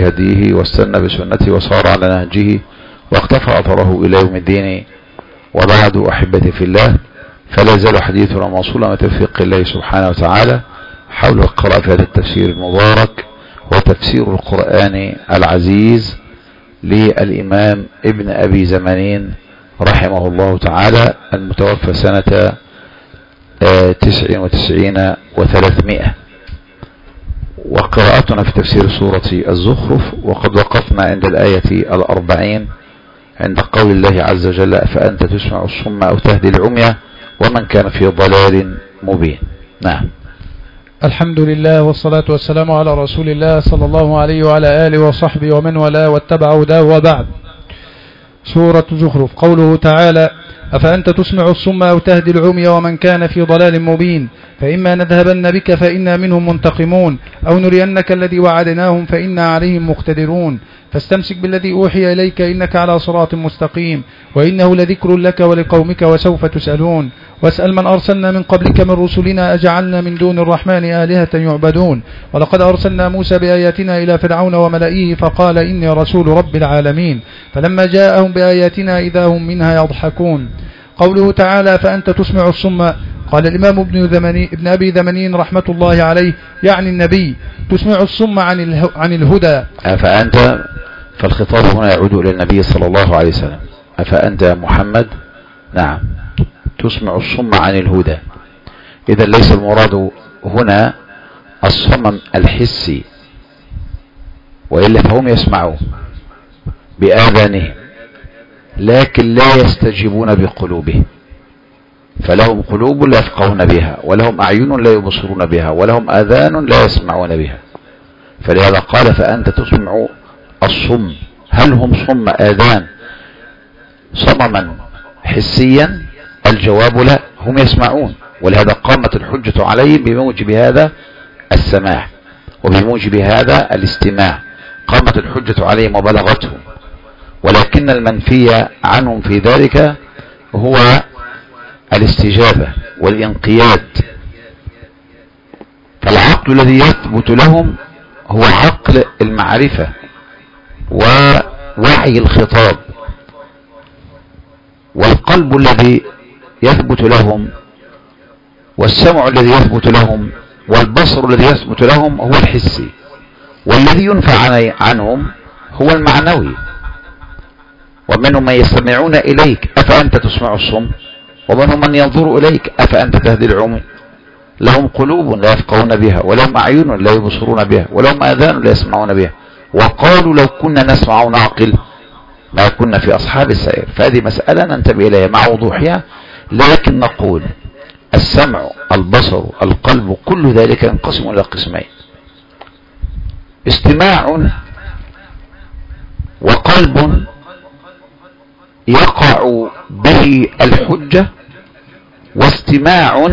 بهديه واستنى بسنته وصار على نهجه واقتفى أثره إلى يوم الدين. وبعد، أحبتي في الله، فلا يزال حديثنا موصولا بتوفيق الله سبحانه وتعالى حول القراءة في هذا التفسير المبارك وتفسير القرآن العزيز للإمام ابن أبي زمانين رحمه الله تعالى، المتوفى سنة 99 و300. وقراءتنا في تفسير سورة الزخرف، وقد وقفنا عند الآية 40 عند قول الله عز وجل: فأنت تسمع الصم أو تهدي العمي ومن كان في ضلال مبين. نعم. الحمد لله والصلاة والسلام على رسول الله صلى الله عليه وعلى آله وصحبه ومن والاه واتبع هداه. وبعد. سورة زخرف. قوله تعالى: أفأنت تسمع الصم أو تهدي العمي ومن كان في ضلال مبين فإما نذهبن بك فإنا منهم منتقمون أو نرينك الذي وعدناهم فإنا عليهم مقتدرون فاستمسك بالذي أوحي إليك إنك على صراط مستقيم وإنه لذكر لك ولقومك وسوف تسألون واسأل من أرسلنا من قبلك من رسلنا أجعلنا من دون الرحمن آلهة يعبدون ولقد أرسلنا موسى بآياتنا إلى فرعون وملئه فقال إني رسول رب العالمين فلما جاءهم بآياتنا إذا هم منها يضحكون. قوله تعالى: فأنت تسمع الصم. قال الإمام ابن أبي ذمنين رحمة الله عليه يعني النبي تسمع الصم عن الهدى. أفأنت، فالخطاب هنا يعود إلى النبي صلى الله عليه وسلم. أفأنت يا محمد، نعم، تسمع الصم عن الهدى. إذا ليس المراد هنا الصمم الحسي، وإلا فهم يسمعون بآذانهم لكن لا يستجيبون بقلوبهم، فلهم قلوب لا يفقهون بها، ولهم أعين لا يبصرون بها، ولهم آذان لا يسمعون بها. فلهذا قال: فأنت تسمع الصم. هل هم صم آذان صمما حسيا؟ الجواب لا، هم يسمعون، ولهذا قامت الحجة عليهم بموجب هذا السماع وبموجب هذا الاستماع، قامت الحجة عليهم وبلغتهم. ولكن المنفي عنهم في ذلك هو الاستجابة والانقياد. فالعقل الذي يثبت لهم هو عقل المعرفة ووعي الخطاب، والقلب الذي يثبت لهم والسمع الذي يثبت لهم والبصر الذي يثبت لهم هو الحسي، والذي ينفع عنهم هو المعنوي. ومنهم من يستمعون إليك أفأنت تسمع الصم، ومنهم من ينظر إليك أفأنت تهدي العمي. لهم قلوب لا يفقهون بها، ولهم أعين لا يبصرون بها، ولهم آذان لا يسمعون بها، وقالوا لو كنا نسمع ونعقل ما كنا في أصحاب السعير. فهذه مسألة ننتبه إليها مع وضوحها، لكن نقول السمع، البصر، القلب، كل ذلك ينقسم إلى قسمين: استماع وقلب يقع به الحجة، واستماع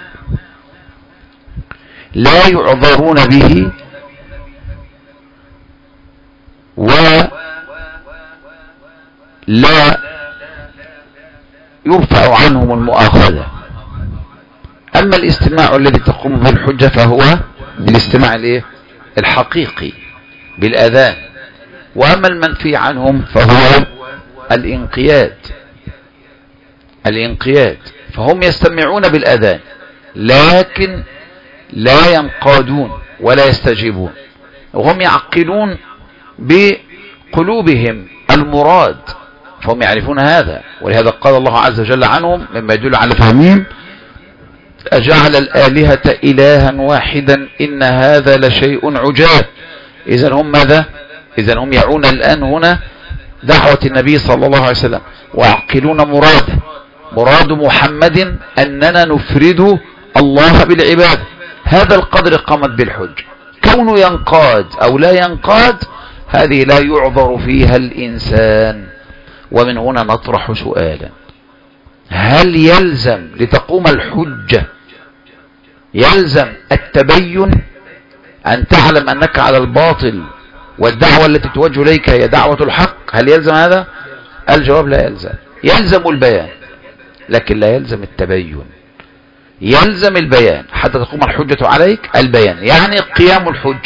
لا يعذرون به ولا يرفع عنهم المؤاخذة. أما الاستماع الذي تقوم به الحجة فهو بالاستماع الحقيقي بالأذان، وأما المنفي عنهم فهو الانقياد. فهم يستمعون بالأذان لكن لا ينقادون ولا يستجيبون، وهم يعقلون بقلوبهم المراد، فهم يعرفون هذا. ولهذا قال الله عز وجل عنهم مما يدل على فهمهم: أجعل الآلهة إلها واحدا إن هذا لشيء عجاب. إذن هم ماذا؟ إذن هم يعون الآن هنا دعوة النبي صلى الله عليه وسلم، ويعقلون مراد محمد أننا نفرد الله بالعبادة. هذا القدر قامت بالحج. كونه ينقاد أو لا ينقاد هذه لا يعذر فيها الإنسان. ومن هنا نطرح سؤالا: هل يلزم لتقوم الحجة يلزم التبين، أن تعلم أنك على الباطل والدعوة التي توجه إليك هي دعوة الحق؟ هل يلزم هذا؟ الجواب لا يلزم. يلزم البيان لكن لا يلزم التبين. يلزم البيان حتى تقوم الحجة عليك، البيان يعني قيام الحجة.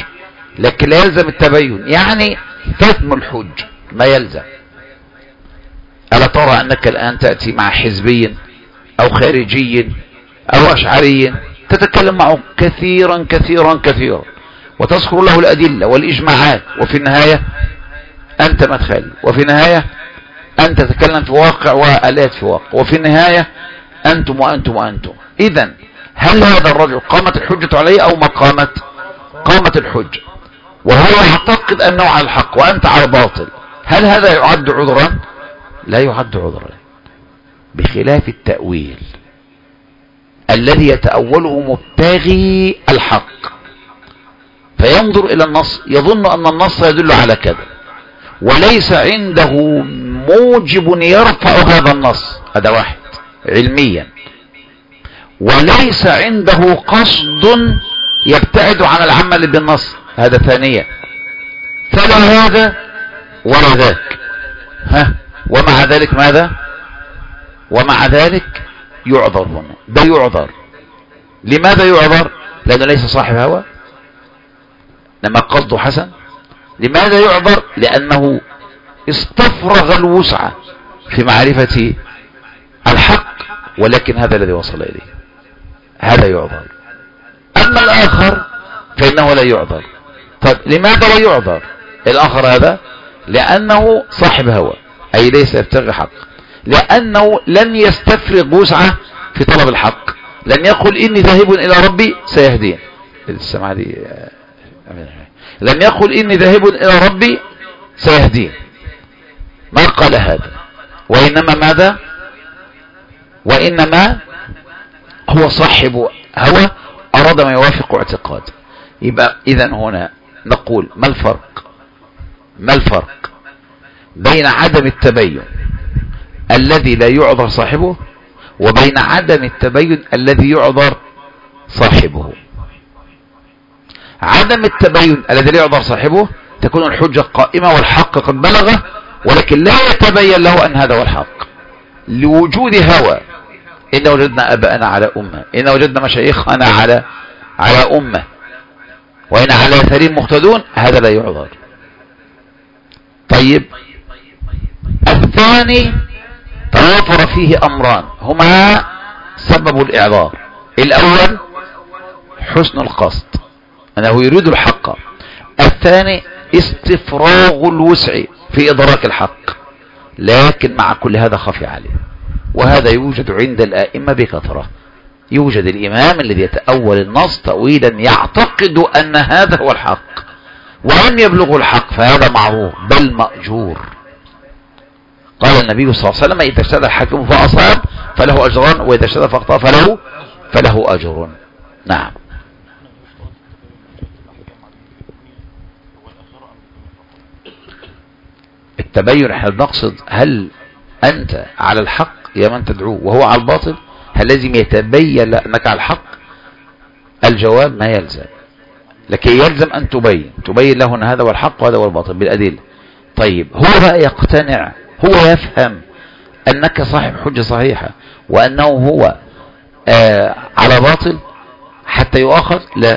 لكن لا يلزم التبين، يعني فهم الحج ما يلزم. ألا ترى أنك الآن تأتي مع حزبي أو خارجي أو أشعري تتكلم معه كثيرا كثيرا كثيرا وتذكر له الأدلة والإجماعات، وفي النهاية أنت مدخل، وفي النهاية أنت تتكلم في واقع وآلات في واقع، وفي النهاية أنتم وأنتم وأنتم. إذن هل هذا الرجل قامت الحجة عليه أو ما قامت؟ قامت الحجة وهو يعتقد أنه على الحق وأنت على باطل، هل هذا يعد عذرا؟ لا يعد عذرا، بخلاف التأويل الذي يتأوله مبتغي الحق، فينظر إلى النص يظن أن النص يدل على كذا وليس عنده موجب يرفع هذا النص، هذا واحد علميا، وليس عنده قصد يبتعد عن العمل بالنص، هذا ثانيا، فلا هذا ولا ذاك. ومع ذلك ماذا؟ ومع ذلك يعذر هنا، ده يعذر. لماذا يعذر؟ لأنه ليس صاحب هوى، لما قصده حسن. لماذا يعذر؟ لأنه استفرغ الوسع في معرفة الحق، ولكن هذا الذي وصل إليه، هذا يعذر. أما الآخر فإنه لا يعذر. طيب لماذا لا يعذر الآخر هذا؟ لأنه صاحب هوى، أي ليس يبتغي حق، لأنه لن يستفرغ وسعه في طلب الحق، لن يقل إني ذاهب إلى ربي سيهدين، لن يقل إني ذاهب إلى ربي سيهدين، ما قال هذا، وإنما ماذا؟ وإنما هو صاحب هوى أراد ما يوافق اعتقاد. يبقى إذن هنا نقول ما الفرق بين عدم التبين الذي لا يعذر صاحبه وبين عدم التبين الذي يعذر صاحبه؟ عدم التبين الذي لا يعذر صاحبه تكون الحجة قائمة والحق قد بلغ، ولكن لا يتبين له أن هذا هو الحق لوجود هوى. إن وجدنا أباءنا على أمة، إن وجدنا مشايخنا على أمة، وإن على أثرهم مقتدون، هذا لا يعذر. طيب الثاني توافر فيه أمران هما سبب الإعذار. الأول حسن القصد أنه يريد الحق، الثاني استفراغ الوسع في إدراك الحق، لكن مع كل هذا خفي عليه، وهذا يوجد عند الآئمة بكثرة. يوجد الإمام الذي يتأول النص تأويلا يعتقد أن هذا هو الحق ولم يبلغ الحق، فهذا معروف بل مأجور. قال النبي صلى الله عليه وسلم: إذا اجتهد الحاكم فأصاب فله أجران، وإذا اجتهد فأخطأ فله أجر. نعم. التبين احنا بنقصد هل أنت على الحق يا من تدعوه وهو على الباطل؟ هل لازم يتبين أنك على الحق؟ الجواب ما يلزم، لكن يلزم أن تبين له أن هذا هو الحق وهذا هو الباطل بالأدلة. طيب هو بقى يقتنع، هو يفهم أنك صاحب حجة صحيحة وأنه هو على باطل حتى يؤاخذ؟ لا،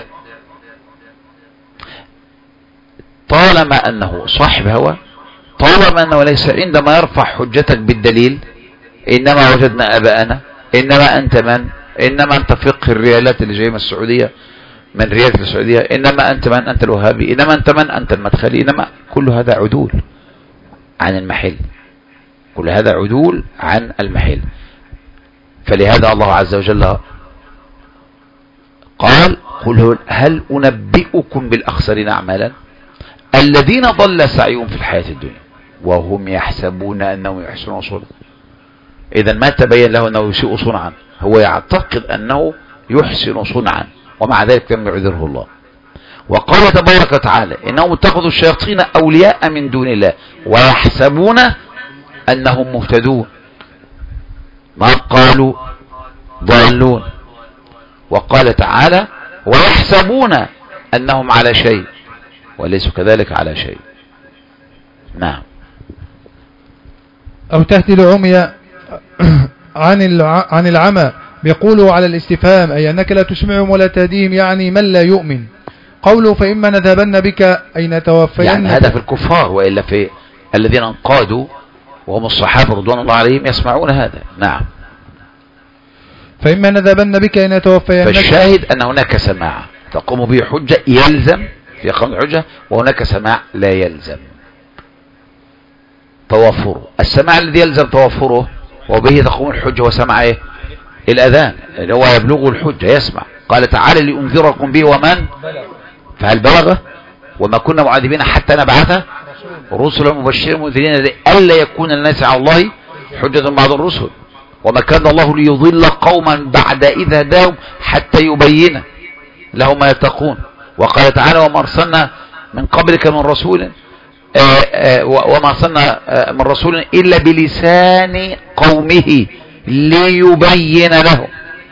طالما أنه صاحب هوى، طالما أنه ليس عندما يرفع حجتك بالدليل إنما وجدنا أباءنا، إنما أنت من، إنما أنت فقه الريالات اللي جاي من السعودية، من ريادة السعودية، إنما أنت من، أنت الوهابي، إنما أنت من، أنت المدخلي، إنما كل هذا عدول عن المحل، كل هذا عدول عن المحل. فلهذا الله عز وجل قال: قل هل أنبئكم بالأخسرين أعمالا الذين ضل سعيهم في الحياة الدنيا وهم يحسبون أنهم يحسنون صنعا. إذا ما تبين له أنه يسيء صنعا، هو يعتقد أنه يحسن صنعا، ومع ذلك لم يعذره الله. وقال تبارك وتعالى: إنهم اتخذوا الشياطين أولياء من دون الله ويحسبون أنهم مهتدون، ما قالوا ضالون. وقال تعالى: ويحسبون أنهم على شيء وليسوا كذلك على شيء. نعم. أو تهدي العمي عن العمى، بيقولوا على الاستفهام أي أنك لا تسمعهم ولا تهديهم، يعني من لا يؤمن. قوله فإما نذهبن بك أي نتوفين يعني هذا في الكفار، وإلا في الذين انقادوا وهم الصحابة رضوان الله عليهم يسمعون هذا. نعم. فإما نذهبن بك أي نتوفين. فالشاهد أن هناك سماع تقوم به حجة يلزم في قوم الحجة، وهناك سماع لا يلزم توفره. السماع الذي يلزم توفره وبه تقوم الحجة وسمع ايه؟ الأذان اللي هو يبلغ الحجة يسمع. قال تعالى لأنذركم به ومن فهل بلغه وما كنا معذبين حتى نبعث رسلا مبشرين منذرين ألا يكون الناس على الله حجة بعد الرسل وما كان الله ليضل قوما بعد إذ هداهم حتى يبين لهم ما يتقون. وقال تعالى وما أرسلنا من قبلك من رسول وما أرسلنا من رسول إلا بلسان قومه ليبين لهم.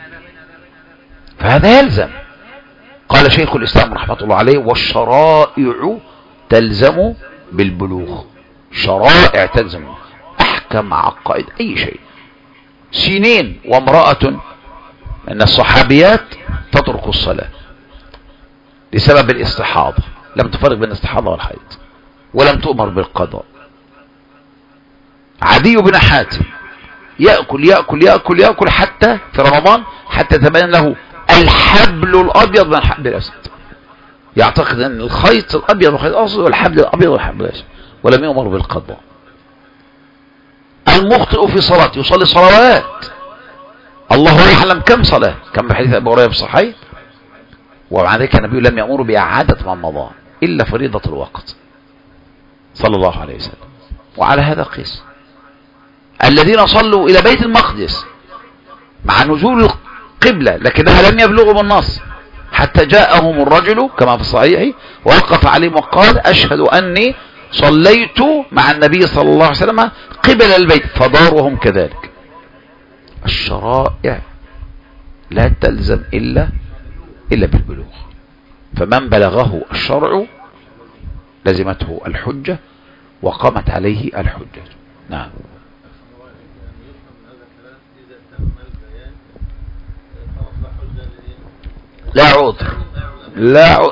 فهذا يلزم. قال شيخ الإسلام رحمة الله عليه والشرائع تلزم بالبلوغ. شرائع تلزم أحكم عقائد أي شيء. سنين وامرأة من الصحابيات تترك الصلاة بسبب الاستحاضة، لم تفرق بين الاستحاضة والحيض ولم تؤمر بالقضاء. عدي بن حاتم يأكل يأكل يأكل يأكل حتى في رمضان حتى تبين له الحبل الأبيض من الحبل الأسود. يعتقد أن الخيط الأبيض والخيط الأسود والحبل الأبيض والحبل الأسود ولم يؤمر بالقضاء. المخطئ في صلاة يصلي صلوات الله يعلم كم صلاة، كم بحديث أبي هريرة في الصحيح، ومع ذلك النبي لم يأمر بإعادة ما مضى إلا فريضة الوقت صلى الله عليه وسلم. وعلى هذا قيس الذين صلوا إلى بيت المقدس مع نزول القبلة لكنها لم يبلغوا بالنص حتى جاءهم الرجل كما في الصحيح ووقف عليهم وقال أشهد أني صليت مع النبي صلى الله عليه وسلم قبل البيت فدارهم كذلك. الشرائع لا تلزم إلا بالبلوغ. فمن بلغه الشرع لزمته الحجة وقامت عليه الحجة. نعم. لا عذر لا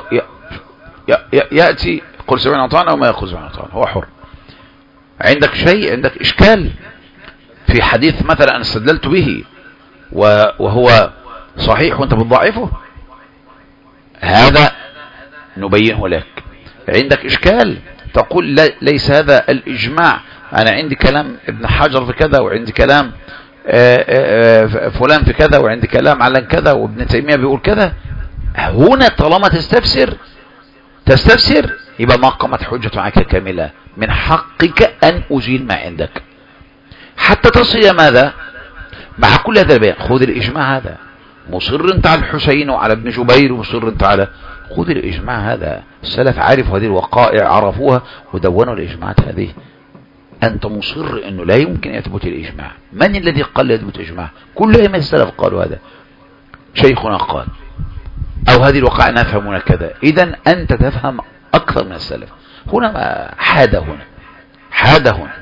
يأتي قل سمعنا وأطعنا وما يقول سمعنا وأطعنا هو حر. عندك شيء عندك إشكال في حديث مثلا أنا استدللت به وهو صحيح وأنت بتضعفه هذا نبينه لك. عندك إشكال تقول ليس هذا الإجماع، أنا عندي كلام ابن حجر في كذا وعندي كلام فلان في كذا وعندي كلام علان كذا وابن تيمية بيقول كذا. هنا طالما تستفسر يبقى ما قامت حجة معك كاملة. من حقك أن أزيل ما عندك حتى تصل ماذا مع كل هذا البيان. خذ الإجماع هذا مصر انت على الحسين وعلى ابن جبير ومصر انت على خذ الإجماع هذا. السلف عارفوا هذه الوقائع عرفوها ودونوا الإجماعات هذه. أنت مصر أنه لا يمكن يثبت الإجماع. من الذي قال يثبت الإجماع؟ كل أئمة السلف قالوا هذا. شيخنا قال أو هذه الوقائع نفهمون كذا. إذن أنت تفهم أكثر من السلف. هنا ما حاد هنا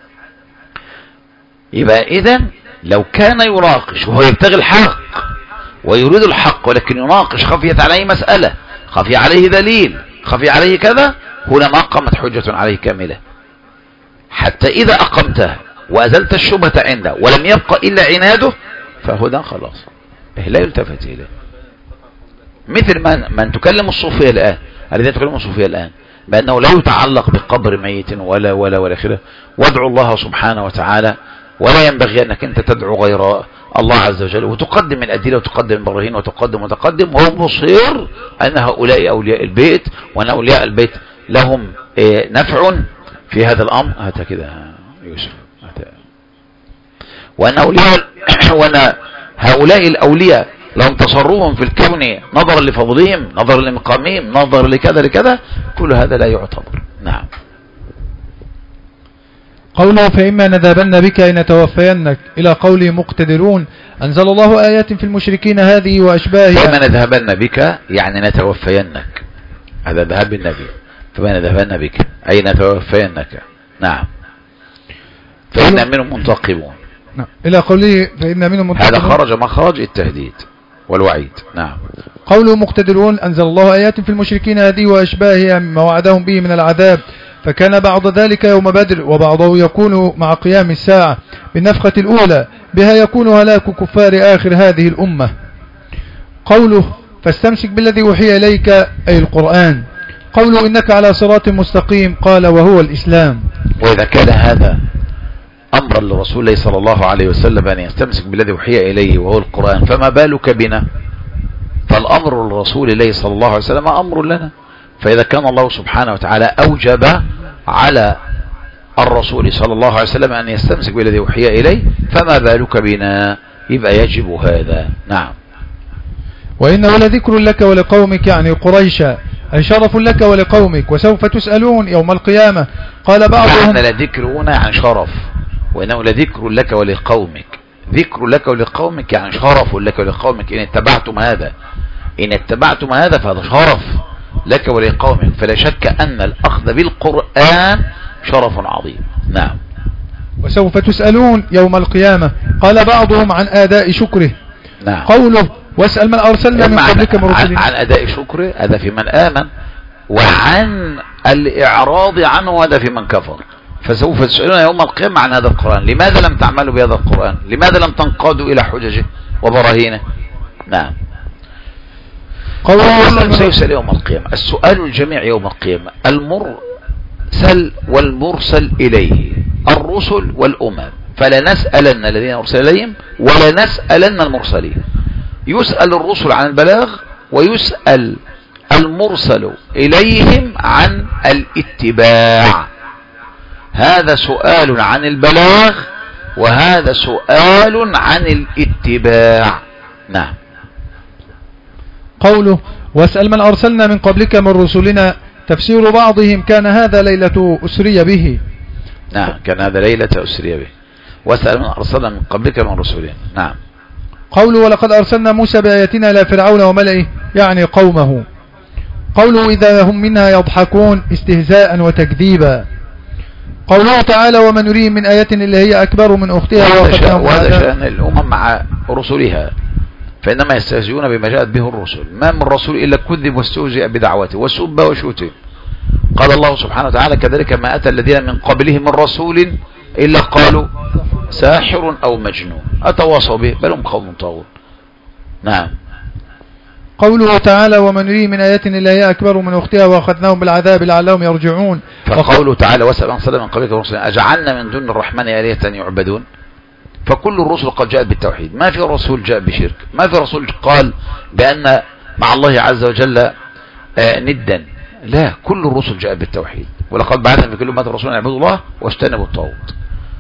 يبقى إذن لو كان يناقش وهو يبتغي الحق ويريد الحق ولكن يناقش خفيت عليه مسألة خفي عليه دليل خفي عليه كذا هنا ما قامت حجة عليه كاملة. حتى إذا أقمتها وأزلت الشبهة عنده ولم يبقى إلا عناده فهدى خلاص لا يلتفت إليه. مثل من تكلم الصوفية الآن الذين تكلم الصوفية الآن بأنه لا يتعلق بقبر ميت ولا خيره. وادعو الله سبحانه وتعالى ولا ينبغي أنك أنت تدعو غير الله عز وجل وتقدم الأدلة وتقدم البراهين وتقدم وهو مصير أن هؤلاء أولياء البيت وأن أولياء البيت لهم نفع في هذا الأمر. هذا كده يوسف وأن هؤلاء الأولياء لهم تصرفهم في الكون نظرا لفضلهم نظرا لمقامهم نظرا لكذا كل هذا لا يعتبر. نعم. قوله فإما نذهبن بك أي نتوفينك إلى قوله مقتدرون أنزل الله آيات في المشركين هذه وأشباهها. فإما نذهبن بك يعني نتوفينك هذا ذهاب النبي. فإما نذهبن بك أي نتوفينك. نعم. فإن منهم منتقمون. إلى قوله فإن منهم منتقمون هذا خرج مخرج التهديد والوعيد. نعم. قوله مقتدرون أنزل الله آيات في المشركين هذه وأشباهها مما وعدهم به من العذاب، فكان بعض ذلك يوم بدر، وبعضه يكون مع قيام الساعة بالنفخة الأولى، بها يكون هلاك كفار آخر هذه الأمة. قوله فاستمسك بالذي أوحي إليك أي القرآن. قوله إنك على صراط مستقيم، قال وهو الإسلام. وإذا كان هذا أمرا لرسول الله صلى الله عليه وسلم أن يستمسك بالذي أوحي إليه وهو القرآن، فما بالك بنا؟ فالأمر لرسول الله صلى الله عليه وسلم أمر لنا. فإذا كان الله سبحانه وتعالى أوجب على الرسول صلى الله عليه وسلم أن يستمسك بالذي أوحي إليه، فما بالك بنا؟ يبقى يجب هذا. نعم. وإنه لذكر لك ولقومك، يعني قريشا، أي شرف لك ولقومك، وسوف تسألون يوم القيامة. قال بعضهم معنى لذكر هنا يعني شرف، وإنه لذكر لك ولقومك. ذكر لك ولقومك يعني شرف لك ولقومك إن اتبعتم هذا. إن اتبعتم هذا فهذا شرف لك ولقومك، فلا شك أن الأخذ بالقرآن شرف عظيم. نعم. وسوف تسألون يوم القيامة. قال بعضهم عن أداء شكره. نعم. قوله واسأل من أرسلنا من قبلك من رسلنا، عن أداء شكره هذا في من آمن، وعن الإعراض عنه هذا في من كفر. فسوف تسألون يوم القيامة عن هذا القرآن، لماذا لم تعملوا بهذا القرآن؟ لماذا لم تنقادوا إلى حججه وبراهينه؟ نعم. كلهم سيسأل يوم القيامة. السؤال الجميع يوم القيامة، المرسل والمرسل إليه، الرسل والأمم، فلا نسألن الذين أرسل إليهم ولا نسألن المرسلين. يسأل الرسل عن البلاغ، ويسأل المرسل إليهم عن الاتباع. هذا سؤال عن البلاغ، وهذا سؤال عن الاتباع. نعم. قوله واسأل من أرسلنا من قبلك من رسلنا، تفسير بعضهم كان هذا ليلة أسري به. نعم، كان هذا ليلة أسري به. واسأل من أرسلنا من قبلك من رسلنا. نعم. قوله ولقد أرسلنا موسى بآياتنا إلى فرعون وملئه، يعني قومه. قوله إذا هم منها يضحكون، استهزاء وتكذيبا. قوله تعالى وما نريهم من آية إلا هي أكبر من أختها. وهذا شأن الأمم مع رسلها، فإنما يستهزئون بما جاءت به الرسل. ما من رسول إلا كذب واستهزئ بدعوته وسب وشتم. قال الله سبحانه وتعالى كذلك ما أتى الذين من قبلهم من رسول إلا قالوا ساحر أو مجنون أتواصوا به بل هم قوم طاغون. نعم. قوله تعالى ومن يريه من آيات إلا هي أكبر من أختها وأخذناهم بالعذاب لعلهم يرجعون. فقوله تعالى وسأل عن صلى من قبلك ورسلنا أجعلنا من دون الرحمن آلهة يعبدون. فكل الرسل قد جاءت بالتوحيد، ما في رسول جاء بشرك، ما في رسول قال بأن مع الله عز وجل ندا، لا، كل الرسل جاءت بالتوحيد. ولقد بعثنا في كل أمة رسولا يعبدوا الله واجتنبوا الطاغوت.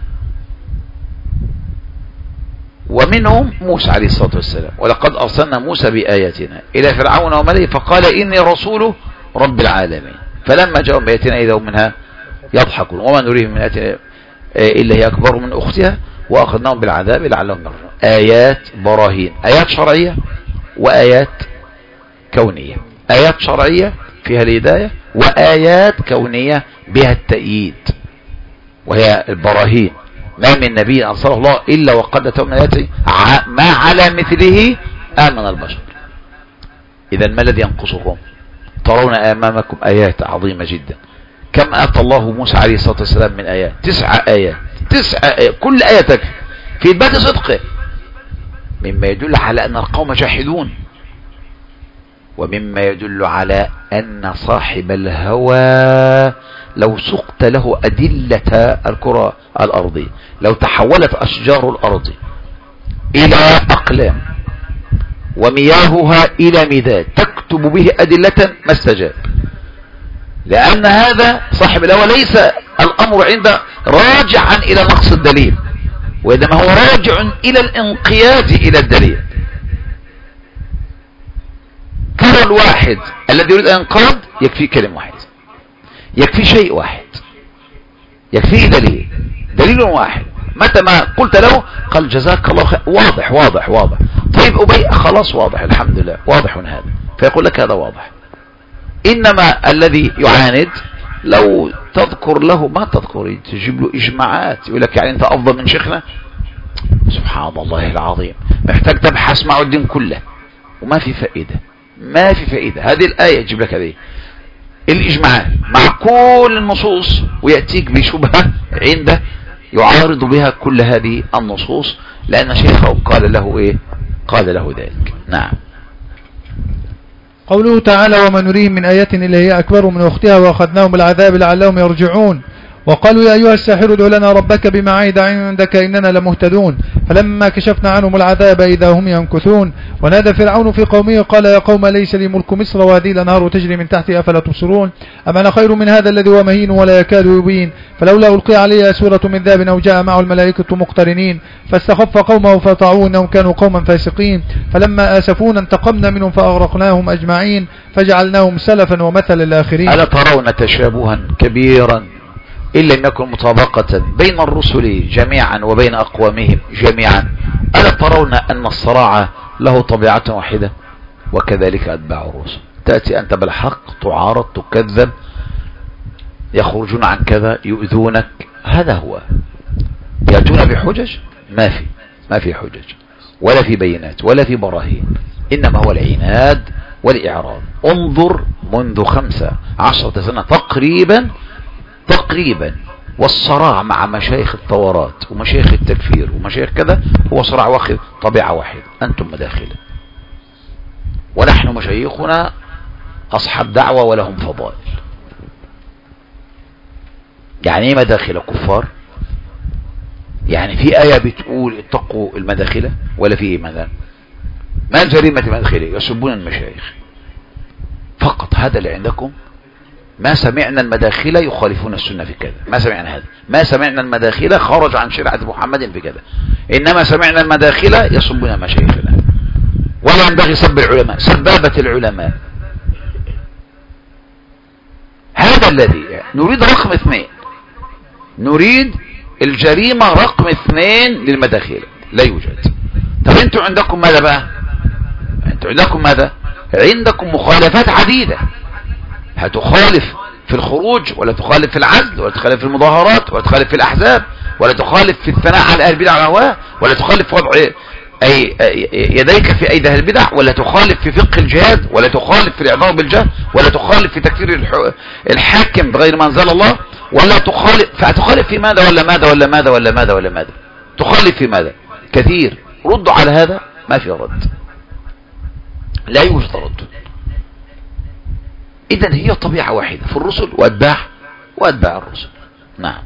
ومنهم موسى عليه الصلاة والسلام ولقد أرسلنا موسى بآياتنا إلى فرعون وملئه فقال إني رسول رب العالمين فلما جاءوا بآياتنا إذا هم منها يضحكون وما نريهم من آيات إلا هي أكبر من أختها وأخذناهم بالعذاب لعلهم يرجعون. آيات براهين، آيات شرعية وآيات كونية. آيات شرعية فيها الهداية، وآيات كونية بها التأييد وهي البراهين. ما من نبي أرسله الله إلا وقد أتوا من آياته ما على مثله آمن البشر. إذا ما الذي ينقصكم؟ ترون أمامكم آيات عظيمة جدا. كم أتى الله موسى عليه الصلاة والسلام من آيات؟ 9 آيات. 9 آيات، كل آية تكفي في إثبات صدقه، مما يدل على أن القوم جاحدون، ومما يدل على أن صاحب الهوى لو سقت له أدلة الكرة الأرضية، لو تحولت أشجار الأرض إلى أقلام ومياهها إلى مداد تكتب به أدلة ما استجاب، لأن هذا صاحب الهوى ليس الأمر عنده راجعا إلى نقص الدليل، وإنما هو راجع إلى الانقياد إلى الدليل. ترى الواحد الذي يريد أن ينقاد يكفي كلمة واحد، يكفي شيء واحد، يكفيه دليل واحد. متى ما قلت له قال جزاك الله خير، واضح واضح واضح. طيب أبي خلاص واضح الحمد لله واضح هذا، فيقول لك هذا واضح. إنما الذي يعاند لو تذكر له ما تذكر، تجيب له إجماعات، يقول لك يعني أنت أفضل من شيخنا. سبحان الله العظيم، محتاج تبحث معه الدين كله وما في فائدة، ما في فائدة. هذه الآية تجيب لك هذه الإجماعات مع كل النصوص، ويأتيك بشبهة عنده يعارض بها كل هذه النصوص، لأن شيخه قال له إيه؟ قال له ذلك. نعم. قوله تعالى وما نريهم من آية إلا هي أكبر من أختها وأخذناهم بالعذاب لعلهم يرجعون. وقالوا يا أيها الساحر ادع لنا ربك بما عهد عندك إننا لمهتدون. فلما كشفنا عنهم العذاب إذا هم ينكثون. ونادى فرعون في قومه قال يا قوم ليس لي ملك مصر وهذه الأنهار تجري من تحتي أفلا تبصرون أم أنا خير من هذا الذي هو مهين ولا يكاد يبين فلولا ألقي عليه سورة من ذهب أو جاء معه الملائكة مقترنين فاستخف قومه فأطاعوه إنهم كانوا قوما فاسقين. فلما آسفونا انتقمنا منهم فأغرقناهم أجمعين فجعلناهم سلفا ومثلا للآخرين. ألا ترون تشابها كبيرا إن لم يكن مطابقة بين الرسل جميعا وبين أقوامهم جميعا؟ ألا ترون أن الصراع له طبيعة واحدة؟ وكذلك أتباع الرسل، تأتي أنت بالحق تعارض تكذب، يخرجون عن كذا يؤذونك. هذا هو، يأتون بحجج ما في حجج ولا في بينات ولا في براهين، إنما هو العناد والإعراض. انظر منذ 15 سنة تقريبا والصراع مع مشايخ الثورات ومشايخ التكفير ومشايخ كذا هو صراع واخذ طبيعة واحدة. أنتم مداخلة ونحن مشايخنا أصحاب دعوة ولهم فضائل. يعني ايه مداخلة كفار؟ يعني في آية بتقول اتقوا المداخلة ولا في ايه؟ مثلا ما جريمة المداخلة؟ يسبون المشايخ فقط. هذا اللي عندكم. ما سمعنا المداخلة يخالفون السنة في كذا، ما سمعنا هذا. ما سمعنا المداخلة خرج عن شريعة محمد في كذا، إنما سمعنا المداخلة يسبون مشايخنا. ولا ينبغي سب العلماء، سبابة العلماء. هذا الذي نريد. رقم 2 نريد الجريمة رقم 2 للمداخلة، لا يوجد. طب انتوا عندكم ماذا بقى؟ انتوا عندكم ماذا؟ عندكم مخالفات عديدة. هتخالف في الخروج، ولا تخالف في العزل، ولا تخالف في المظاهرات، ولا تخالف في الأحزاب، ولا تخالف في الثناء على أهل البدع والأهواء، ولا تخالف في وضع يديك في أيدي أهل البدع، ولا تخالف في فقه الجهاد، ولا تخالف في الإعذار بالجهل، ولا تخالف في تكفير الحاكم بغير ما أنزل الله، ولا تخالف. فهتخالف في ماذا ولا ماذا ولا ماذا ولا ماذا ولا ماذا؟ تخالف في ماذا؟ كثير. ردوا على هذا. ما في رد، لا يوجد رد. إذن هي طبيعة واحدة في الرسل وأتباع الرسل. نعم.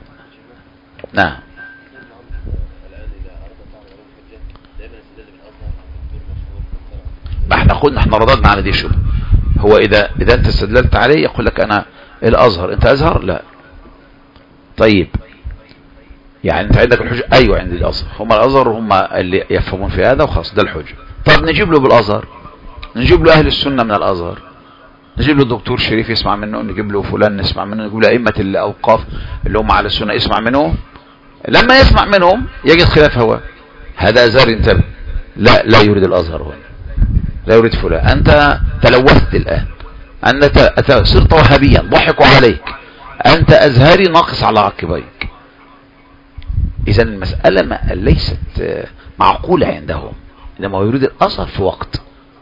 ما احنا قلنا، احنا رددنا على دي شبه. هو إذا أنت استدللت عليه يقول لك أنا الأزهر، أنت أزهر؟ لا. طيب يعني أنت عندك الحجة؟ أيوة عندي الأزهر. هم الأزهر هم اللي يفهمون في هذا وخلاص، ده الحجة. طب نجيب له بالأزهر، نجيب له أهل السنة من الأزهر، نجيب له الدكتور شريف يسمع منه، نجيب له فلان نسمع منه، نجيب له أئمة الأوقاف اللي هم على السنة يسمع منه. لما يسمع منهم يجد خلاف هو. هذا أزهر ينتبه. لا يريد الأزهر هو، لا يريد فلان. أنت تلوثت الآن، أنت صرت وهابيا، ضحكوا عليك، أنت أزهري ناقص على عقبيك. إذن المسألة ليست معقولة عندهم، إنما يريد الأزهر في وقت،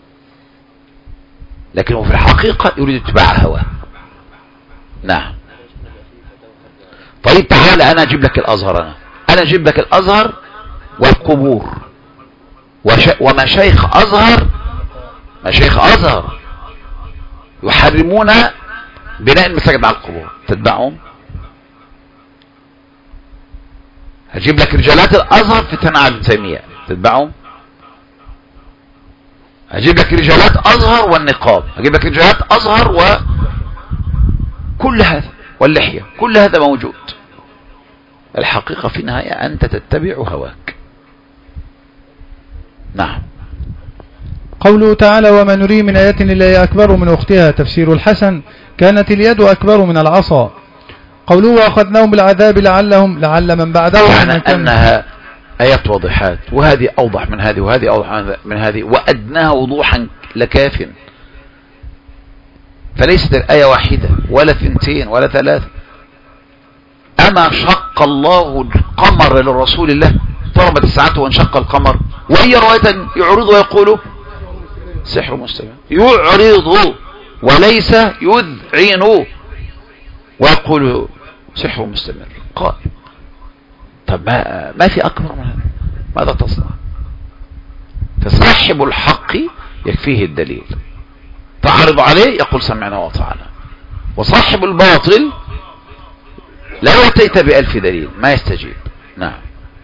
لكنه في الحقيقة يريد اتباع هواه. نعم. طيب تعال أنا أجيب لك الأزهر، أنا أجيب لك الأزهر والقبور ومشايخ أزهر يحرمون بناء المساجد على القبور، تتبعهم؟ هجيب لك رجالات الأزهر في ثناء على ابن تيمية، تتبعهم؟ هجيب لك رجالات أزهر والنقاب، هجيب لك رجالات أزهر وكل هذا واللحية، كل هذا موجود. الحقيقة في النهاية أنت تتبع هواك. نعم. قوله تعالى وما نري من آية إلا هي أكبر من أختها. تفسير الحسن كانت اليد أكبر من العصا. قوله وأخذناهم بالعذاب لعل من بعدهم يعني أنها آيات واضحات، وهذه أوضح من هذه وهذه أوضح من هذه، وأدناها وضوحا لكاف. فليست الآية واحدة ولا 2 ولا 3. أما شق الله القمر للرسول الله، اضطربت الساعة وانشق القمر، وهي رواية يعرض ويقول سحر مستمر. يعرض وليس يذعن ويقول سحر مستمر قائم. طب ما في أكبر من هذا، ماذا تصنع؟ فصاحب الحق يكفيه الدليل، تعرض عليه يقول سمعنا وأطعنا. وصاحب الباطل لو أتيت بألف دليل ما يستجيب. نعم.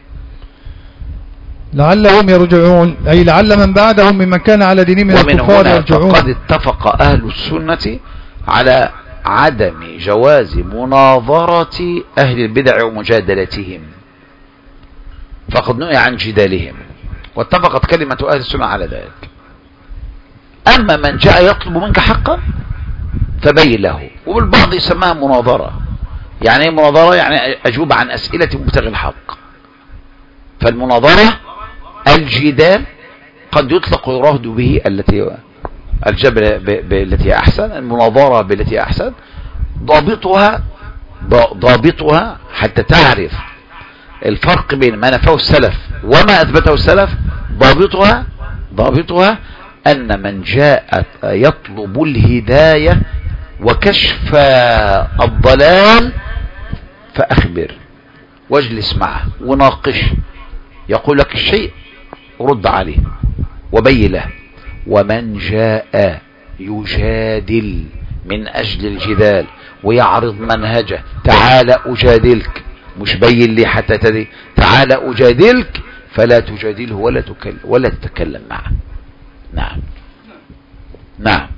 لعلهم يرجعون، أي لعل من بعدهم ممن كان على دين من الكفار يرجعون. فقد اتفق أهل السنة على عدم جواز مناظرة أهل البدع ومجادلتهم، فقد نهي عن جدالهم، واتفقت كلمة أهل السنة على ذلك. أما من جاء يطلب منك حقا فبين له، وبالبعض يسمىها مناظرة. يعني ايه مناظرة؟ يعني أجوب عن أسئلة مبتغي الحق. فالمناظرة الجدال قد يطلق ويراد به الجبل بالتي أحسن، المناظرة بالتي أحسن. ضابطها حتى تعرف الفرق بين ما نفاه السلف وما أثبته السلف. ضابطها أن من جاء يطلب الهداية وكشف الضلال فأخبر واجلس معه وناقش، يقول لك الشيء رد عليه وبين له. ومن جاء يجادل من أجل الجدال ويعرض منهجه، تعال أجادلك، مش بين لي حتى تدري، تعال أجادلك، فلا تجادله ولا تتكلم معه. نعم. نعم.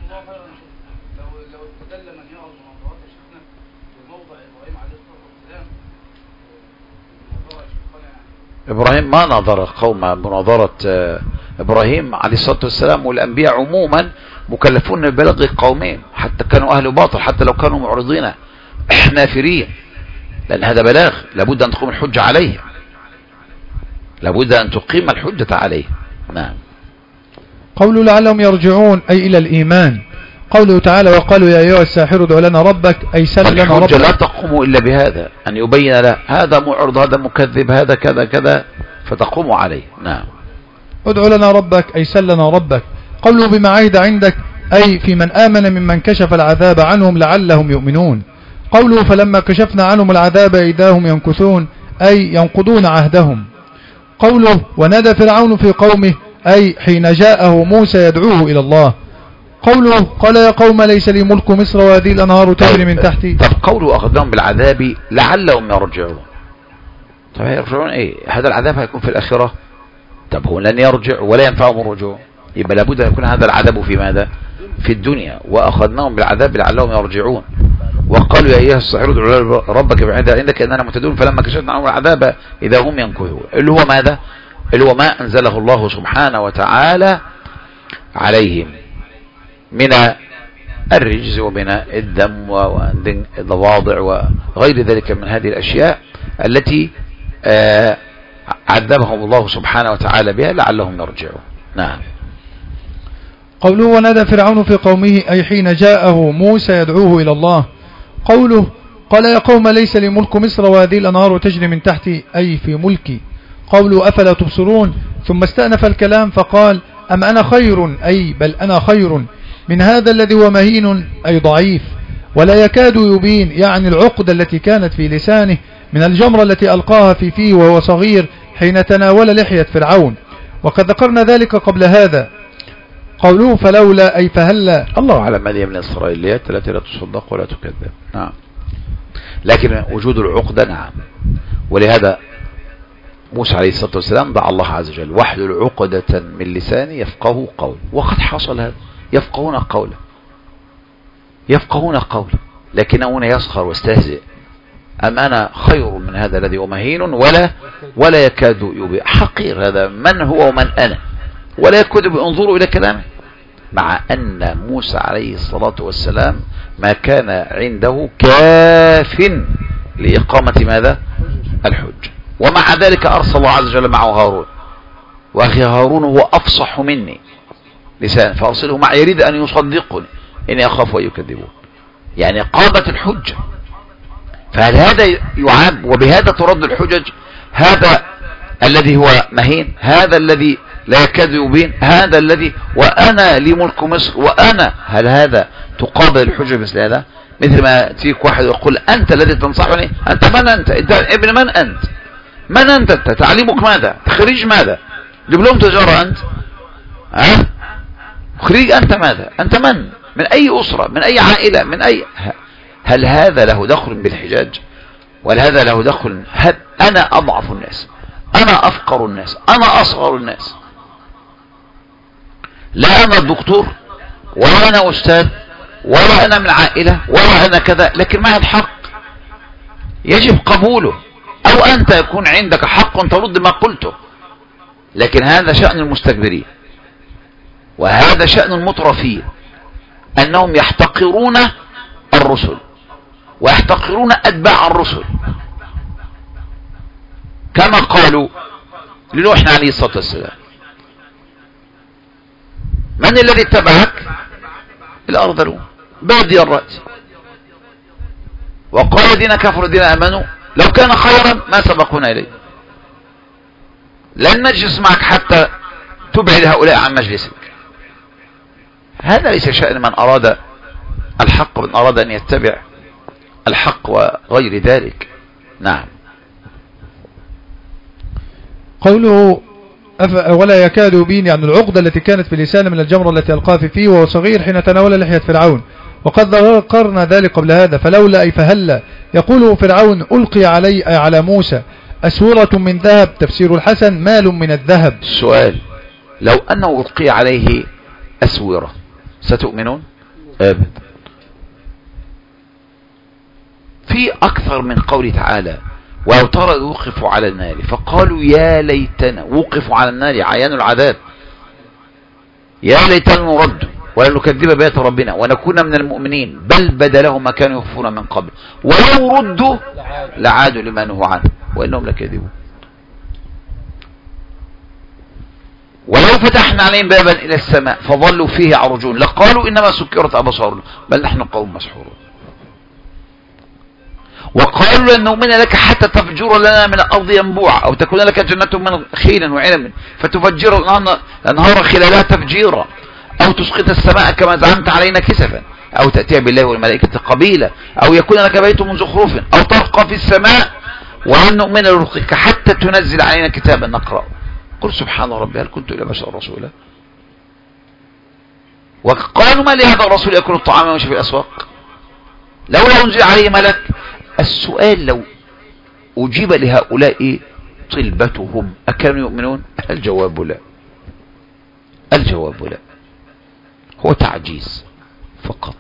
إبراهيم ما نظر قوم مناظرة. إبراهيم عليه الصلاة والسلام والأنبياء عموما مكلفون ببلاغ قومهم، حتى كانوا أهل باطل، حتى لو كانوا معرضين نافرين، لأن هذا بلاغ، لابد أن تقوم الحجة عليه، لابد أن تقيم الحجة عليه. نعم. قولوا لعلهم يرجعون أي إلى الإيمان. قوله تعالى وقالوا يا أيها الساحر ادع لنا ربك، أي سل لنا ربك. الحجة لا تقوم إلا بهذا، أن يبين له هذا معرض، هذا مكذب، هذا كذا كذا، فتقوم عليه. نعم. ادع لنا ربك أي سل لنا ربك. قوله بما عهد عندك، أي في من آمن ممن كشف العذاب عنهم لعلهم يؤمنون. قوله فلما كشفنا عنهم العذاب إذا هم ينكثون، أي ينقضون عهدهم. قوله ونادى فرعون في قومه، أي حين جاءه موسى يدعوه إلى الله. قوله قال يا قوم ليس لي ملك مصر وهذه الأنهار تجري من تحتي. طب قوله أخذهم بالعذاب لعلهم يرجعون، طب يرجعون إيه؟ هذا العذاب هيكون في الآخرة، طب هو لن يرجع ولا ينفعهم الرجوع، يبقى لابد أن يكون هذا العذاب في ماذا؟ في الدنيا. وأخذناهم بالعذاب لعلهم يرجعون. وقالوا يا أيها الساحر ادع ربك بعد عندك أننا مهتدون، فلما كشفنا عنهم العذاب إذا هم ينكثون، اللي هو ماذا؟ اللي هو ما أنزله الله سبحانه وتعالى عليهم من الرجز ومن الدم والضواضع وغير ذلك من هذه الأشياء التي عذبهم الله سبحانه وتعالى بها لعلهم يرجعون. نعم. قوله ونادى فرعون في قومه، أي حين جاءه موسى يدعوه إلى الله. قوله قال يا قوم ليس لي ملك مصر وهذه الأنهار تجري من تحتي، أي في ملكي. قوله أفلا تبصرون، ثم استأنف الكلام فقال أم أنا خير، أي بل أنا خير من هذا الذي هو مهين، أي ضعيف ولا يكاد يبين، يعني العقدة التي كانت في لسانه من الجمرة التي ألقاها في فيه وهو صغير حين تناول لحية فرعون، وقد ذكرنا ذلك قبل هذا. قوله فلولا، أي فهلا. الله أعلم هذه من الإسرائيليات التي لا تصدق ولا تكذب. نعم. لكن وجود العقدة نعم، ولهذا موسى عليه الصلاة والسلام دعا الله عز وجل واحلل عقدة من لساني يفقهوا قول، وقد حصل هذا، يفقهون قوله لكنه يسخر واستهزئ. أم أنا خير من هذا الذي هو مهين ولا يكاد يبين، حقير هذا، من هو ومن أنا، ولا يكاد. انظروا إلى كلامه، مع أن موسى عليه الصلاة والسلام ما كان عنده كاف لإقامة ماذا؟ الحج، ومع ذلك أرسل الله عز وجل معه هارون، وأخي هارون هو أفصح مني لسان فأرسله معي يريد أن يصدقني إني أخاف أن يكذبون. يعني قامت الحجة، فهل هذا يعاب وبهذا ترد الحجج؟ هذا الذي هو مهين، هذا الذي لا يكاد يبين هذا الذي وأنا لي ملك مصر وأنا، هل هذا تقابل الحجة مثل هذا؟ مثل ما تيك واحد يقول أنت الذي تنصحني، أنت من أنت؟ أنت ابن من أنت؟ من أنت؟ تعليمك ماذا؟ خريج ماذا؟ دبلوم تجارة أنت؟ خريج أنت ماذا؟ أنت من أي أسرة؟ من أي عائلة؟ من أي؟ هل هذا له دخل بالحجاج؟ وهل هذا له دخل؟ هل أنا أضعف الناس، أنا أفقر الناس، أنا أصغر الناس، لا أنا الدكتور ولا أنا أستاذ ولا أنا من عائلة ولا أنا كذا، لكن معي الحق يجب قبوله، أو أنت يكون عندك حق ترد ما قلته. لكن هذا شأن المستكبرين وهذا شأن المطرفين، أنهم يحتقرون الرسل ويحتقرون أتباع الرسل، كما قالوا لنوح عليه الصلاة والسلام: من الذي اتبعك؟ الأرذلون بادي الرأي. وقال الذين كفروا الذين آمنوا لو كان خيرا ما سبقونا إليه، لن نجلس معك حتى تبعد هؤلاء عن مجلسك. هذا ليس شأن من أراد الحق، من أراد أن يتبع الحق وغير ذلك. نعم. قوله ولا يكاد يبين، يعني العقدة التي كانت في لسانه من الجمرة التي ألقاها فيه وهو صغير حين تناول لحية فرعون، وقد ذكرنا ذلك قبل هذا. فلولا أي فهلا يقول فرعون ألقي على موسى أسورة من ذهب، تفسير الحسن مال من الذهب. السؤال: لو أنه ألقي عليه أسورة ستؤمنون؟ أبدا. في أكثر من قول تعالى: ولو ترى وقفوا على النار فقالوا يا ليتنا، وقفوا على النار عيان العذاب، يا ليتنا نرد ولا نكذب بآيات ربنا ونكون من المؤمنين، بل بدا لهم ما كانوا يخفون من قبل ولو ردوا لعادوا لما نهوا عنه وإنهم لكاذبون. ولو فتحنا عليهم بابا إلى السماء فظلوا فيه يعرجون لقالوا إنما سكرت أبصارنا بل نحن قوم مسحورون. وقالوا لن نؤمن لك حتى تفجر لنا من الأرض ينبوعا أو تكون لك جنة من خيل وعنب فتفجر الأنهار خلالها تفجيرا أو تسقط السماء كما زعمت علينا كسفا أو تأتي بالله والملائكة قبيلا أو يكون لك بيت من زخرف أو ترقى في السماء ولن نؤمن لرقيك حتى تنزل علينا كتابا نقرأ. قل سبحان ربي هل كنت إلا بشر رسولا. وقالوا ما لهذا الرسول يأكل الطعام ويمشي في الأسواق لولا أنزل عليه ملك. السؤال: لو أجيب لهؤلاء طلبتهم أكانوا يؤمنون؟ الجواب لا. الجواب لا، هو تعجيز فقط،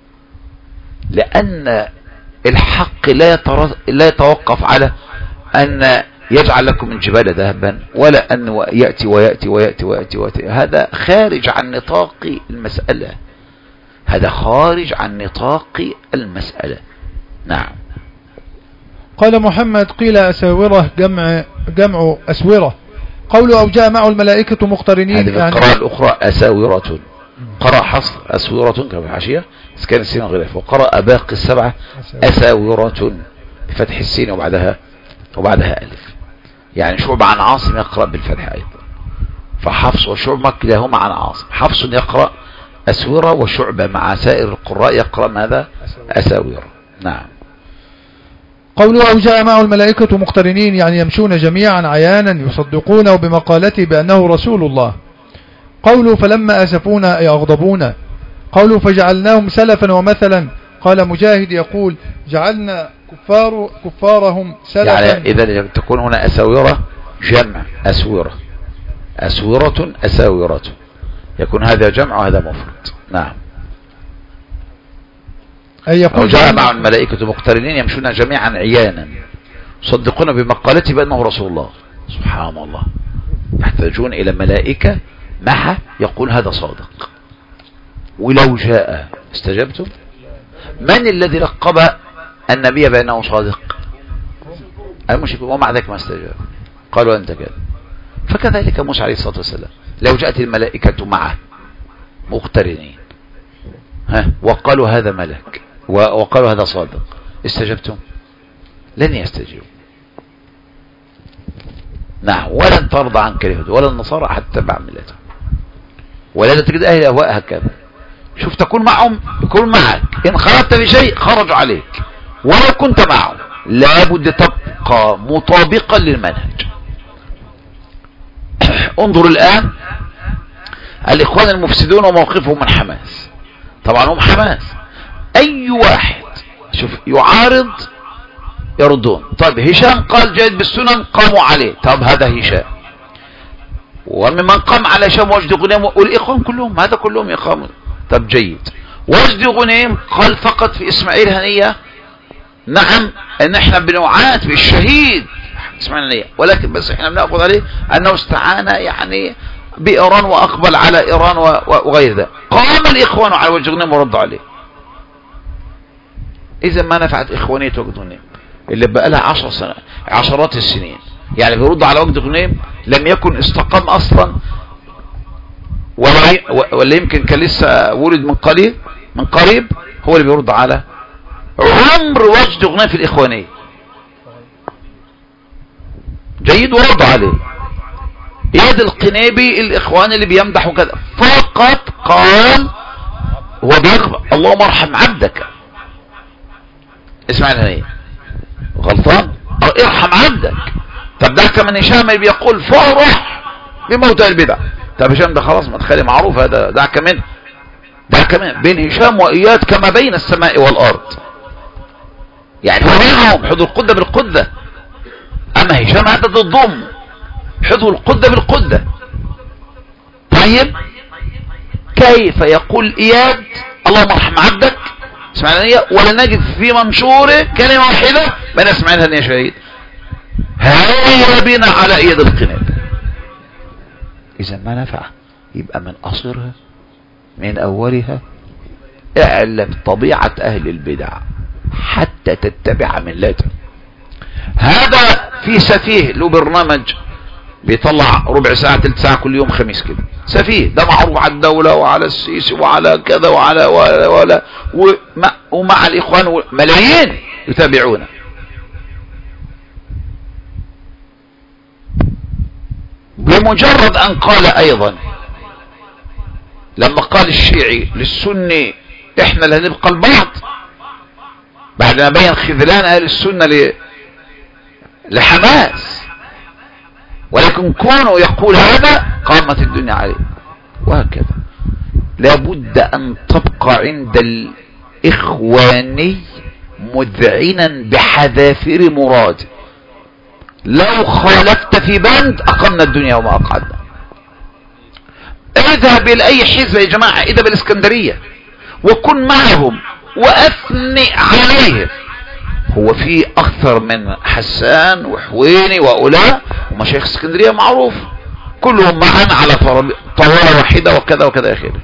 لأن الحق لا يتوقف على أن يجعل لكم من جبال ذهبا ولا أن يأتي ويأتي ويأتي ويأتي ويأتي. هذا خارج عن نطاق المسألة، هذا خارج عن نطاق المسألة. نعم. قال محمد قيل أساورة جمع أسورة. قوله أو جاء معه الملائكة مقترنين، هذه يعني القراءة الأخرى أساورة، قرأ حصر أسورة كما في الحاشية بس كان السين غير، وقرأ باقي السبعة أساورة بفتح السين وبعدها ألف. يعني شعب عن عاصم يقرأ بالفتح أيضا، فحفص وشعبة كلاهما عن عاصم. حفص يقرأ أسورة وشعبة مع سائر القراء يقرأ ماذا؟ أساورة. نعم. قوله أو جاء معه الملائكة مقترنين، يعني يمشون جميعا عيانا يصدقونه بمقالته بأنه رسول الله. قوله فلما أسفونا أي أغضبونا. قوله فجعلناهم سلفا ومثلا. قال مجاهد يقول جعلنا كفارهم سلفا. يعني إذا تكون هنا أساورة جمع أسورة، أسورة أساورة، يكون هذا جمع وهذا مفرد. نعم. أو جاء مع الملائكة مقترنين يمشون جميعا عيانا يصدقون بمقالته بأنه رسول الله. سبحان الله، يحتاجون إلى ملائكة معه يقول هذا صادق. ولو جاء استجبتم؟ من الذي لقب النبي بأنه صادق؟ المشركون، ومع ذلك ما استجاب، قالوا أنت كذا. فكذلك موسى عليه الصلاة والسلام لو جاءت الملائكة معه مقترنين وقالوا هذا ملك وقالوا هذا صادق، استجبتم؟ لن يستجيبوا. نعم. ولن ترضى عنك اليهود ولا النصارى حتى تتبع ملتهم، ولا تجد أهل الأهواء هكذا. شوف، تكون معهم يكون معك، إن خرجت بشيء خرجوا عليك، ولو كنت معهم لابد تبقى مطابقا للمنهج. انظر الآن الإخوان المفسدون وموقفهم من حماس. طبعا هم حماس، أي واحد شوف يعارض يردون. طيب هشام قال جيد بالسنن، قاموا عليه. طب هذا هشام، وممن قام على هشام وجد غنيم والإخوان كلهم، هذا كلهم يقامون. طب جيد. وجد غنيم قال فقط في إسماعيل هنية نعم ان احنا بنوعات بالشهيد اسماعيل هنية، ولكن بس احنا بنأخذ عليه انه استعان يعني بإيران واقبل على إيران وغير ذا. قام الإخوان على وجد غنيم وردوا عليه. إذا ما نفعت إخوانية وجد غنيم اللي بقى لها 10 سنة عشرات السنين، يعني بيرد على وجد غنيم لم يكن استقام أصلا، ولا يمكن كان لسه ولد من قريب، هو اللي بيرد على عمر وجد غنيم في الإخوانية. جيد. ورد عليه اياد القنيبي الإخوان اللي بيمدحوا كذا، فقط قال هو بيقبل اللهم ارحم عبدك اسماعيل هنية، غلطان ارحم عبدك. طب ده كمان هشام اللي بيقول فرح بموت البدع. طب هشام ده خلاص مدخلي معروف، هذا ده كمان بين هشام وإياد كما بين السماء والأرض، يعني هو معهم حضور القدة بالقدة. أما هشام هذا ضدهم حضور القدة بالقدة. طيب كيف يقول إياد اللهم ارحم عبدك اسماعيل هنية ولا نجد في منشوره كلمة واحدة بين اسماعيل هنية شهيد؟ هيا بنا على اياد القنيبي. اذا ما نفع يبقى من قصرها من اولها اعلم طبيعة اهل البدع حتى تتبع ملتهم. هذا في سفيه له برنامج بيطلع ربع ساعة 3 ساعة كل يوم خميس كده، سفيه ده معروف على الدولة وعلى السيسي وعلى كذا وعلى ولا ومع الإخوان ملايين يتابعونه. بمجرد أن قال أيضا لما قال الشيعي للسني احنا اللي هنبقى البعض بعد ما بين خذلان أهل السنة لحماس، ولكن كونه يقول هذا قامت الدنيا عليه. وهكذا لابد أن تبقى عند الإخواني مذعنا بحذافير مراد. لو خالفت في بند أقمنا الدنيا وما أقعدنا. اذهب إلى أي حزب يا جماعة، اذهب الإسكندرية وكن معهم وأثني عليهم. هو في أكثر من حسان وحويني وأولاء ومشايخ اسكندرية معروف كلهم معا على طاولة واحدة وكذا وكذا آخره.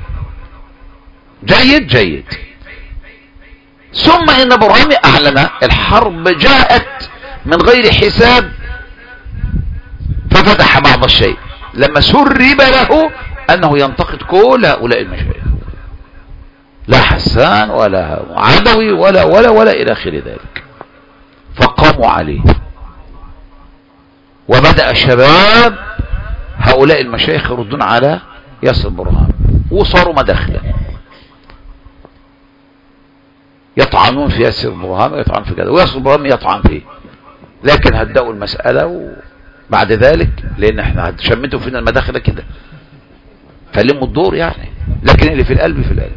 جيد. ثم إن برهامي أعلن الحرب جاءت من غير حساب ففتح بعض الشيء لما سرب له أنه ينتقد كل هؤلاء المشايخ، لا حسان ولا عدوي ولا إلى آخر ذلك. فقاموا عليه وبدأ شباب هؤلاء المشايخ يردون على ياسر برهان وصاروا مداخلا يطعنون في ياسر برهان ويطعن في كذا وياسر برهان يطعن فيه، لكن هدأوا المسألة وبعد ذلك لأن احنا شمتوا فينا المداخلة كده فلموا الدور يعني، لكن اللي في القلب في القلب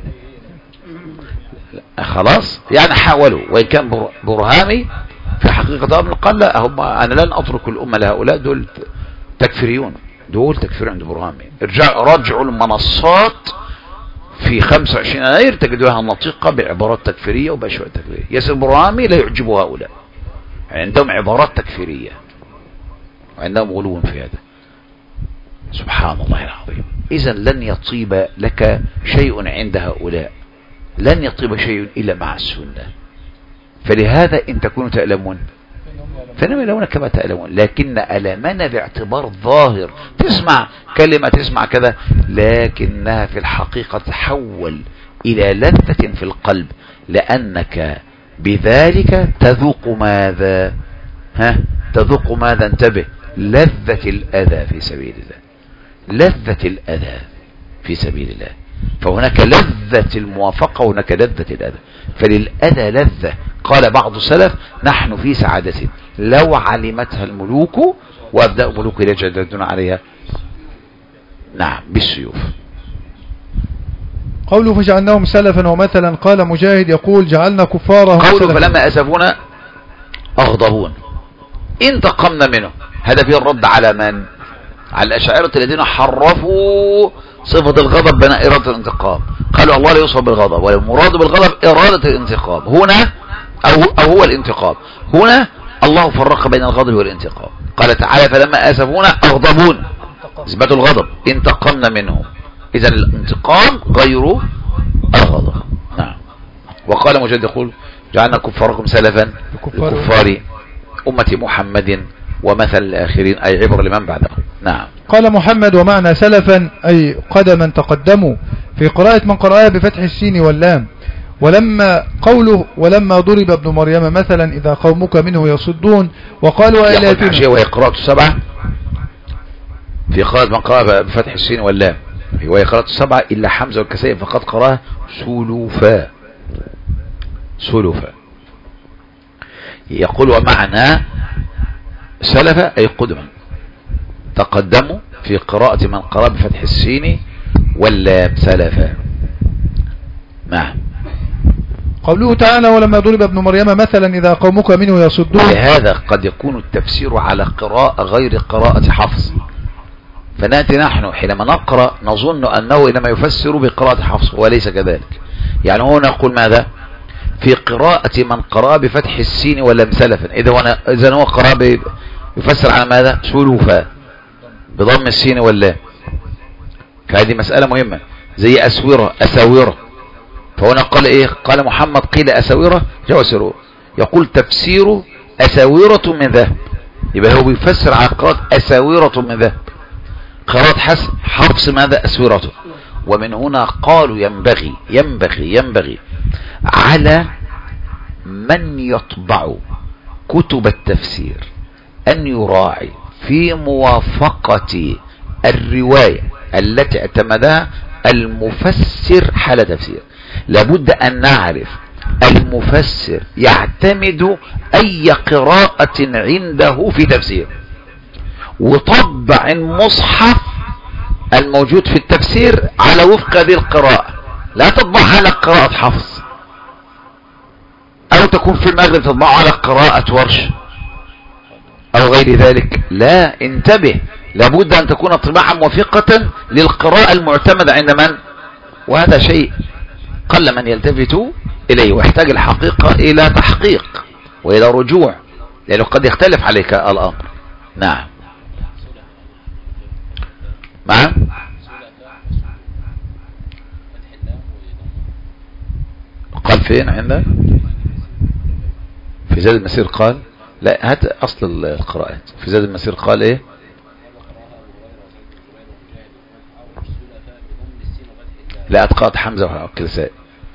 خلاص يعني حاولوا. وإن كان برهامي في حقيقة أمر قال لا هم أنا لن أترك الأمة لهؤلاء، دول تكفيريون، دول تكفير عند برهامي. رجعوا المنصات في 25 يناير تجدوها نطيقة بعبارات تكفيرية وبأشياء تكفيرية. ياسر برهامي لا يعجب هؤلاء، عندهم عبارات تكفيرية وعندهم غلو في هذا. سبحان الله العظيم. إذا لن يطيب لك شيء عند هؤلاء، لن يطيب شيء إلا مع السنة. فلهذا إن تكونوا تألمون فإنهم يلون كما تألمون، لكن ألمنا باعتبار ظاهر، تسمع كلمة تسمع كذا لكنها في الحقيقة تحول إلى لذة في القلب، لأنك بذلك تذوق ماذا؟ تذوق ماذا؟ انتبه، لذة الأذى في سبيل الله، لذة الأذى في سبيل الله. فهناك لذة الموافقة وهناك لذة الأذى. فللأذى لذة. قال بعض السلف: نحن في سعادة لو علمتها الملوك وأبدأ ملوك يجددون عليها نعم بالسيوف. قوله فجعلناهم سلفا ومثلا. قال مجاهد يقول: جعلنا كفارهم قوله فلما أسفونا أغضبون انتقمنا منه. هذا فيه الرد على من؟ على الأشاعرة الذين حرفوا صفة الغضب بين إرادة الانتقام. قالوا الله لا يوصف بالغضب، والمراد بالغضب إرادة الانتقام هنا أو هو الانتقام. هنا الله فرق بين الغضب والانتقام. قال تعالى: فلما أسفونا أغضبون، إثبات الغضب، انتقمنا منهم. إذا الانتقام غير الغضب. نعم. وقال مجاهد يقول: جعلنا كفاركم سلفا لكفار أمة محمد ومثل الآخرين، أي عبر لمن بعدهم. نعم. قال محمد: ومعنى سلفا أي قدما تقدموا، في قراءة من قرأها بفتح السين واللام. ولما ضرب ابن مريم مثلا إذا قومك منه يصدون وقالوا آلهتنا. وهي قراءة السبعة في قراءة من قرأها بفتح السين واللام، وهي قراءة السبعة إلا حمزة والكسائي فقد قرأها سلوفا. سلوفا. يقول: ومعنى سلف أي قدما تقدموا، في قراءة من قرأ بفتح السين واللام سلفا. نعم. قوله تعالى: ولما ضرب ابن مريم مثلا إذا قومك منه يصدون. لهذا قد يكون التفسير على قراءة غير قراءة حفص، فنأتي نحن حينما نقرأ نظن أنه إنما يفسر بقراءة حفص وليس كذلك. يعني هو نقول ماذا؟ في قراءة من قرأ بفتح السين واللام سلفا. إذا هو قرأ يفسر على ماذا؟ سلوفا بضم السين واللام. فهذه مسألة مهمة. زي أسورة، أساورة. فهنا قال إيه؟ قال محمد: قيل أساورة جاء أساورة. يقول تفسير أساورة من ذهب، يبقى هو بيفسر على قراءة أساورة من ذهب. قراءة حفص ماذا؟ أسورة. ومن هنا قالوا ينبغي على من يطبع كتب التفسير أن يراعي في موافقة الرواية التي اعتمدها المفسر حال تفسير. لابد أن نعرف المفسر يعتمد أي قراءة عنده في تفسير، وطبع المصحف الموجود في التفسير على وفق هذه القراءة. لا تطبعها على قراءة حفص، أو تكون في المغرب تطبعها على قراءة ورش أو غير ذلك. لا، انتبه، لابد أن تكون طباعة موافقة للقراءة المعتمدة عند من؟ وهذا شيء قل من يلتفت إليه، ويحتاج الحقيقة إلى تحقيق وإلى رجوع، لأنه قد يختلف عليك الأمر. نعم. قال فين عندك؟ في زاد المسير قال لا، هات أصل القراءات. في زاد المسير قال إيه؟ لا، أتقاط حمزة والكسائي.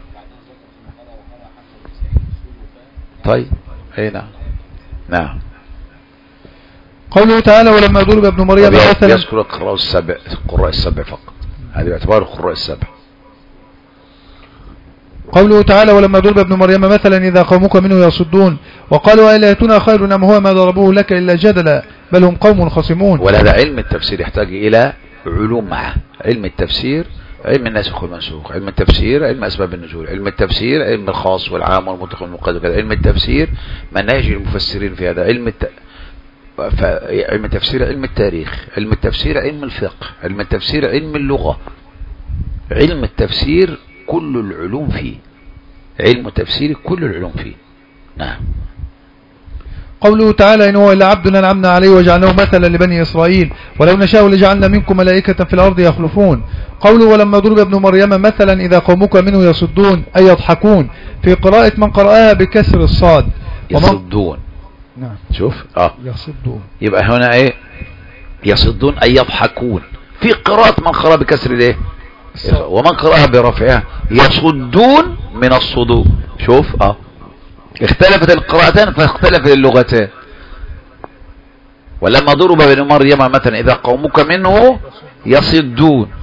طيب أي نعم. قوله تعالى: ولما ضرب ابن مريم مثلا. يذكر القراء السبع فقط، هذه باعتبار القراء السبع. قوله تعالى: ولما ضرب ابن مريم مثلا إذا قومك منه يصدون وقالوا آلهتنا خير أم هو ما ضربوه لك إلا جدلا بل هم قوم خصمون. ولهذا علم التفسير يحتاج إلى علوم معه. علم التفسير علم الناسخ والمنسوخ، علم التفسير علم أسباب النزول، علم التفسير علم الخاص والعام والمطلق والمقيد وكذا، علم التفسير مناهج المفسرين في هذا، علم التفسير علم التاريخ، علم التفسير علم الفقه، علم التفسير علم اللغة. علم التفسير كل العلوم فيه، علم التفسير كل العلوم فيه. نعم. قوله تعالى: إن هو إلا عبد أنعمنا عليه وجعلناه مثلا لبني إسرائيل ولو نشاء لجعلنا منكم ملائكة في الأرض يخلفون. قوله: ولما ضرب ابن مريم مثلا إذا قومك منه يصدون أي يضحكون، في قراءة من قرأها بكسر الصاد. يصدون. نعم. شوف يصدون، يبقى هنا ايه؟ يصدون أي يضحكون. في قراءة من قرأ بكسر الايه؟ ومن قرأها برفعها يصدون من الصدور. شوف اختلفت القراءتان فاختلفت اللغتان. ولما ضرب بن مريم مثلا إذا قومك منه يصدون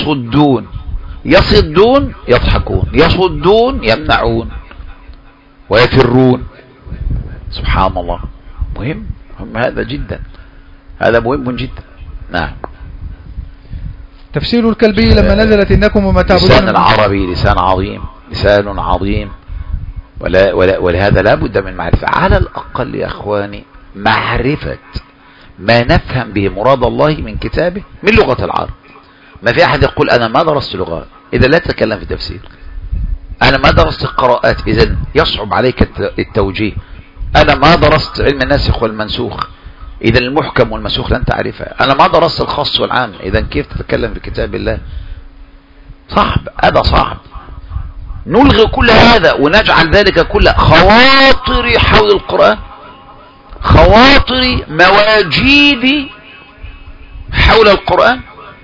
يضحكون، يصدون يمنعون ويفرون. سبحان الله. مهم هذا جدا، هذا مهم جدا. نعم. تفسير الكلبي لما نزلت إنكم وما تعبدون. لسان العربي لسان عظيم، لسان عظيم، ولهذا لا بد من معرفة، على الأقل يا أخواني معرفة ما نفهم به مراد الله من كتابه من لغة العرب. ما في أحد يقول أنا ما درست لغات إذا لا تتكلم في تفسير، أنا ما درست القراءات إذا يصعب عليك التوجيه، أنا ما درست علم الناسخ والمنسوخ إذا المحكم والمنسوخ لن تعرفها، أنا ما درست الخاص والعام إذا كيف تتكلم في كتاب الله؟ صعب، هذا صعب. نلغي كل هذا ونجعل ذلك كله خواطري حول القرآن، خواطري مواجيدي حول القرآن.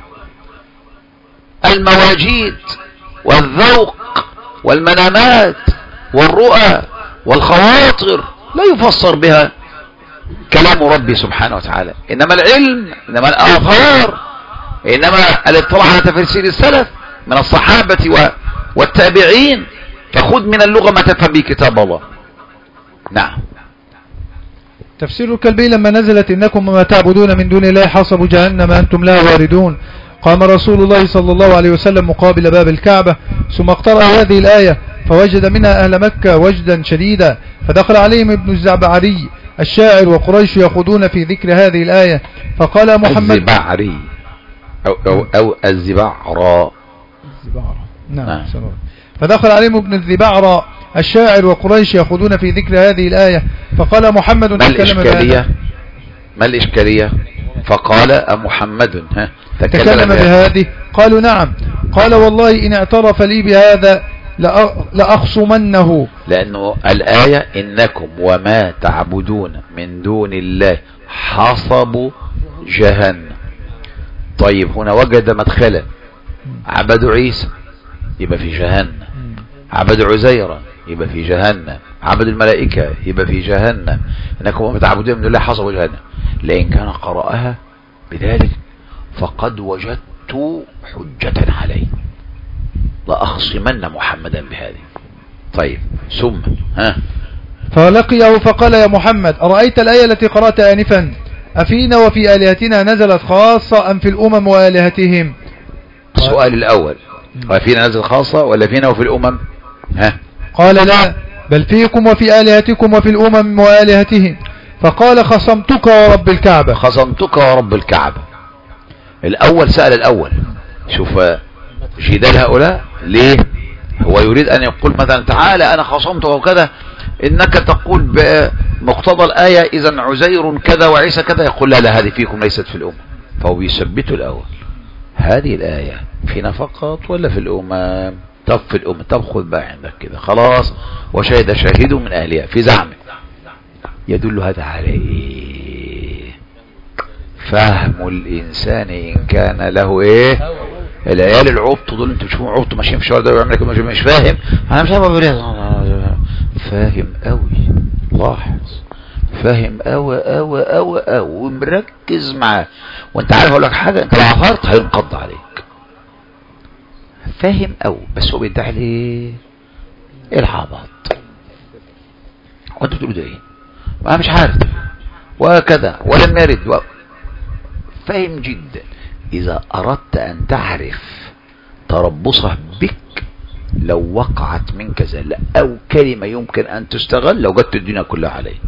المواجيد والذوق والمنامات والرؤى والخواطر لا يفسر بها كلام ربي سبحانه وتعالى، إنما العلم، إنما الآثار، إنما الاطلاع على تفسير السلف من الصحابة والتابعين. فخذ من اللغة ما تفهم به كتاب الله. نعم. تفسير الكلبي لما نزلت إنكم وما تعبدون من دون الله حصب جهنم أنتم لا واردون. قام رسول الله صلى الله عليه وسلم مقابل باب الكعبة ثم اقترأ هذه الآية فوجد منها أهل مكة وجدا شديدا، فدخل عليهم ابن الزبعري الشاعر وقريش يخوضون في ذكر هذه الآية فقال محمد الزبعري أو الزبعرى. نعم. فدخل عليهم ابن الزبعرى الشاعر وقريش يخوضون في ذكر هذه الآية فقال محمد ما الإشكالية؟ فقال محمد تكلم بهذه. قالوا نعم. قال والله إن اعترف لي بهذا لأخصمنه، لأنه الآية إنكم وما تعبدون من دون الله حصب جهنم. طيب هنا وجد مدخلا، عبدوا عيسى يبقى في جهنم، عبدوا عزيرا يبقى في جهنم، عبدوا الملائكة يبقى في جهنم، إنكم وما تعبدون من دون الله حصب جهنم. لئن كان قرأها بذلك فقد وجدت حجة عليه لأخصمن محمدا بهذه. طيب ثم فلقيه فقال يا محمد أرأيت الآية التي قرأت آنفا أفينا وفي آلهتنا نزلت خاصة أم في الأمم وآلهتهم؟ السؤال الأول وفينا نزل خاصة ولا فينا وفي الأمم؟ قال لا بل فيكم وفي آلهتكم وفي الأمم وآلهتهم. فقال خصمتك ورب الكعبة. خصمتك ورب الكعبة. الأول سأل الأول. شوف جدال هؤلاء ليه؟ هو يريد أن يقول مثلا تعالى أنا خصمتك وكذا، إنك تقول بمقتضى الآية إذا عزير كذا وعيسى كذا، يقول لا لا هذه فيكم ليست في الأمم. فهو يثبت الأول هذه الآية فينا فقط ولا في الأمم؟ طب في الأمم. طب خذ بقى عندك كده خلاص. وشهد شاهد من أهلها في زعمه. يدل هذا عليه فهم الإنسان إن كان له إيه؟ العيال العبط دول انتوا تشوفوا عبط ماشيين في الشوارع ده ويعمل لك مش فاهم. انا مش فاهم قوي. لاحظ فاهم قوي ومركز معاه. وانت عارف اقول لك حاجه، انت لو عثرت هينقض عليك. فاهم قوي بس هو بيدعي ليه العبط. وانت بتقول ده ايه؟ ما مش عارف وكذا ولم يرد فاهم جدا. إذا أردت أن تعرف تربصه بك لو وقعت منك زلة أو كلمة يمكن أن تستغل لو وجدت الدنيا كلها عليك،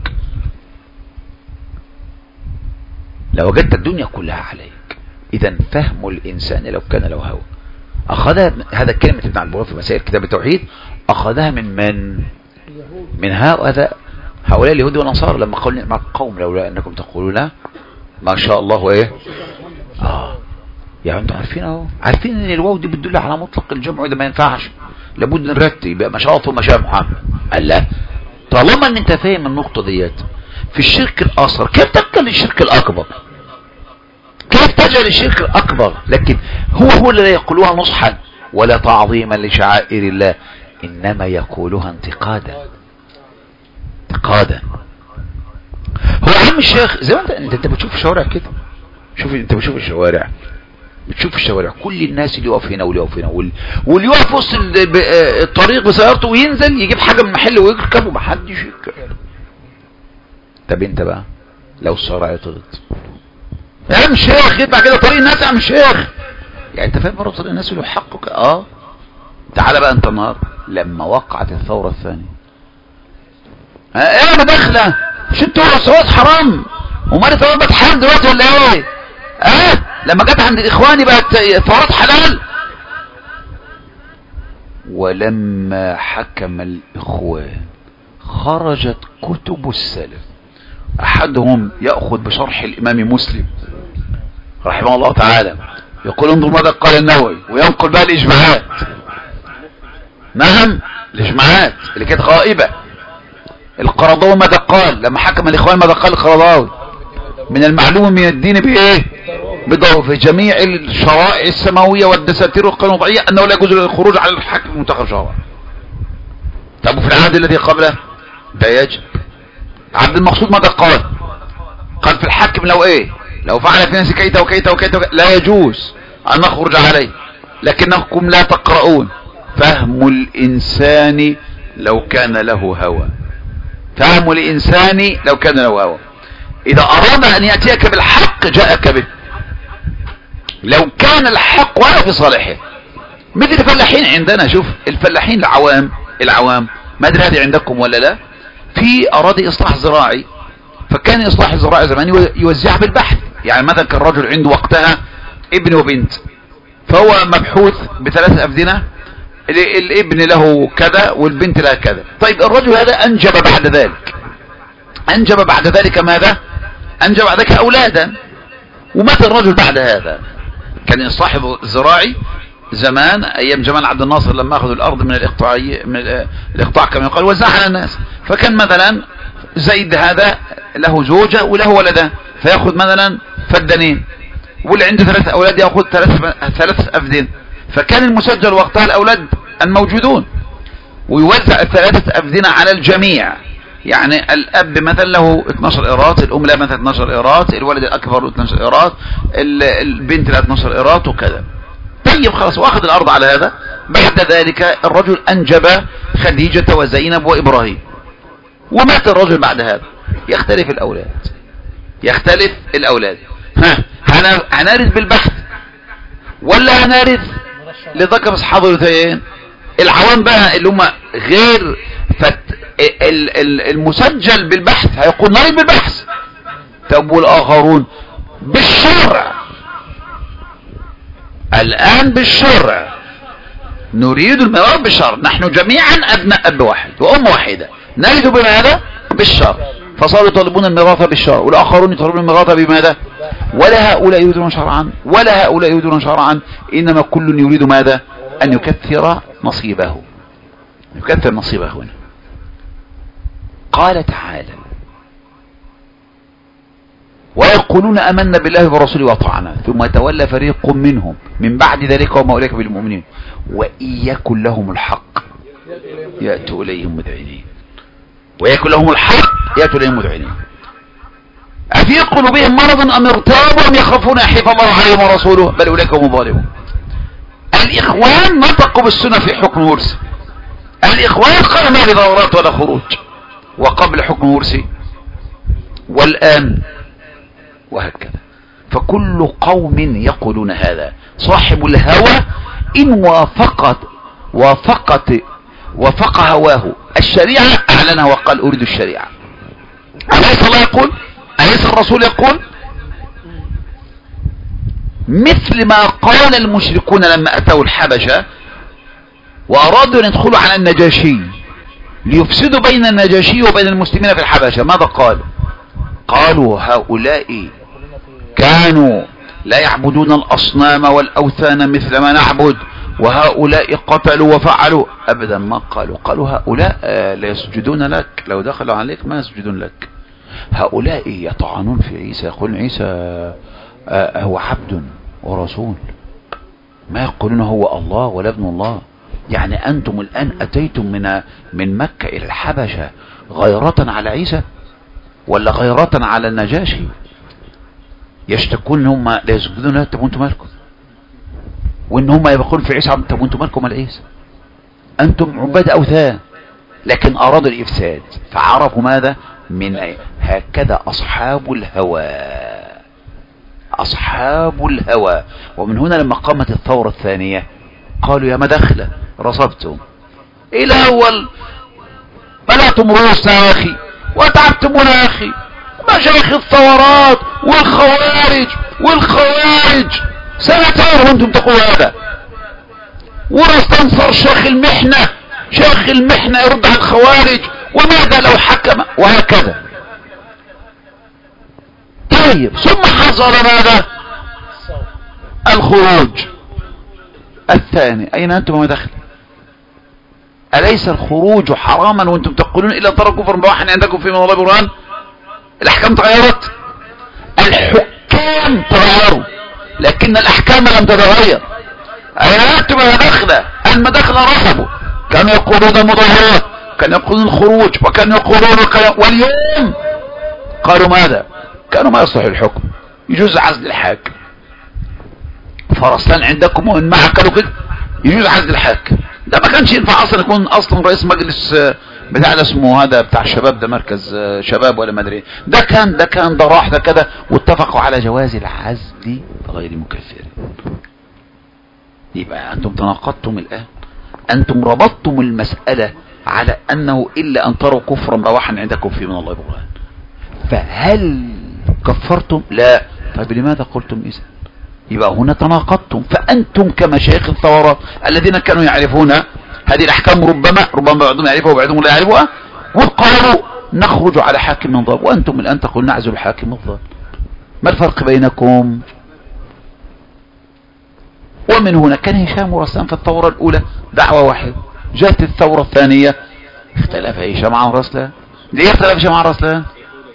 لو وجدت الدنيا كلها عليك. إذا فهم الإنسان لو كان له هوى أخذها. هذا كلمة ابن عبد البر في مسائل كتاب التوحيد أخذها من هؤلاء اليهود والنصارى لما قالوا مع القوم لولا أنكم تقولون ما شاء الله وإيه. يعني انتوا عارفين اهو، عارفين ان الواو دي بتدل على مطلق الجمع وده ما ينفعش، لابد نرتب يبقى ما شاء الله ثم شاء محمد. قال لا طالما ان انت فاهم النقطه ديت في الشرك الاصغر كيف تقل الشرك الاكبر؟ كيف تجعل الشرك الاكبر؟ لكن هو الذي يقولها نصحا ولا تعظيما لشعائر الله، انما يقولها انتقادا. هو يا عم الشيخ زي ما انت بتشوف الشوارع كده، شوف انت بتشوف الشوارع، بتشوف الشوارع كل الناس اللي يقف هنا واللي يقف هنا واللي يقف في وسط الطريق بسيارته وينزل يجيب حاجة من محل ويركب ومحدش يركب. طب انت بقى لو الشارع يطرد يا عم الشيخ يطلع كده طريق الناس يا عم الشيخ، يعني انت فاهم برضه طريق الناس اللي يحقق. تعالى بقى انت النهار لما وقعت الثورة الثانية، ايه انا داخله مش انتوا الصوت حرام ومالي ثورات بقت حرام دلوقتي ولا ايه؟ لما جت عند الاخواني بقت ثورات حلال. ولما حكم الاخوان خرجت كتب السلف، احدهم يأخذ بشرح الامام مسلم رحمه الله تعالى يقول انظر ماذا قال النووي، وينقل بقى الاجماعات. نعم الاجماعات اللي كانت غائبة. القرضاوي ماذا قال لما حكم الاخوان؟ ماذا قال القرضاوي؟ من المعلوم من الدين بايه؟ بضعف في جميع الشرائع السماوية والدساتير والقانون الوضعية انه لا يجوز الخروج على الحاكم المنتخب شرعا. طب وفي العهد الذي قبله ده يجب. عبد المقصود ماذا قال؟ قال في الحاكم لو فعل في نفسه كيت وكيت وكيت لا يجوز ان نخرج عليه، لكنكم لا تقرؤون فهم الانسان لو كان له هوى. فهم الانسان لو كان له هوى، اذا اراد ان ياتيك بالحق جاءك به لو كان الحق ولا في صالحه. مثل الفلاحين عندنا، شوف الفلاحين العوام ما ادري هذه عندكم ولا لا، في اراضي اصلاح زراعي، فكان اصلاح الزراعي زمان يوزعها بالبحث. يعني مثلا كان الرجل عنده وقتها ابن وبنت، فهو مبحوث ب3 أفدنة، الابن له كذا والبنت لها كذا. طيب الرجل هذا انجب بعد ذلك ماذا؟ انجب بعد ذلك اولادا، ومات الرجل بعد هذا. كان صاحب الزراعي زمان ايام جمال عبد الناصر لما اخذوا الارض من الاقطاع كما يقال وزعها على الناس، فكان مثلا زيد هذا له زوجة وله ولدان، فياخذ مثلا فدانين، واللي عنده 3 اولاد ياخذ 3 أفدين. فكان المسجل وقتها الاولاد الموجودون، ويوزع 3 أفدنة على الجميع. يعني الاب مثلا له 12 قيراط، الام لها مثلا 12 قيراط، الولد الاكبر له 12 قيراط، البنت لها 12 قيراط وكذا. طيب خلاص، واخذ الارض على هذا. بعد ذلك الرجل انجب خديجة وزينب وابراهيم، ومات الرجل بعد هذا. يختلف الاولاد. هنرث بالبحث ولا هنرث لذكر اصحاب الانثيين؟ العوام بقى اللي هم غير المسجل بالبحث هيقول نرث بالبحث. طب والاخرون بالشرع؟ الان بالشرع نريد الميراث بالشرع، نحن جميعا ابناء اب واحد وام واحده، نرث بماذا؟ بالشرع. فصاروا يطالبون الميراث بالشرع، والاخرون يطالبون الميراث بماذا؟ ولا هؤلاء يريدون شرعا ولا هؤلاء يريدون شرعا، انما كل يريد ماذا؟ ان يكثر نصيبه هنا. قال تعالى: ويقولون امنا بالله ورسوله واطعنا ثم تولى فريق منهم من بعد ذلك وما اولئك بالمؤمنين وان يكن لهم الحق ياتوا اليهم مذعنين. أفي قلوبهم مرض أم ارتابوا أم يخافون يحيف الله عليهم ورسوله بل أولئك هم الظالمون. الإخوان نطقوا بالسنة في حكم مرسي. الإخوان قالوا ما في ضرورات ولا خروج، وقبل حكم مرسي والآن وهكذا. فكل قوم يقولون هذا. صاحب الهوى إن وافق هواه الشريعة أعلنها وقال أريد الشريعة. أليس الله يقول؟ أليس الرسول يقول؟ مثل ما قال المشركون لما أتوا الحبشة وأرادوا أن يدخلوا على النجاشي ليفسدوا بين النجاشي وبين المسلمين في الحبشة. ماذا قالوا هؤلاء كانوا لا يعبدون الأصنام والأوثان مثل ما نعبد، وهؤلاء قتلوا وفعلوا. أبدا ما قالوا هؤلاء لا يسجدون لك، لو دخلوا عليك ما يسجدون لك. هؤلاء يطعنون في عيسى، يقولون عيسى هو عبد ورسول، ما يقولون هو الله ولا ابن الله. يعني أنتم الآن أتيتم من مكة إلى الحبشة غيرة على عيسى. ولا غيرة على النجاشي يشتكون ان هم لا يسجدون. طب وانتم مالكم؟ وان هم يقولون في عيسى طب وانتم مالكم على عيسى؟ انتم عباد اوثان. لكن ارادوا الافساد فعرفوا ماذا من ايه. هكذا اصحاب الهوى، اصحاب الهوى. ومن هنا لما قامت الثورة الثانية قالوا يا مدخلة رصبتم الى اول بلعتم رؤوسنا يا اخي وتعبتمونا يا اخي. مشايخ الثورات والخوارج سنتين وانتم تقولوا هذا. ورستنصر شيخ المحنة يرد على الخوارج وماذا لو حكم وهكذا. طيب ثم حصل ماذا؟ الخروج الثاني. اين انتم مدخل؟ أليس الخروج حراما وانتم تقولون إلا ترى كفر بواحد عندكم في من الله برهان؟ الأحكام تغيرت، الحكام تغيروا لكن الأحكام لم تتغير. أين أنتم مدخلة؟ المدخلة رحبوا، كانوا يقولون مظاهرات، كانوا يقولون خروج، وكانوا يقولون واليوم قالوا ماذا؟ كانوا ما يصلح الحكم، يجوز عزل الحاكم. فرسان عندكم ومن معه كانوا كده يجوز عزل الحاكم. ده ما كانش ينفع اصلا يكون اصلا رئيس مجلس بتاع اسمه هذا بتاع الشباب، ده مركز شباب ولا ما ادري. ده راح ده كده واتفقوا على جواز العزل غير مكفر. يبقى انتم تناقضتم الان، انتم ربطتم المسألة على انه الا ان تروا كفرا بواحا عندكم فيه من الله برهان. فهل كفرتم؟ لا. طيب لماذا قلتم اذا؟ يبقى هنا تناقضتم. فأنتم كمشايخ الثورات الذين كانوا يعرفون هذه الأحكام ربما بعضهم يعرفها وبعضهم لا يعرفها، وقالوا نخرج على حاكم من ضرب، وأنتم الآن تقول نعزل حاكم من ضرب. ما الفرق بينكم؟ ومن هنا كان هشام ورسلان في الثورة الأولى دعوة واحدة، جاءت الثورة الثانية اختلف هشام عن رسلان. ليه اختلف هشام عن رسلان؟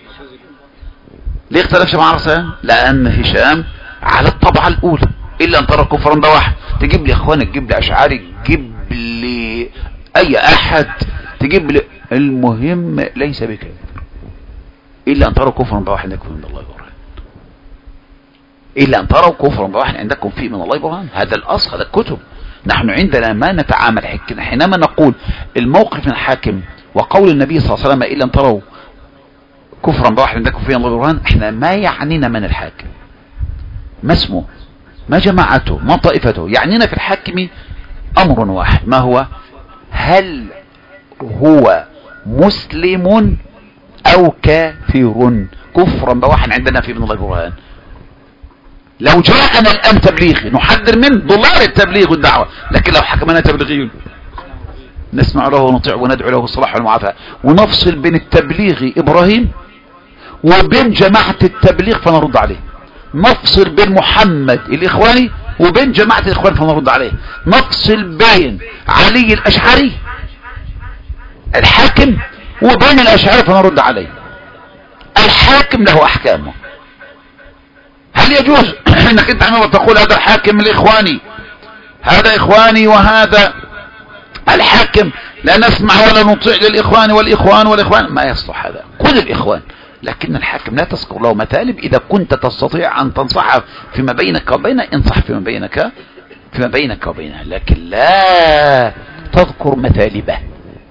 لأن هشام على الطبعة الأولى إلا أن ترى كفرا بواحد. تجيب لي إخوانك، تجيب لي أشعاري، تجيب لي أي أحد، تجيب لي المهم ليس بكافر إلا أن تروا كفرا بواحد عندكم من الله برهان. إلا أن تروا كفرا بواحد عندكم فيه من الله برهان. هذا الأصل، هذا الكتب. نحن عندنا ما نتعامل حينما نقول الموقف من الحاكم وقول النبي صلى الله عليه وسلم إلا أن تروا كفرا بواحد عندكم فيه من الله برهان، احنا ما يعنينا من الحاكم، ما اسمه، ما جماعته، ما طائفته. يعنينا في الحاكم امر واحد، ما هو؟ هل هو مسلم او كافر؟ كفرا بواحد عندنا في من الله برهان. لو جاءنا الان تبليغي نحذر من ضلال التبليغ والدعوة، لكن لو حكمنا تبليغي نسمع له ونطيع وندعو له الصلاح والمعافاة، ونفصل بين التبليغ ابراهيم وبين جماعة التبليغ فنرد عليه، نفصل بين محمد الإخواني وبين جماعة الإخوان فنرد عليه، نفصل بين علي الأشعري الحاكم وبين الأشعري فنرد عليه. الحاكم له أحكامه. هل يجوز انك انت عندما تقول هذا الحاكم الإخواني، هذا إخواني وهذا الحاكم لا نسمع ولا نطيع للإخوان والإخوان ما يصلح هذا. كل الإخوان، لكن الحاكم لا تذكر له مثالب. إذا كنت تستطيع أن تنصح فيما بينك وبينه انصح فيما بينك وبينه، لكن لا تذكر مثالبه.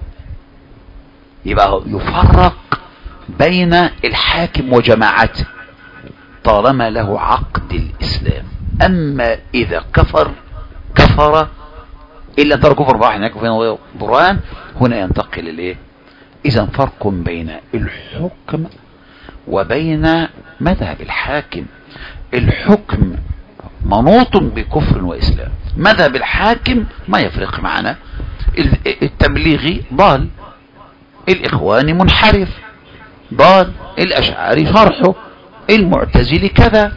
يبقى يفرق بين الحاكم وجماعته طالما له عقد الإسلام. أما إذا كفر إلا ترى كفر بواحد يكون فينا برهان، هنا ينتقل إليه. إذا فرق بين الحكم وبين مذهب الحاكم. الحكم منوط بكفر وإسلام، مذهب الحاكم ما يفرق معنا. التبليغي ضال، الإخواني منحرف ضال، الأشعري شرحه، المعتزلي كذا،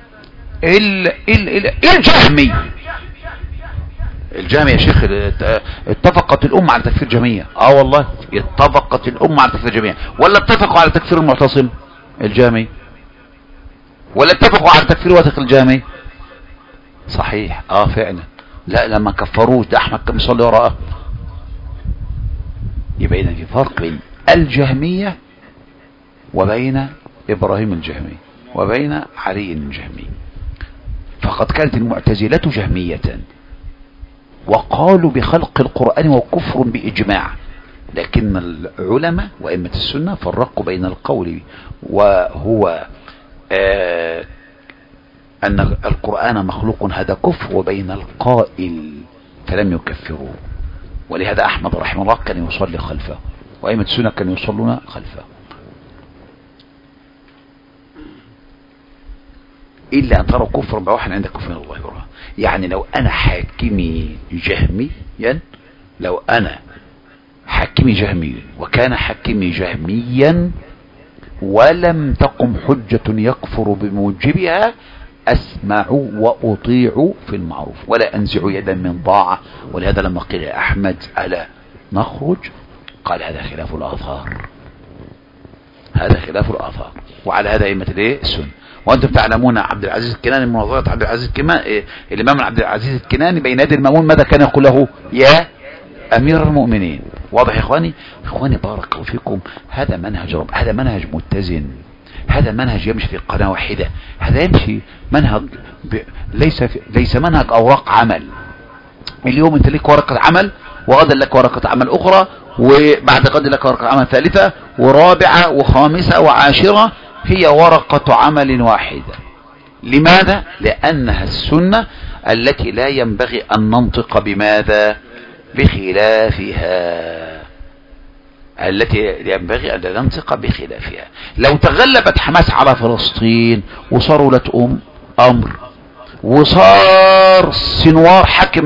الجهمي يا شيخ اتفقت الأمة على تكفير جميع. والله اتفقت الأمة على تكفير جميع. ولا اتفقوا على تكفير المعتصم الجهمي؟ ولا اتفقوا على تكفير واثق الجهمي؟ صحيح فعلا. لا لما كفروش ده احمد كان بيصلي وراءه. يبقى اذا في فرق بين الجهمية وبين إبراهيم الجهمي وبين علي الجهمي. فقد كانت المعتزلة جهمية وقالوا بخلق القرآن وكفر بإجماع، لكن العلماء وأئمة السنة فرقوا بين القول وهو أن القرآن مخلوق هذا كفر، وبين القائل فلم يكفروه. ولهذا أحمد رحمه الله كان يصلي خلفه، وأئمة السنة كانوا يصلون خلفه، إلا أن تروا كفر بواحد عند كفر الله برهان. يعني لو أنا حاكمي جهميا، لو أنا حاكمي جهمي وكان حاكمي جهميا ولم تقم حجة يكفر بموجبها، أسمع وأطيع في المعروف ولا أنزع يدا من ضاعة. ولهذا لما قيل أحمد ألا نخرج قال هذا خلاف الآثار، هذا خلاف الآثار. وعلى هذا أئمة السنة. وأنتم تعلمون عبد العزيز الكناني، مناظرة عبد العزيز الإمام عبد العزيز الكناني بين يدي المأمون ماذا كان يقول له؟ يا أمير المؤمنين. واضح يا إخواني بارك الله فيكم. هذا منهج رب، هذا منهج متزن، هذا منهج يمشي في قناة واحدة، هذا يمشي منهج ليس منهج أوراق عمل. اليوم انت لك ورقة عمل، وغدا لك ورقة عمل أخرى، وبعد غد لك ورقة عمل ثالثة ورابعة وخامسة وعاشرة، هي ورقة عمل واحدة. لماذا؟ لأنها السنة التي لا ينبغي أن ننطق بماذا؟ بخلافها، التي ينبغي أن ننطق بخلافها. لو تغلبت حماس على فلسطين وصار ولة أمر، وصار سنوار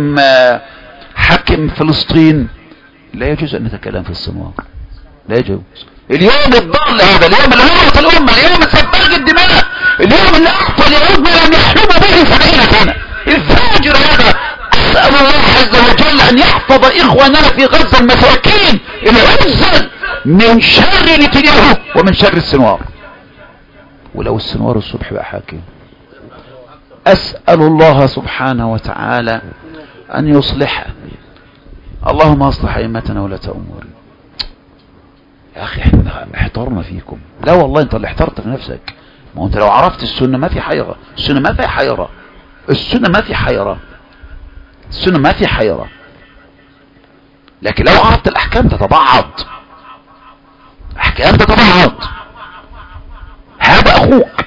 حكم فلسطين، لا يجوز أن نتكلم في السنوار، لا يجوز. اليوم الضال هذا، اليوم اللي هرط الأمة، اليوم سفاك الدماء، اليوم اللي أخطى اليهود ما لم يحلموا به 70 سنة، الفاجر هذا. أسأل الله عز وجل أن يحفظ إخواننا في غزة المساكين العزل من شر نتنياهو ومن شر السنوار. ولو السنوار الصبح بقى حاكم، أسأل الله سبحانه وتعالى أن يصلحها. اللهم أصلح أئمتنا ولاة أمورنا. يا أخي احنا احترنا فيكم. لا والله انت اللي احترت في نفسك. ما هو انت لو عرفت السنة ما في حيرة، السنة ما في حيرة، السنة ما في حيرة، السنة ما في حيرة. لكن لو عرفت الأحكام تتبعض، أحكام تتبعض. هذا أخوك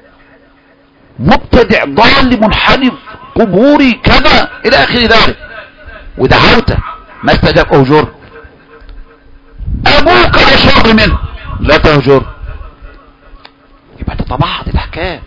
مبتدع ضال منحرف قبوري كذا إلى آخر ذلك، ودعوته ما استجاب أهجر. أبوك أشر منه لا تهجر. يبقى تتبعض الأحكام.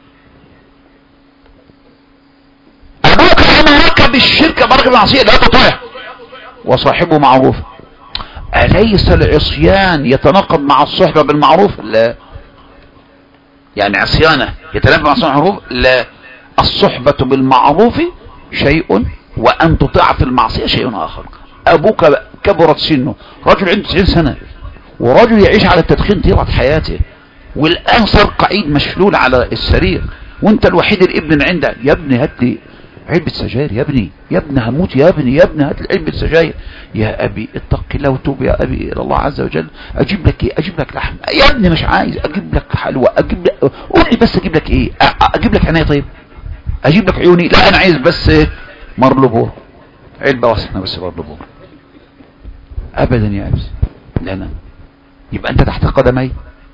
أبوك أمرك بالشرك أمرك بالمعصية لا تطيع، وصاحبه معروف. أليس العصيان يتناقض مع الصحبة بالمعروف؟ لا. يعني عصيانه يتنافى مع الصحبة بالمعروف؟ لا. الصحبة بالمعروف شيء، وأن تطيع في المعصية شيء آخر. أبوك كبرت سنه، رجل عنده 90 سنة، ورجل يعيش على التدخين طيلة حياته، والآن صار قعيد مشلول على السرير، وانت الوحيد الابن عنده. يا ابني هات لي علبة سجاير، يا ابني يا ابني هموت، يا ابني يا ابني هات لي علبة سجاير. يا أبي اتق الله وتوب يا أبي إلى الله عز وجل. أجيب لك إيه؟ أجيب لك لحم. يا ابني مش عايز. أجيب لك حلوى، أجيب لك، قول لي بس أجيب لك إيه؟ أجيب لك عيني؟ طيب أجيب لك عيوني؟ لا أنا عايز بس مرلبور، علبة واسطة بس مرلبور. أبدا يا أبي لنا. يبقى أنت تحت قدمي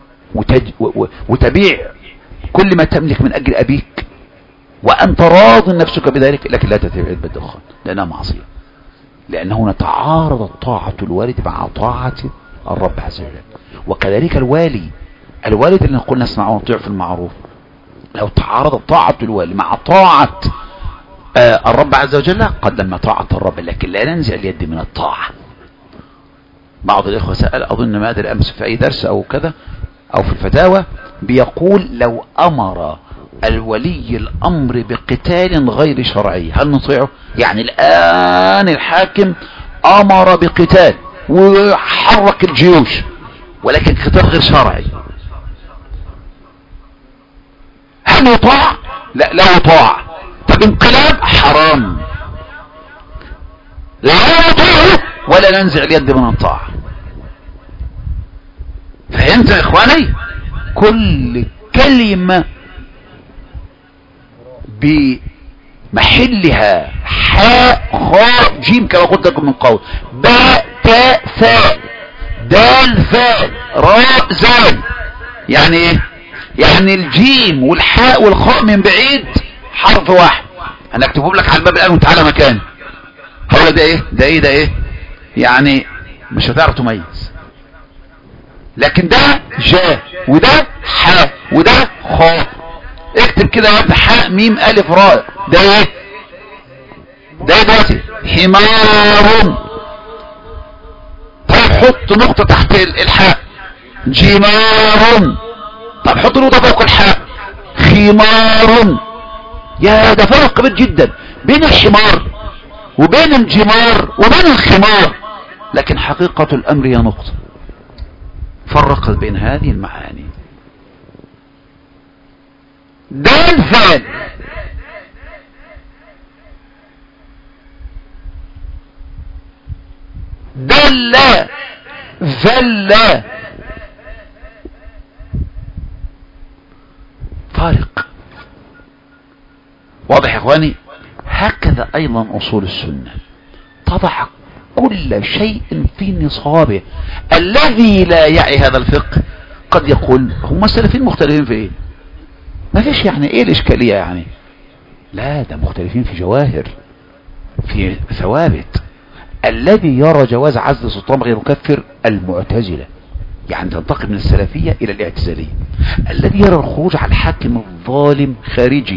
وتبيع كل ما تملك من أجل أبيك، وأنت راض نفسك بذلك، لكن لا تتبع علبة الدخان لأنها معصية، لأنه نتعارض طاعة الوالد مع طاعة الرب عز وجل. وكذلك الوالد اللي نقول نسمع ونطيع في المعروف، لو تعارضت طاعة الوالد مع طاعة الرب عز وجل قدمنا طاعة الرب، لكن لا ننزع اليد من الطاعة. بعض الإخوة سأل، أظن ما أدري أمس في أي درس أو كذا أو في الفتاوى، بيقول لو أمر الولي الأمر بقتال غير شرعي هل نطيعه؟ يعني الآن الحاكم أمر بقتال وحرك الجيوش، ولكن قتال غير شرعي، هل يطاع؟ لا يطاع. طب انقلاب حرام، لا يطيعه ولا ننزع اليد من الطاعة. فهمت؟ فهمت يا اخواني؟ كل كلمة بمحلها حاء خاء جيم كما قلت لكم من قول، باء تاء ثاء دال فاء راء زال. يعني ايه؟ يعني الجيم والحاء والخاء من بعيد حرف واحد، انا اكتبه لك على الباب الان وتعالى مكاني، هقول ده ايه ده ايه ده ايه، يعني مش هتعرف تميز. لكن ده جاء وده حاء وده خاء. اكتب كده يا ابني حاء ميم الف راء، ده ايه؟ ده دلوقتي حمار. طب حط نقطة تحت الحاء، جمار. طب حط نقطة فوق الحاء، خمار. يا ده فرق كبير جدا بين الحمار وبين الجمار وبين الخمار، لكن حقيقة الامر هي نقطة. فرق بين هذه المعاني. دال فال، دل ذل، فارق واضح يا اخواني؟ هكذا ايضا اصول السنة تضع كل شيء في نصابه. الذي لا يعي هذا الفقه قد يقول هم السلفيين مختلفين في ايه؟ ما فيش يعني ايه الاشكالية يعني؟ لا، ده مختلفين في جواهر، في ثوابت. الذي يرى جواز عزل سلطان غير مكفر المعتزلة، يعني تنتقل من السلفية الى الاعتزالية. الذي يرى الخروج على الحاكم الظالم خارجي.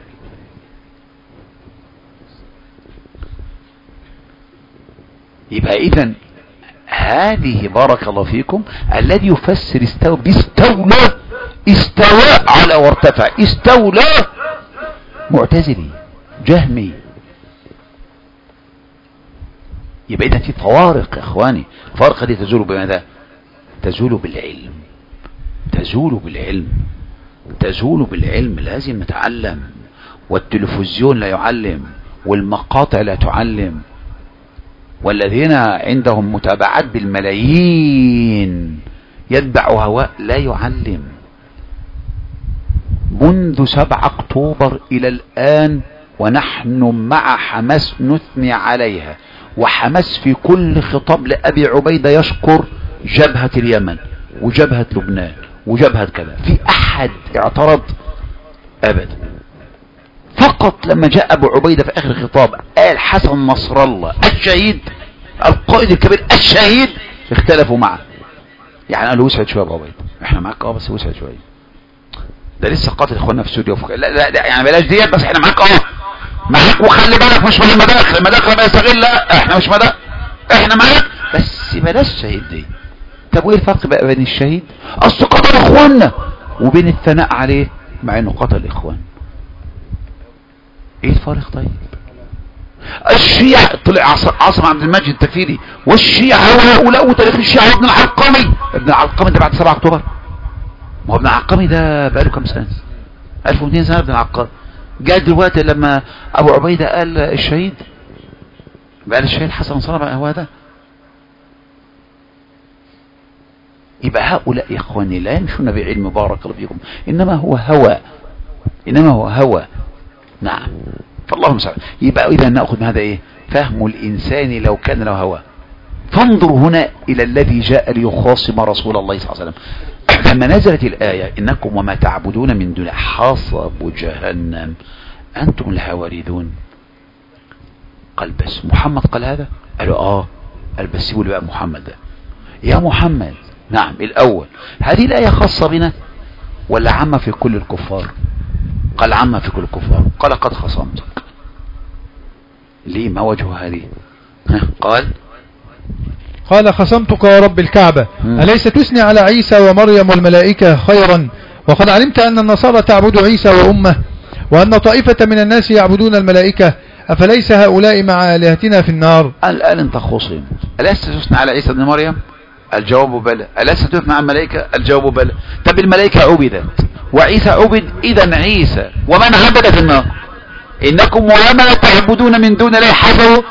يبقى اذا هذه بارك الله فيكم الذي يفسر استوى باستولى، استوى على وارتفع، استولى معتزلي جهمي. يبقى اذا في فوارق يا اخواني. الفوارق دي تزول بماذا؟ تزول بالعلم، تزول بالعلم، تزول بالعلم. لازم نتعلم، والتلفزيون لا يعلم، والمقاطع لا تعلم، والذين عندهم متابعات بالملايين يتبع هواء لا يعلم. منذ 7 أكتوبر إلى الآن ونحن مع حماس نثني عليها، وحماس في كل خطاب لأبي عبيدة يشكر جبهة اليمن وجبهة لبنان وجبهة كذا. في أحد اعترض؟ أبدا. فقط لما جاء أبو عبيدة في آخر الخطاب قال حسن نصر الله الشهيد القائد الكبير الشهيد، اختلفوا معه. يعني قالوا وسعت شوية أبو عبيدة، احنا معاك بس وسعت شوية، ده لسه قاتل اخواننا في السعودية لا يعني بلاش ديت، بس احنا معاك معاك، وخلي بالك مش من المداخل، المداخل ما يستغل، لا احنا مش مداخل، احنا معاك بس بلاش شهيد دي. طب وايه الفرق بقى بين الشهيد اصل قتل اخواننا وبين الثناء عليه مع انه قتل اخوان؟ ايه الفرق؟ طيب الشيعة طلع عاصم عبد المجيد التكفيري والشيعة هؤلاء وتاريخ الشيعة ابن العلقمي. ابن العلقمي ده بعد 7 اكتوبر، ما هو ابن العلقمي ده بقاله كام سنة؟ 1200 سنة ابن العلقمي. جاء دلوقتي لما ابو عبيدة قال الشهيد بقى الشهيد حسن نصر بقى هو ده. يبقى هؤلاء يا اخواني لا يمشون بعلم بارك الله فيكم، انما هو هوى، انما هو هوى. نعم، فالله المستعان. يبقى اذا ناخذ من هذا ايه؟ فهم الانسان لو كان له هوى. فانظر هنا الى الذي جاء ليخاصم رسول الله صلى الله عليه وسلم لما نزلت الآية إنكم وما تعبدون من دون حصب جهنم أنتم لها واردون. قال بس محمد قال هذا؟ قالوا قال بس سيبوا لي بقى محمد ده. يا محمد نعم الأول، هذه الآية خاصة بنا ولا عامة في كل الكفار؟ قال عامة في كل الكفار. قال قد خصمتك. ليه؟ ما وجه هذه؟ قال خصمتك يا رب الكعبة أليس تثني على عيسى ومريم والملائكة خيرا وقد علمت أن النصارى تعبد عيسى وأمه وأن طائفة من الناس يعبدون الملائكة أفليس هؤلاء مع آلهتنا في النار؟ الآن انت خصم. أليس تثني على عيسى بن مريم؟ الجواب بلى. أليس تثني على الملائكة؟ الجواب بلى. طب الملائكة عبدت وعيسى عبد، إذا عيسى ومن عبد في النار. إنكم وما تعبدون من دون الله حسبوا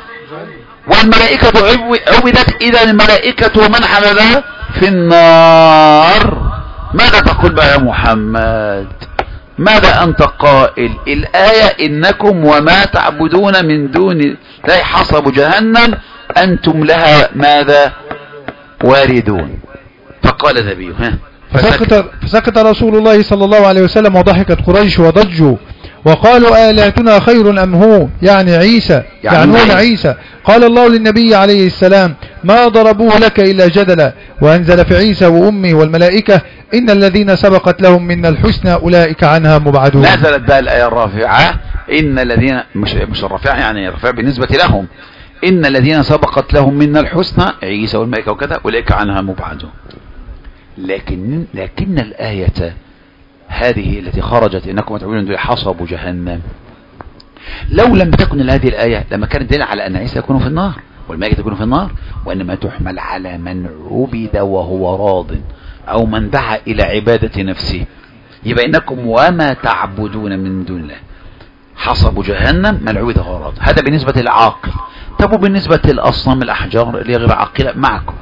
والملائكة عبدت، إذا الملائكة ومن عبدها في النار. ماذا تقول بقى يا محمد؟ ماذا أنت قائل؟ الآية إنكم وما تعبدون من دون الله حصب جهنم أنتم لها ماذا واردون. فقال النبي فسكت رسول الله صلى الله عليه وسلم وضحكت قريش وضجوا وقالوا آلهتنا خير أم هو، يعني عيسى، يعنون عيسى. قال الله للنبي عليه السلام ما ضربوه لك إلا جدلا، وأنزل في عيسى وأمه والملائكة إن الذين سبقت لهم من الحسنى أولئك عنها مبعدون. نزلت بقى الآية الرافعة، إن الذين مش الرافعة يعني الرافعة بالنسبة لهم، إن الذين سبقت لهم من الحسنى عيسى والملائكة وكذا أولئك عنها مبعدون. لكن الآية هذه التي خرجت إنكم تعبدون دون حصب جهنم، لو لم تكن هذه الآية لما كانت دليل على أن عيسى يكون في النار والملائكة يكونوا في النار، وإنما تحمل على من عبد وهو راض أو من دعا إلى عبادة نفسه. يبقى إنكم وما تعبدون من دون الله حصب جهنم من عبد وهو راض. هذا بالنسبة للعاقل. طب وبالنسبة للأصنام الأحجار اللي غير عاقلة معكم.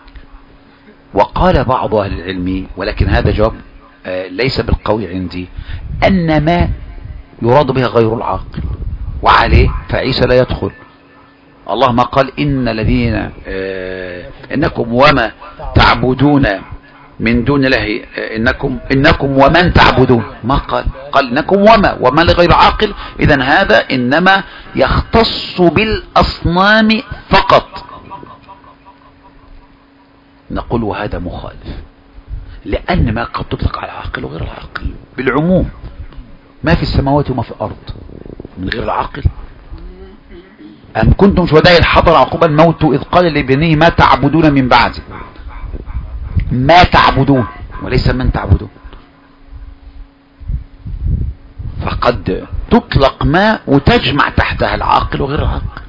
وقال بعض أهل العلم، ولكن هذا جواب ليس بالقوي عندي، أن ما يراد بها غير العاقل وعليه فعيسى لا يدخل. الله ما قال إن الذين إنكم وما تعبدون من دون الله إنكم ومن تعبدون، ما قال إنكم وما لغير عاقل. إذن هذا إنما يختص بالأصنام فقط. نقول وهذا مخالف، لأن ما قد تطلق على العاقل وغير العاقل بالعموم. ما في السماوات وما في الأرض من غير العاقل. أم كنتم شهداء الحضر عقوبة الموت إذ قال لابنه ما تعبدون من بعدي. ما تعبدون وليس من تعبدون. فقد تطلق ما وتجمع تحتها العاقل وغير العاقل.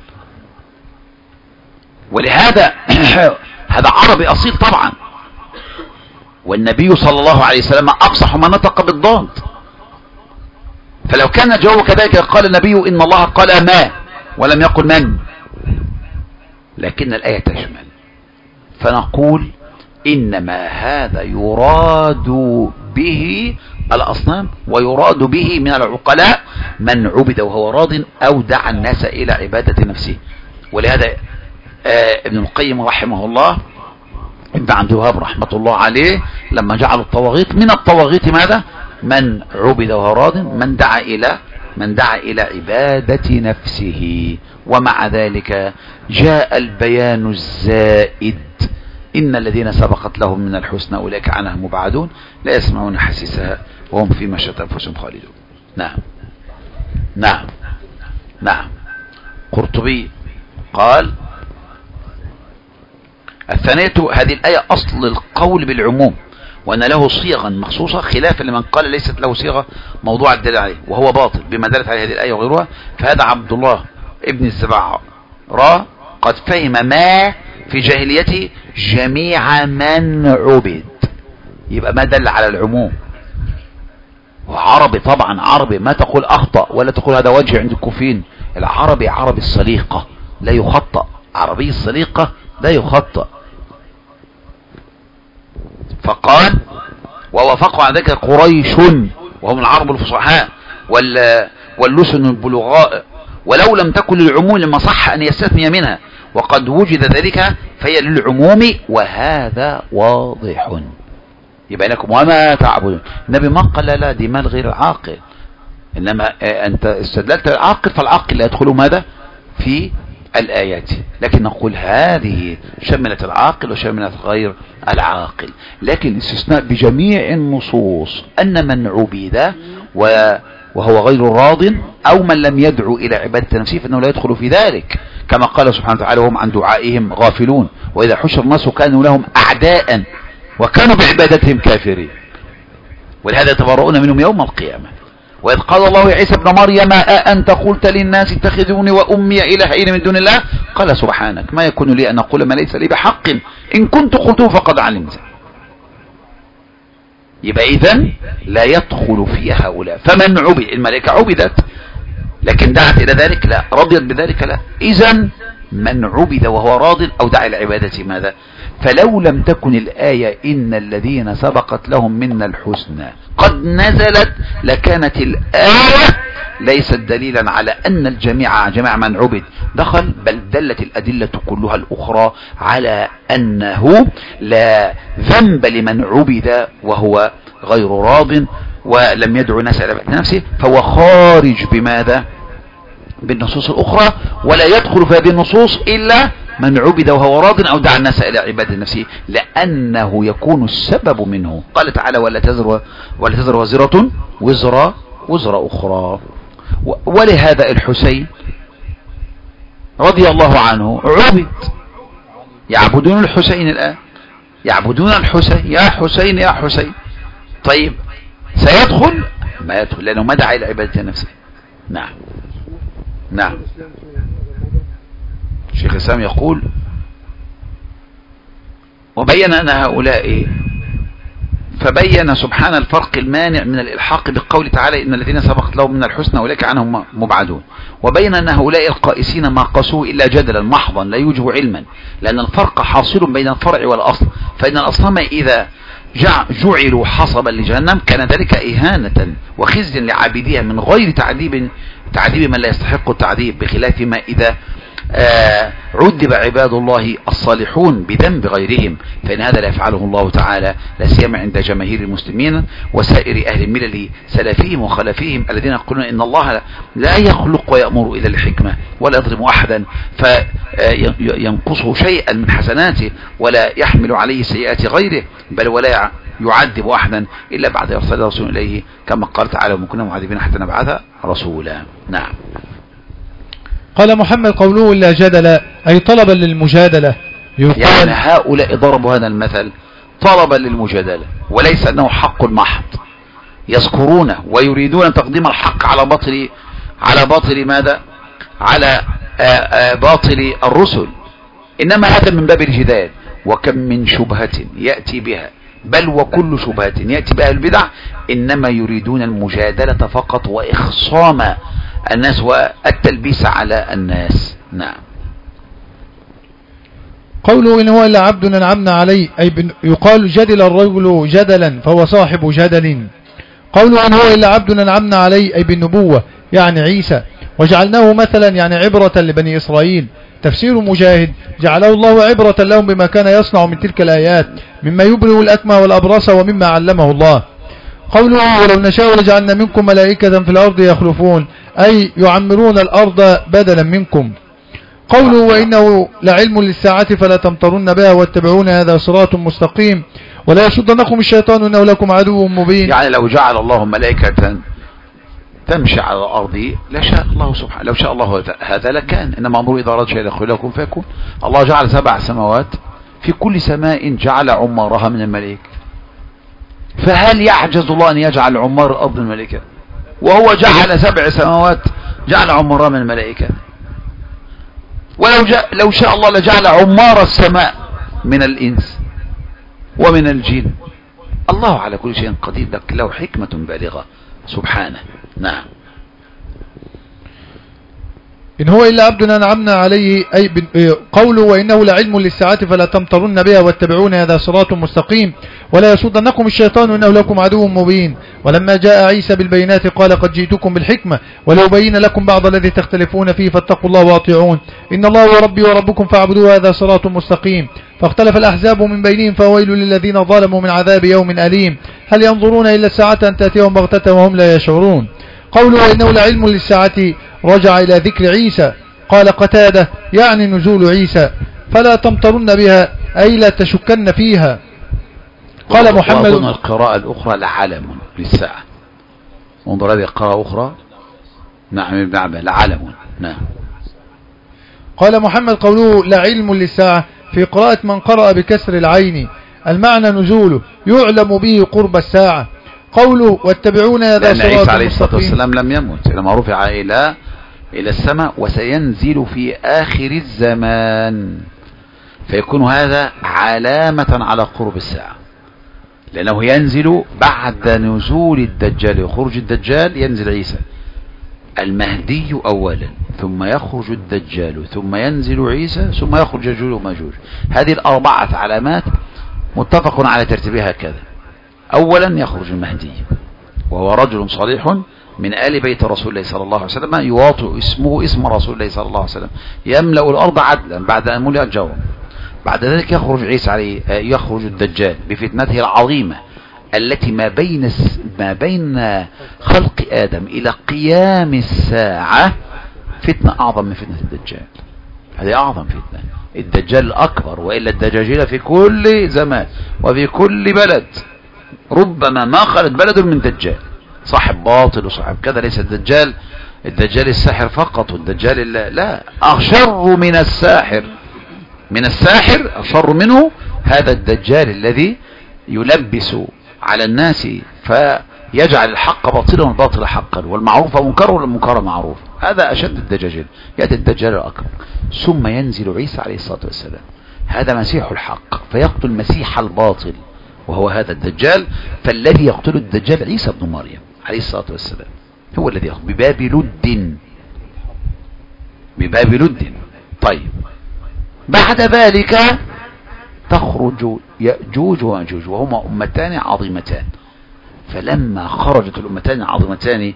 ولهذا هذا عربي أصيل طبعا، والنبي صلى الله عليه وسلم أفصح ما نطق بالضاد. فلو كان الجواب كذلك قال النبي إن الله قال ما ولم يقل من، لكن الآية تشمل. فنقول إنما هذا يراد به الأصنام، ويراد به من العقلاء من عبد وهو راض أو دعا الناس إلى عبادة نفسه. ولهذا ابن القيم رحمه الله، ابن عبد الوهاب رحمة الله عليه، لما جعلوا الطواغيت من الطواغيت ماذا؟ من عبد وهو راض، من دعا إلى عبادة نفسه. ومع ذلك جاء البيان الزائد إن الذين سبقت لهم من الحسنى أولئك عنها مبعدون لا يسمعون حسيسها وهم فيما شاءت أنفسهم خالدون. نعم. قرطبي قال الثانية هذه الآية أصل القول بالعموم، وأن له صيغا مخصوصة خلافا لمن قال ليست له صيغة موضوع الدليل عليه، وهو باطل بما دلت عليه هذه الآية وغيرها. فهذا عبد الله ابن الزبعرة قد فهم ما في جاهليته جميع من عبد. يبقى ما دل على العموم. وعربي طبعا عربي، ما تقول أخطأ ولا تقول هذا وجه عند الكوفيين. العربي عربي السليقة لا يخطأ، عربي السليقة لا يخطأ. فقال ووافقوا على ذلك قريش وهم العرب الفصحاء واللسن البلغاء، ولو لم تكن للعموم لما صح أن يستثني منها، وقد وجد ذلك فهي للعموم وهذا واضح. يبقى لكم وما تعبدون. النبي ما قال لا دي مال غير العاقل، إنما أنت استدللت العاقل، فالعاقل لا يدخل ماذا في الآيات. لكن نقول هذه شملت العاقل وشملت غير العاقل، لكن الاستثناء بجميع النصوص أن من عبد وهو غير راض أو من لم يدعو إلى عبادة نفسه فإنه لا يدخل في ذلك، كما قال سبحانه وتعالى وهم عن دعائهم غافلون وإذا حشر الناس كانوا لهم أعداء وكانوا بعبادتهم كافرين ولهذا يتبرؤون منهم يوم القيامة. وإذ قال الله يا عيسى ابن مريم أأنت قلت للناس اتخذوني وأمي إلهين من دون الله قال سبحانك ما يكون لي أن أقول ما ليس لي بحق إن كنت قلته فقد علمت. يبقى إذن لا يدخل في هؤلاء. فمن عبد الملائكة عبدت لكن دعت إلى ذلك لا، رضيت بذلك لا. إذن من عبد وهو راض أو دعا إلى عبادة ماذا فلو لم تكن الآية إن الذين سبقت لهم منا الحسنى قد نزلت لكانت الآية ليست دليلا على أن الجميع جميع من عبد دخل، بل دلت الأدلة كلها الأخرى على أنه لا ذنب لمن عبد وهو غير راض ولم يدعو الناس إلى عبادة نفسه، فهو خارج بماذا؟ بالنصوص الأخرى، ولا يدخل في هذه النصوص إلا من عبد وهو راض أو دعا الناس إلى عبادة نفسه، لأنه يكون السبب منه. قال تعالى ولا تزر وزرة وزر أخرى. ولهذا الحسين رضي الله عنه عبد، يعبدون الحسين الآن، يعبدون الحسين، يا حسين يا حسين. طيب سيدخل؟ ما يدخل لأنه ما دعا إلى عبادة نفسه. نعم نعم. الشيخ الإسلام يقول وبين أن هؤلاء، فبين سبحان الفرق المانع من الإلحاق بقول تعالى إن الذين سبقت لهم من الحسنى أولئك عنهم مبعدون، وبين أن هؤلاء القائسين ما قاسوه إلا جدلا محضا لا يوجب علما، لأن الفرق حاصل بين الفرع والأصل، فإن الأصنام إذا جعلوا حصبا لجهنم كان ذلك إهانة وخزي لعابديها من غير تعذيب من لا يستحق التعذيب، بخلاف ما إذا عذب عباد الله الصالحون بذنب غيرهم، فإن هذا لا يفعله الله تعالى لا سيما عند جماهير المسلمين وسائر أهل الملل سلفيهم وخلفيهم الذين يقولون إن الله لا يخلق ويأمر إلا الحكمة ولا يظلم أحدا فينقصه شيئا من حسناته ولا يحمل عليه سيئات غيره، بل ولا يعذب أحدا إلا بعد إرسال رسول إليه، كما قال تعالى وما كنا معذبين حتى نبعث رسولا. نعم. قال محمد قوله إلا جدلا أي طلبا للمجادلة، يعني هؤلاء ضربوا هذا المثل طلبا للمجادلة وليس أنه حق محض، يذكرونه ويريدون تقديم الحق على باطل ماذا؟ على باطل الرسل، إنما هذا من باب الجدال. وكم من شبهة يأتي بها، بل وكل شبهة يأتي بها البدع، إنما يريدون المجادلة فقط وإخصام الناس والتلبيس على الناس. نعم. قوله إن هو إلا عبد أنعمنا عليه أي يقال جدل الرجل جدلا فهو صاحب جدل. قوله إن هو إلا عبد أنعمنا عليه أي بالنبوة يعني عيسى، وجعلناه مثلا يعني عبرة لبني إسرائيل. تفسير مجاهد جعله الله عبرة لهم بما كان يصنع من تلك الآيات مما يبرئ الأكمى والأبرص ومما علمه الله. قوله ولو نشاء لجعلنا منكم ملائكة في الأرض يخلفون أي يعمرون الأرض بدلا منكم. قوله وإنه لعلم للساعة فلا تمترن بها واتبعون هذا صراط مستقيم ولا يصدنكم الشيطان إنه لكم عدو مبين. يعني لو جعل الله ملائكة تمشي على الأرض لشاء الله سبحانه، لو شاء الله هذا لكان، إنما أمره إذا أراد شيئا يقول لكم فيكون. الله جعل 7 سماوات، في كل سماء جعل عمارها من الملائكة، فهل يعجز الله أن يجعل عمار الأرض من الملائكة؟ وهو جعل 7 سماوات جعل عمارها من الملائكة. لو شاء الله لجعل عمار السماء من الإنس ومن الجن. الله على كل شيء قدير، له حكمة بالغة سبحانه. نعم. إن هو إلا عبد أنعمنا عليه أي قوله وإنه لعلم للساعة فلا تمترن بها واتبعون هذا صراط مستقيم ولا يصدنكم الشيطان إنه لكم عدو مبين. ولما جاء عيسى بالبينات قال قد جئتكم بالحكمة ولو بين لكم بعض الذي تختلفون فيه فاتقوا الله واطيعون إن الله هو ربي وربكم فاعبدوه هذا صراط مستقيم. فاختلف الأحزاب من بينهم فويل للذين ظلموا من عذاب يوم أليم هل ينظرون إلا الساعة أن تأتيهم بغتة وهم لا يشعرون. قوله وإنه لعلم للساعة رجع إلى ذكر عيسى. قال قتادة يعني نزول عيسى فلا تمترن بها أي لا تشكن فيها. قال محمد القراءة الأخرى لعلم للساعة، انظر هذه القراءة أخرى. نعم ابن عباس لعلم. نعم. قال محمد قوله لعلم للساعة في قراءة من قرأ بكسر العين المعنى نزوله يعلم به قرب الساعة. قوله واتبعون هذا صراط مستقيم. عيسى عليه الصلاة والسلام لم يمت لما رفع إلى السماء وسينزل في آخر الزمان، فيكون هذا علامة على قرب الساعة، لأنه ينزل بعد نزول الدجال وخروج الدجال. ينزل عيسى المهدي أولا ثم يخرج الدجال ثم ينزل عيسى ثم يخرج يأجوج وماجوج. هذه الأربعة علامات متفق على ترتيبها كذا. أولا يخرج المهدي وهو رجل صالح من آل بيت رسول الله صلى الله عليه وسلم يواطئ اسمه اسم رسول الله صلى الله عليه وسلم، يملأ الأرض عدلا بعد أن ملئت جورا. بعد ذلك يخرج عيسى عليه يخرج الدجال بفتنته العظيمة التي ما بين خلق آدم إلى قيام الساعة، فتنة أعظم من فتنة الدجال. هذه أعظم فتنة، الدجال الأكبر، وإلا الدجاجيل في كل زمان وفي كل بلد، ربما ما خلت بلد من دجال، صاحب باطل وصاحب كذا. ليس الدجال الساحر فقط، الدجال لا، أشر من الساحر، من الساحر أشر منه هذا الدجال الذي يلبس على الناس فيجعل الحق باطلا والباطل حقا والمعروف منكر والمنكر معروف. هذا أشد الدجاجيل. يأتي الدجال الأكبر ثم ينزل عيسى عليه الصلاة والسلام، هذا مسيح الحق فيقتل مسيح الباطل وهو هذا الدجال. فالذي يقتل الدجال عيسى بن مريم عليه الصلاة والسلام، هو الذي يقتل بباب لد. طيب بعد ذلك تخرج يأجوج وماجوج وهما أمتان عظيمتان. فلما خرجت الأمتان العظيمتان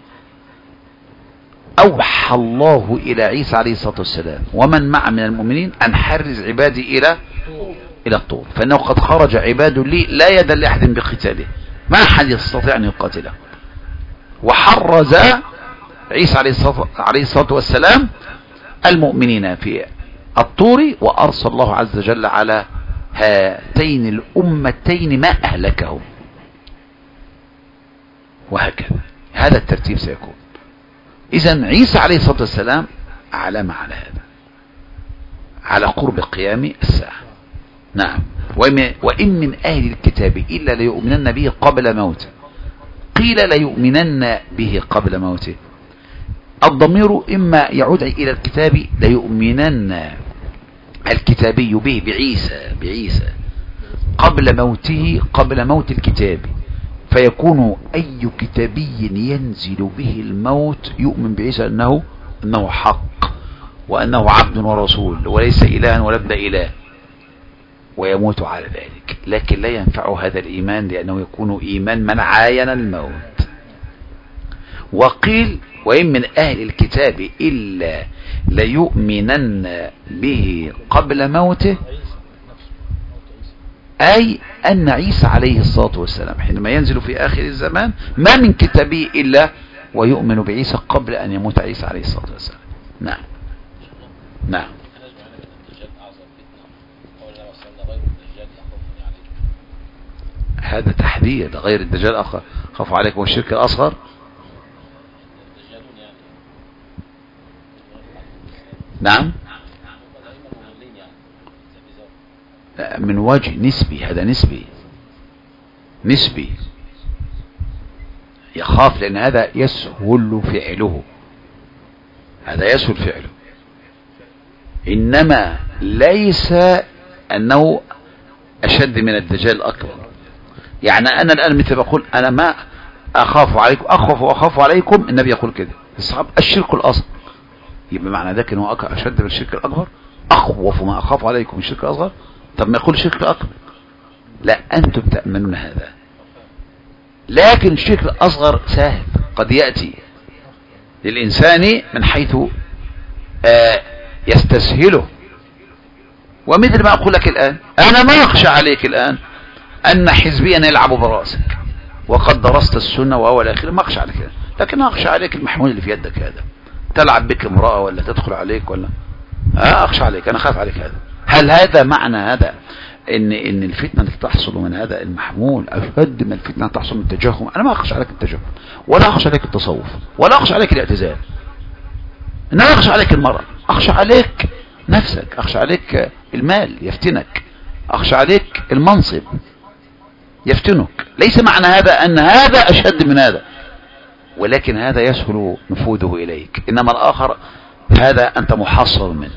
أوحى الله إلى عيسى عليه الصلاة والسلام ومن معه من المؤمنين أن حرز عبادي إلى الطور، فإنه قد خرج عباد لي لا يد لأحد بقتاله، ما أحد يستطيع أن يقاتله. وحرز عيسى عليه الصلاة والسلام المؤمنين في الطور، وأرسل الله عز وجل على هاتين الأمتين ما أهلكهم، وهكذا. هذا الترتيب سيكون. إذن عيسى عليه الصلاة والسلام علامة على هذا، على قرب قيام الساعة. نعم. وإن من أهل الكتاب إلا ليؤمنن به قبل موته. قيل ليؤمنن به قبل موته، الضمير إما يعود إلى الكتاب، ليؤمنن الكتابي به بعيسى قبل موته، قبل موت الكتاب، فيكون أي كتابي ينزل به الموت يؤمن بعيسى أنه حق وأنه عبد ورسول وليس إلها ولا ابن إله، ويموت على ذلك. لكن لا ينفع هذا الإيمان لأنه يكون إيمان من عاين الموت. وقيل وإن من أهل الكتاب إلا ليؤمنن به قبل موته، أي أن عيسى عليه الصلاة والسلام حينما ينزل في آخر الزمان ما من كتابي إلا ويؤمن بعيسى قبل أن يموت عيسى عليه الصلاة والسلام. نعم. نعم. هذا تحديد غير الدجال خاف عليكم الشرك الأصغر. نعم. من وجه نسبي، هذا نسبي يخاف، لأن هذا يسهل فعله، إنما ليس أنه أشد من الدجال الأكبر. يعني أنا الآن مثل بقول أنا ما أخاف عليكم، أخاف عليكم، النبي يقول كده الصحابة الشرك الأصغر، يبقى معنى ذلك أنه أشد من الشرك الأكبر، أخوف ما أخاف عليكم من الشرك الأصغر. طب ما يقول الشرك الأكبر، لا أنتم تأمنون هذا، لكن الشرك الأصغر سهل، قد يأتي للإنسان من حيث يستسهله. ومثل ما أقول لك الآن، أنا ما أخشى عليك الآن أن حزبيا يلعب برأسك وقد درست السنة وأول آخر، ما أخشى عليك، لكن أخشى عليك المحمول اللي في يدك هذا، تلعب بك امرأة ولا تدخل عليك ولا أخشى عليك، أنا خاف عليك هذا. هل هذا معنى هذا إن الفتنة التي تحصل من هذا المحمول أشد من الفتنة التي تحصل من التجهم؟ أنا ما أخشى عليك التجهم، ولا أخشى عليك التصوف، ولا أخشى عليك الاعتزال، إنما أخشى عليك المرأة، أخشى عليك نفسك، أخشى عليك المال يفتنك، أخشى عليك المنصب يفتنك. ليس معنى هذا أن هذا أشد من هذا، ولكن هذا يسهل نفوذه إليك، إنما الآخر هذا أنت محصر منه،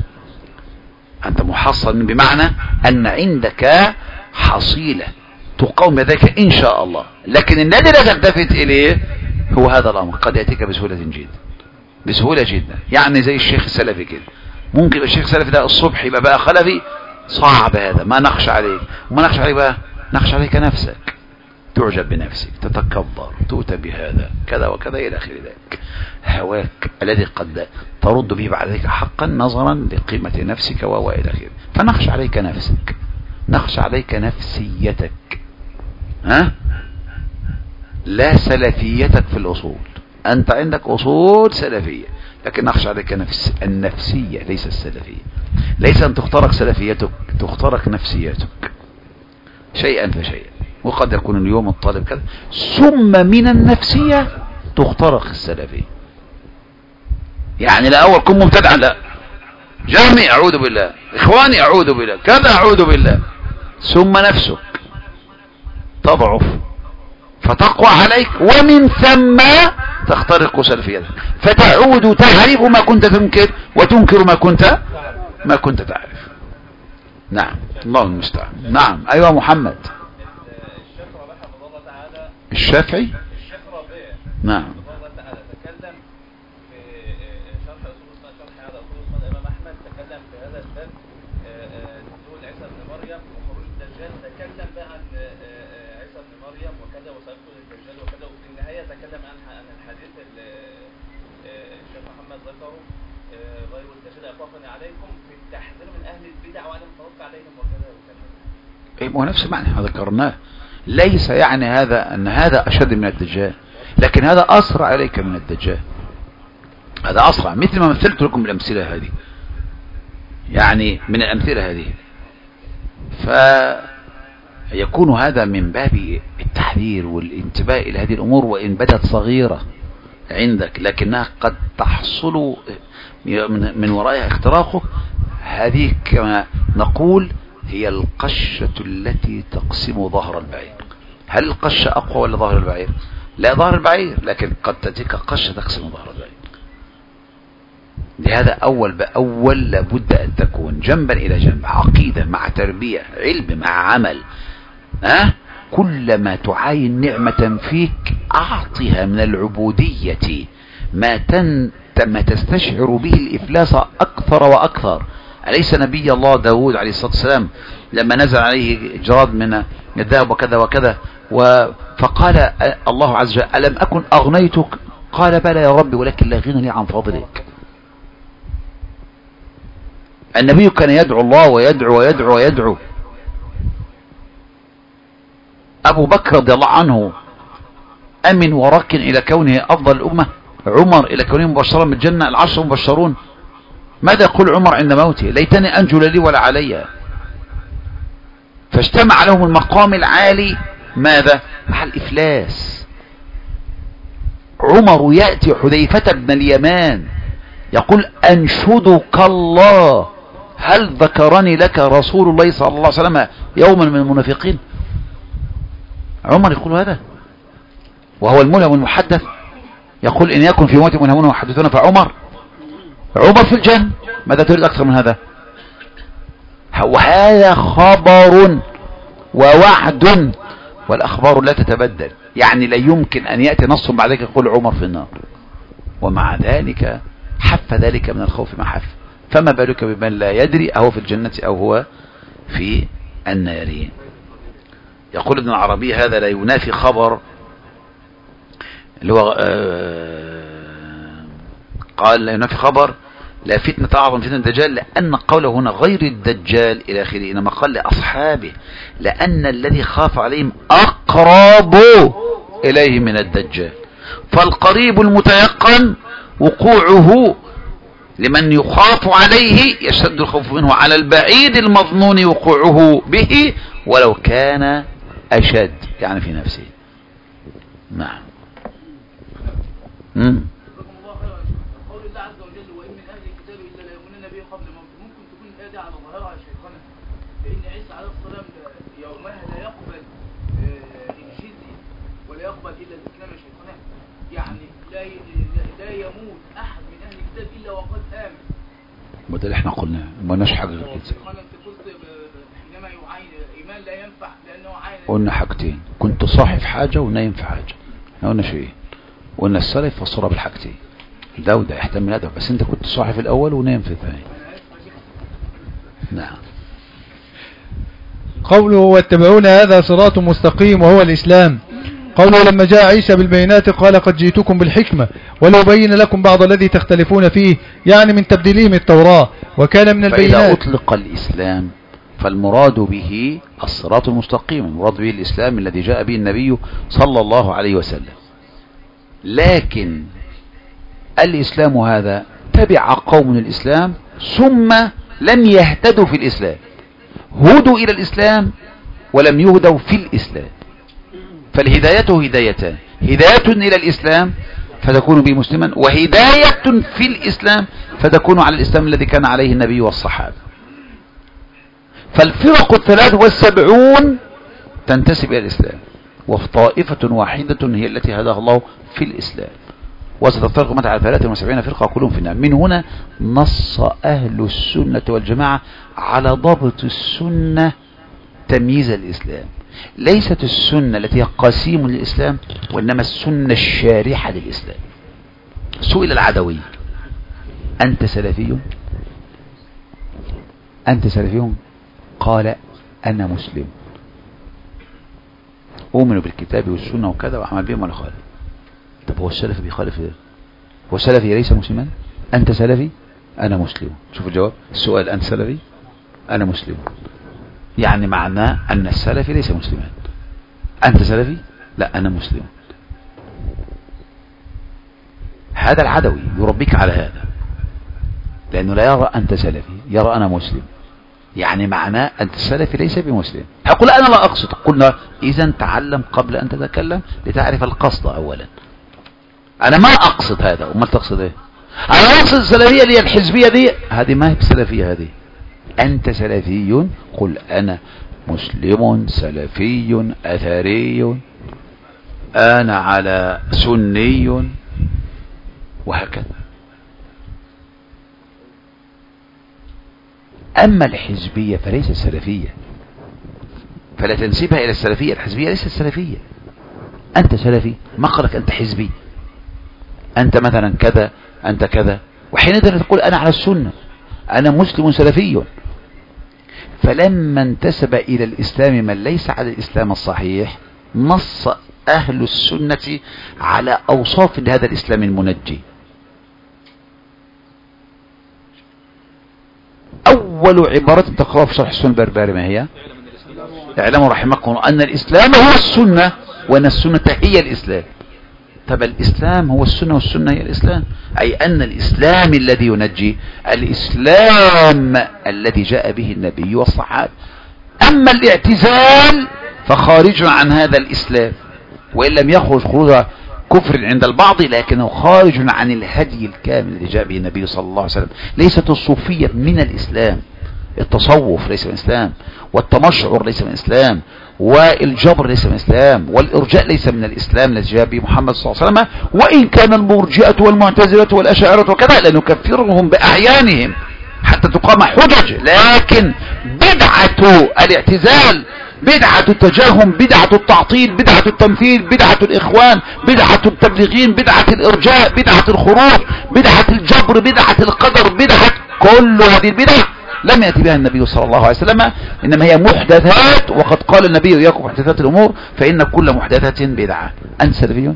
بمعنى أن عندك حصيلة تقاوم ذلك إن شاء الله، لكن الذي لا تلتفت إليه هو هذا الأمر، قد يأتيك بسهولة جدا. بسهولة جدا. يعني زي الشيخ السلفي كده، ممكن الشيخ السلفي ده الصبح يبقى بقى خلفي، صعب هذا، ما نخشى عليك. وما نخشى عليك بقى، نخشى عليك نفسك، تعجب بنفسك، تتكبر، تؤتى بهذا كذا وكذا إلى آخر ذلك. هواك الذي قد ترد به بعد ذلك حقا نظرا لقيمة نفسك وإلى آخره. فنخشى عليك نفسك، نخشى عليك نفسيتك، ها؟ لا سلفيتك في الأصول. أنت عندك أصول سلفية، لكن نخشى عليك النفسية ليس السلفية. ليس أن تخترق سلفيتك، تخترق نفسيتك شيئا فشيئا. وقد يكون اليوم الطالب كذا، ثم من النفسية تخترق السلفية. يعني لا أول كن مبتدعا، لا جهمي أعوذ بالله، إخواني أعوذ بالله، كذا أعوذ بالله، ثم نفسك تضعف فتقوى عليك، ومن ثم تخترق سلفيتك، فتعود تعرف ما كنت تنكر وتنكر ما كنت تعرف. نعم، الله المستعان. نعم، أيوة محمد. الشافعي نعم هو نفس معنى ذكرناه. ليس يعني هذا أن هذا أشد من الدجال، لكن هذا أسرع عليك من الدجال، هذا أسرع. مثل ما مثلت لكم بالأمثلة هذه، يعني من الأمثلة هذه. فيكون هذا من باب التحذير والانتباه إلى هذه الأمور، وإن بدت صغيرة عندك لكنها قد تحصل من ورائها اختراقه. هذه كما نقول هي القشة التي تقسم ظهر البعير. هل القشة أقوى ولا ظهر البعير؟ لا، ظهر البعير، لكن قد تأتيك قشة تقسم ظهر البعير. لهذا أول بأول لابد أن تكون جنبا إلى جنب، عقيدة مع تربية، علم مع عمل. كلما تعاين نعمة فيك أعطها من العبودية ما تستشعر به الإفلاس أكثر وأكثر. أليس نبي الله داود عليه الصلاة والسلام لما نزل عليه جراد من الذهب وكذا وكذا، فقال الله عز وجل: ألم أكن أغنيتك؟ قال: بلى يا رب، ولكن لا غنى لي عن فضلك. النبي كان يدعو الله ويدعو ويدعو ويدعو. أبو بكر رضي الله عنه أمن وركن إلى كونه أفضل الأمة، عمر إلى كونه مبشرا بالجنة، العشر مبشرون. ماذا يقول عمر عند موته؟ ليتني أنجو لي ولا علي. فاجتمع لهم المقام العالي، ماذا؟ مع الإفلاس. عمر يأتي حذيفة بن اليمان يقول: أنشدك الله، هل ذكرني لك رسول الله صلى الله عليه وسلم يوما من المنافقين؟ عمر يقول هذا وهو الملهم المحدث، يقول: إن يكن في موت ملهمون وحدثون فعمر في الجنة. ماذا تريد أكثر من هذا؟ وهذا خبر ووعد، والأخبار لا تتبدل. يعني لا يمكن أن يأتي نص بعد ذلك يقول عمر في النار، ومع ذلك حف ذلك من الخوف ما حف. فما بالك بمن لا يدري أهو في الجنة أو هو في النار. يقول ابن العربي: هذا لا ينافي خبر اللي هو قال لا ينافي خبر لا فتنة أعظم فتنة الدجال، لأن قوله هنا غير الدجال إلى آخره، إنما قال لأصحابه، لأن الذي خاف عليهم أقرب إليه من الدجال. فالقريب المتيقن وقوعه لمن يخاف عليه يشتد الخوف منه على البعيد المظنون وقوعه به ولو كان أشد، يعني في نفسه. نعم. وده اللي احنا قلناه، ما قلناش حاجه غير كده. قلنا حاجتين: كنت صاحب حاجه ونايم في حاجه. احنا قلنا شيء، قلنا السلف فصل بالحاجتين: ده يحتمل هذا، بس انت كنت صاحي في الاول ونام في الثاني. نعم. قوله واتبعون هذا صراط مستقيم وهو الإسلام. قوله لما جاء عيسى بالبينات قال قد جئتكم بالحكمة ولو بين لكم بعض الذي تختلفون فيه، يعني من تبديلهم التوراة، وكان من البينات. فإذا أطلق الإسلام فالمراد به الصراط المستقيم، المراد به الإسلام الذي جاء به النبي صلى الله عليه وسلم. لكن الإسلام هذا تبع قوم الإسلام ثم لم يهتدوا في الإسلام، هدوا إلى الإسلام ولم يهدوا في الإسلام. فالهداية هدايتان: هداية إلى الإسلام فتكون به مسلما، وهداية في الإسلام فتكون على الإسلام الذي كان عليه النبي والصحابة. فالفرق 73 تنتسب إلى الإسلام، وطائفة واحدة هي التي هداها الله في الإسلام. وستفترق متى على 73 فرقة كلهم في النار. من هنا نص أهل السنة والجماعة على ضبط السنة تمييز الإسلام. ليست السنة التي هي قسيم للإسلام، وإنما السنة الشارحة للإسلام. سئل العدوي: أنت سلفي؟ أنت سلفي؟ قال: أنا مسلم، أؤمن بالكتاب والسنة وكذا وأعمل بهم ولا خالف. طب هو السلفي بيخالف ايه؟ هو السلفي ليس مسلما؟ أنت سلفي؟ أنا مسلم. شوف الجواب، السؤال: أنت سلفي؟ أنا مسلم. يعني معناه أن السلفي ليس مسلما. أنت سلفي؟ لا، أنا مسلم. هذا العدوي يربيك على هذا، لأنه لا يرى أنت سلفي، يرى أنا مسلم. يعني معناه أنت السلفي ليس بمسلم. يقول أنا لا أقصد. قلنا إذن تعلم قبل أن تتكلم لتعرف القصد أولا. أنا ما أقصد هذا، وما تقصد إيه؟ أنا أقصد السلفية اللي هي الحزبية دي، هذه ما هي بسلفية. هذه أنت سلفي، قل أنا مسلم سلفي أثري، أنا على سني، وهكذا. أما الحزبية فليست سلفية، فلا تنسبها إلى السلفية. الحزبية ليست سلفية. أنت سلفي، ما قالك أنت حزبي، أنت مثلا كذا، أنت كذا، وحينئذ تقول أنا على السنة، أنا مسلم سلفي. فلما انتسب إلى الإسلام من ليس على الإسلام الصحيح، نص أهل السنة على أوصاف لهذا الإسلام المنجي. أول عبارة تقرأ في شرح السنة البربري ما هي؟ اعلموا رحمكم أن الإسلام هو السنة، وأن السنة هي الإسلام. طب الإسلام هو السنة والسنة هي الإسلام، أي أن الإسلام الذي ينجي الإسلام الذي جاء به النبي والصحابة. أما الاعتزال فخارج عن هذا الإسلام، وإن لم يخرج خروج كفر عند البعض، لكنه خارج عن الهدي الكامل الذي جاء به النبي صلى الله عليه وسلم. ليست الصوفية من الإسلام، التصوف ليس من الإسلام، والتمشعر ليس من الإسلام، والجبر ليس من الإسلام، والإرجاء ليس من الإسلام الذي جاء به محمد صلى الله عليه وسلم. وإن كان المرجئة والمعتزلة والأشاعرة وكذا لا نكفرهم بأعيانهم حتى تقام حجج، لكن بدعة الاعتزال، بدعة التجاهم، بدعة التعطيل، بدعة التمثيل، بدعة الإخوان، بدعة التبليغين، بدعة الإرجاء، بدعة الخروج، بدعة الجبر، بدعة القدر، بدعة كل هذه البدع لم يأتي بها النبي صلى الله عليه وسلم، إنما هي محدثات. وقد قال النبي: إياكم محدثات الأمور فإن كل محدثة بدعة. أنت سلفي؟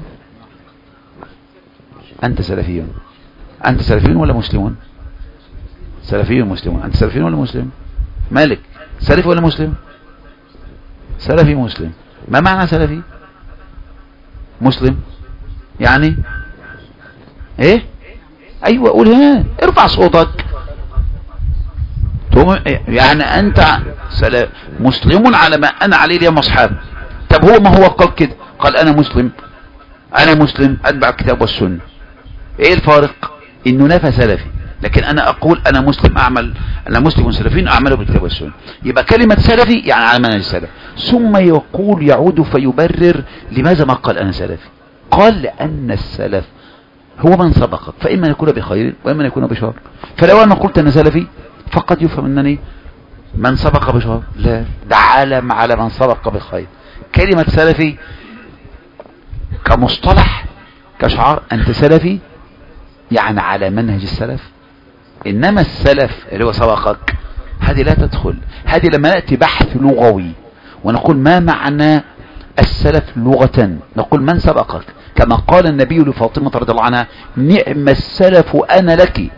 أنت سلفي؟ أنت سلفي ولا مسلمون؟ سلفي مسلمون. أنت سلفي ولا مسلم؟ مالك سلفي ولا مسلم؟ سلفي مسلم. ما معنى سلفي؟ مسلم يعني ايه؟ ايوه قولها، ارفع صوتك. يعني انت مسلم على ما انا عليه اليوم اصحاب. طب هو ما هو قال كده؟ قال انا مسلم، انا مسلم اتبع الكتاب والسنه. ايه الفارق؟ انه نفى سلفي، لكن انا اقول انا مسلم اعمل، انا مسلم سلفي اعمله بالكتاب والسنه. يبقى كلمه سلفي يعني على منهج السلف. ثم يقول يعود فيبرر لماذا ما قال انا سلفي. قال لان السلف هو من سبقك، فاما ان يكون بخير واما ان يكون بشر. فلو انا قلت انا سلفي فقد يفهم انني من سبق بشر، لا، ده علم على من سبق بخير. كلمه سلفي كمصطلح كشعار، انت سلفي يعني على منهج السلف. انما السلف اللي هو سبقك هذه لا تدخل. هذه لما نأتي بحث لغوي ونقول ما معنى السلف لغة، نقول من سبقك، كما قال النبي لفاطمة رضي الله عنها نعم السلف أنا لك.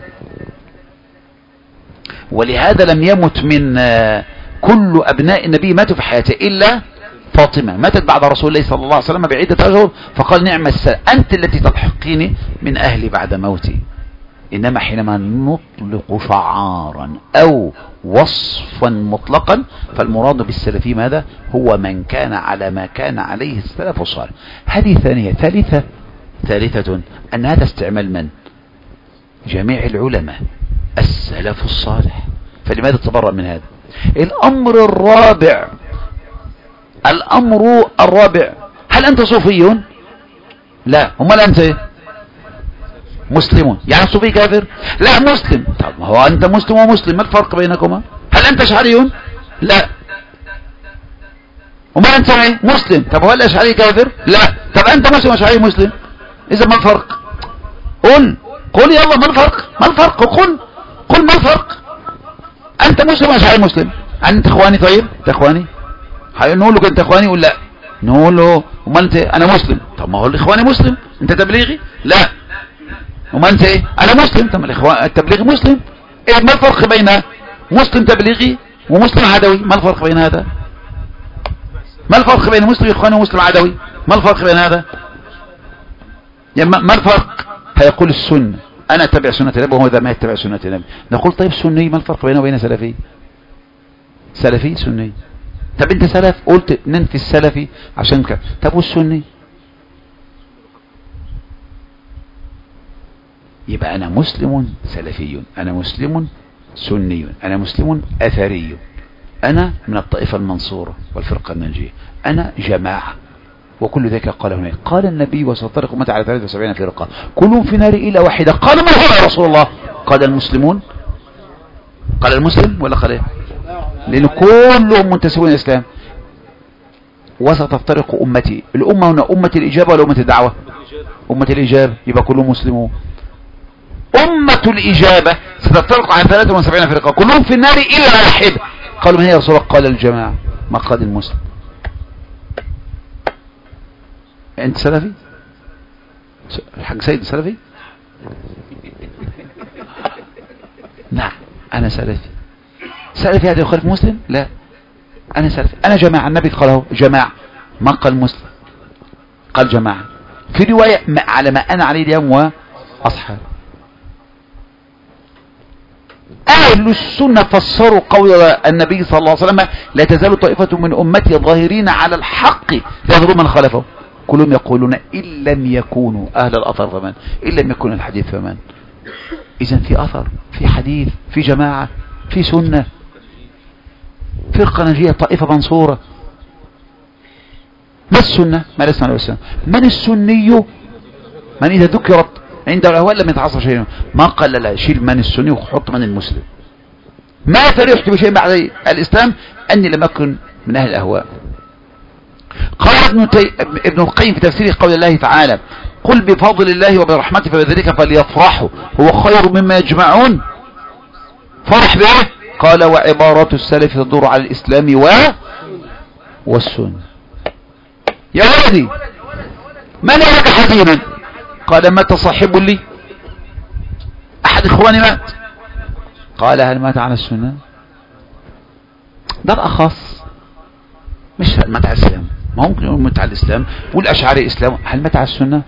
ولهذا لم يمت من كل أبناء النبي ماتوا في حياته إلا فاطمة، ماتت بعد رسول الله صلى الله عليه وسلم بعدة أشهر، فقال نعم السلف أنت التي تلحقيني من أهلي بعد موتي. إنما حينما نطلق شعارا أو وصفا مطلقا فالمراد بالسلفي ماذا؟ هو من كان على ما كان عليه السلف الصالح. هذه ثانية. ثالثة أن هذا استعمال من؟ جميع العلماء السلف الصالح. فلماذا تبرأ من هذا؟ الأمر الرابع هل أنت صوفي؟ لا. هم لا، أنت مسلمون. يعني الصوفي كافر؟ لا، مسلم. طب ما هو أنت مسلم ومسلم، ما الفرق بينكما؟ هل أنت أشعري؟ لا. وما أنت مسلم. طب هو الأشعري كافر؟ لا. طب أنت مسلم وأشعري مسلم، إذا ما الفرق؟ قل يلا ما الفرق قل ما الفرق؟ أنت مسلم وأشعري مسلم. أنت إخواني؟ طيب أنت إخواني؟ نقول له أنت إخواني ولا لا؟ نقول له وما أنت؟ أنا مسلم. طب ما هو الإخواني مسلم، أنت تبليغي؟ لا. وما أنت إيه؟ أنا مسلم. طب التبليغي مسلم. إيه ما الفرق بين مسلم تبليغي ومسلم عدوي؟ ما الفرق بين هذا؟ ما الفرق بين مسلم إخواني ومسلم عدوي؟ ما الفرق بين هذا؟ يعني ما الفرق؟ هيقول السنة أنا أتبع سنة النبي وهو إذا ما يتبع سنة النبي. نقول طيب سني، ما الفرق بينه وبين سلفي؟ سلفي سني. طب أنت سلف، قلت ننفي السلفي عشان كده. طب والسني؟ يبقى أنا مسلم سلفي، أنا مسلم سني، أنا مسلم أثري، أنا من الطائفة المنصورة والفرقة الناجية، أنا جماعة. وكل ذلك قال هناك قال النبي وستفترق أمتي على 73 فرقة كلهم في نار إلا واحدة. قال من هو يا رسول الله؟ قال المسلمون. قال المسلم ولا قال إيه؟ لأن كلهم منتسبون إلى الإسلام. وستفترق أمتي، الأمة هنا أمة الإجابة ولا أمة الدعوة؟ أمة الإجابة، يبقى كلهم مسلمون. أمة الإجابة ستفترق على 73 فرقة كلهم في النار إلا واحدة. قالوا من هي يا رسول الله؟ قال الجماعة. ما قال المسلم. أنت سلفي؟ الحاج سيد سلفي؟ نعم أنا سلفي. سلفي هذا يخالف مسلم؟ لا، أنا سلفي، أنا جماعة. النبي قاله جماعة، ما قال مسلم، قال جماعة. في رواية على ما أنا عليه اليوم وأصحابي. أهل السنة فسروا قول النبي صلى الله عليه وسلم لا تزال طائفة من أمتي ظاهرين على الحق يظهرون من خلفه. كلهم يقولون إن لم يكونوا أهل الأثر فمن، إن لم يكن الحديث فمن. إذن في أثر، في حديث، في جماعة، في سنة، فرقة ناجية، طائفة منصورة. ما السنة؟ ما السنة والسنة؟ من السني؟ من إذا ذكرت عند الأهواء لم يتعصر شيء. ما قال لا شيل من السني وحط من المسلم. ما فرحت بشيء بعد الإسلام أني لم أكن من أهل الأهواء. قال ابن القيم في تفسير قول الله تعالى قل بفضل الله وبرحمته فبذلك فليفرحوا هو خير مما يجمعون. فرح به. قال وعبارات السلف تدور على الإسلام والسنة. يا ولدي من لك حزينا؟ قال مات صاحب لي، أحد إخواني مات. قال هل مات على السنة؟ ده الأخص، مش هل مات على الإسلام. ما ممكن يقول مات على الإسلام والأشعري إسلام، هل مات على السنة؟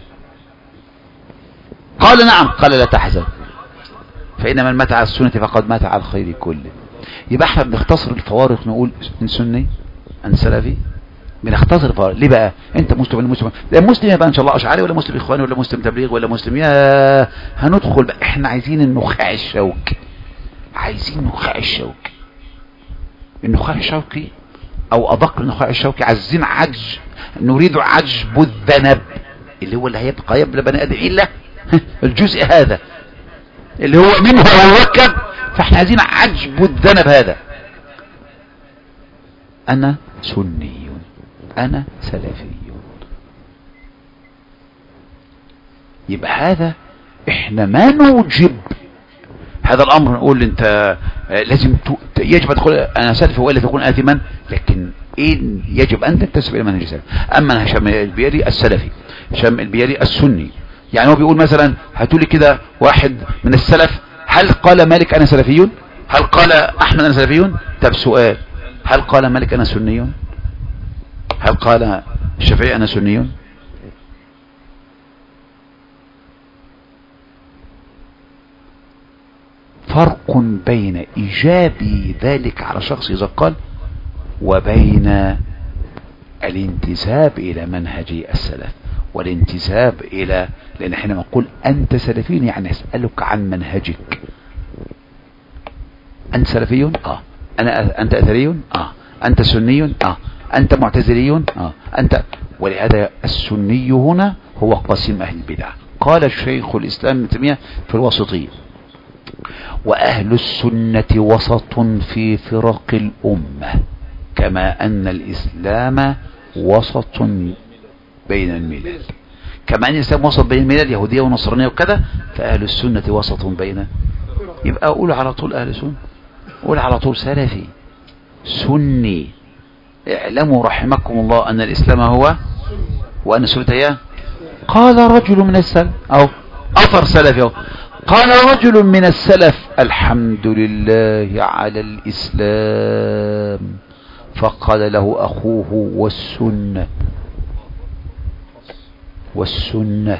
قال نعم. قال لا تحزن فإن من مات على السنة فقد مات على الخير كله. يبقى احنا بنختصر الفوارق، نقول من سني ان سلفي، بنختصر الفوارق. ليه بقى؟ انت مسلم ولا مسلم؟ لا مسلم يبقى ان شاء الله اشعري، ولا مسلم اخواني، ولا مسلم تبليغ، ولا مسلم. يا هندخل بقى، احنا عايزين النخاع الشوكي، عايزين النخاع الشوكي. النخاع الشوكي او ادق النخاع الشوكي، عايزين نريد عجب الذنب اللي هو اللي هيبقى يبلى بني ادم الا الجزء هذا اللي هو منه يركب. فاحنا عايزين عجب الذنب هذا. انا سني، انا سلفي. يبقى هذا احنا ما نوجب هذا الامر، نقول انت لازم يجب ان تقول انا سلفي والا تكون اثما، لكن إن يجب ان تنتسب الى منهج السلف. اما هشام البيالي السلفي، هشام البيالي السني، يعني هو بيقول مثلا هاتوا لي كده واحد من السلف، هل قال مالك انا سلفي؟ هل قال احمد انا سلفي؟ طب سؤال، هل قال مالك انا سني؟ هل قال الشافعي انا سني؟ فرق بين إيجاب ذلك على شخص إذا قال، وبين الانتساب إلى منهج السلف والانتساب إلى، لأن احنا نقول أنت سلفي يعني أسألك عن منهجك. أنت سلفي؟ أنت أثري؟ أنت سني؟ أنت معتزلي؟ أنت. ولهذا السني هنا هو قسيم أهل البدع. قال الشيخ الإسلام ابن تيمية في الوسطية: وأهل السنة وسط في فرق الأمة، كما أن الإسلام وسط بين الملل. كما أن الإسلام وسط بين الملل، يهودية ونصرانية وكذا، فأهل السنة وسط بين. يبقى أقول على طول أهل سنة، أقول على طول سلفي سني. اعلموا رحمكم الله أن الإسلام هو وأن السنة هي. قال رجل من السلف، أو أثر سلفي، أو قال رجل من السلف: الحمد لله على الإسلام. فقال له أخوه: والسنة. والسنة.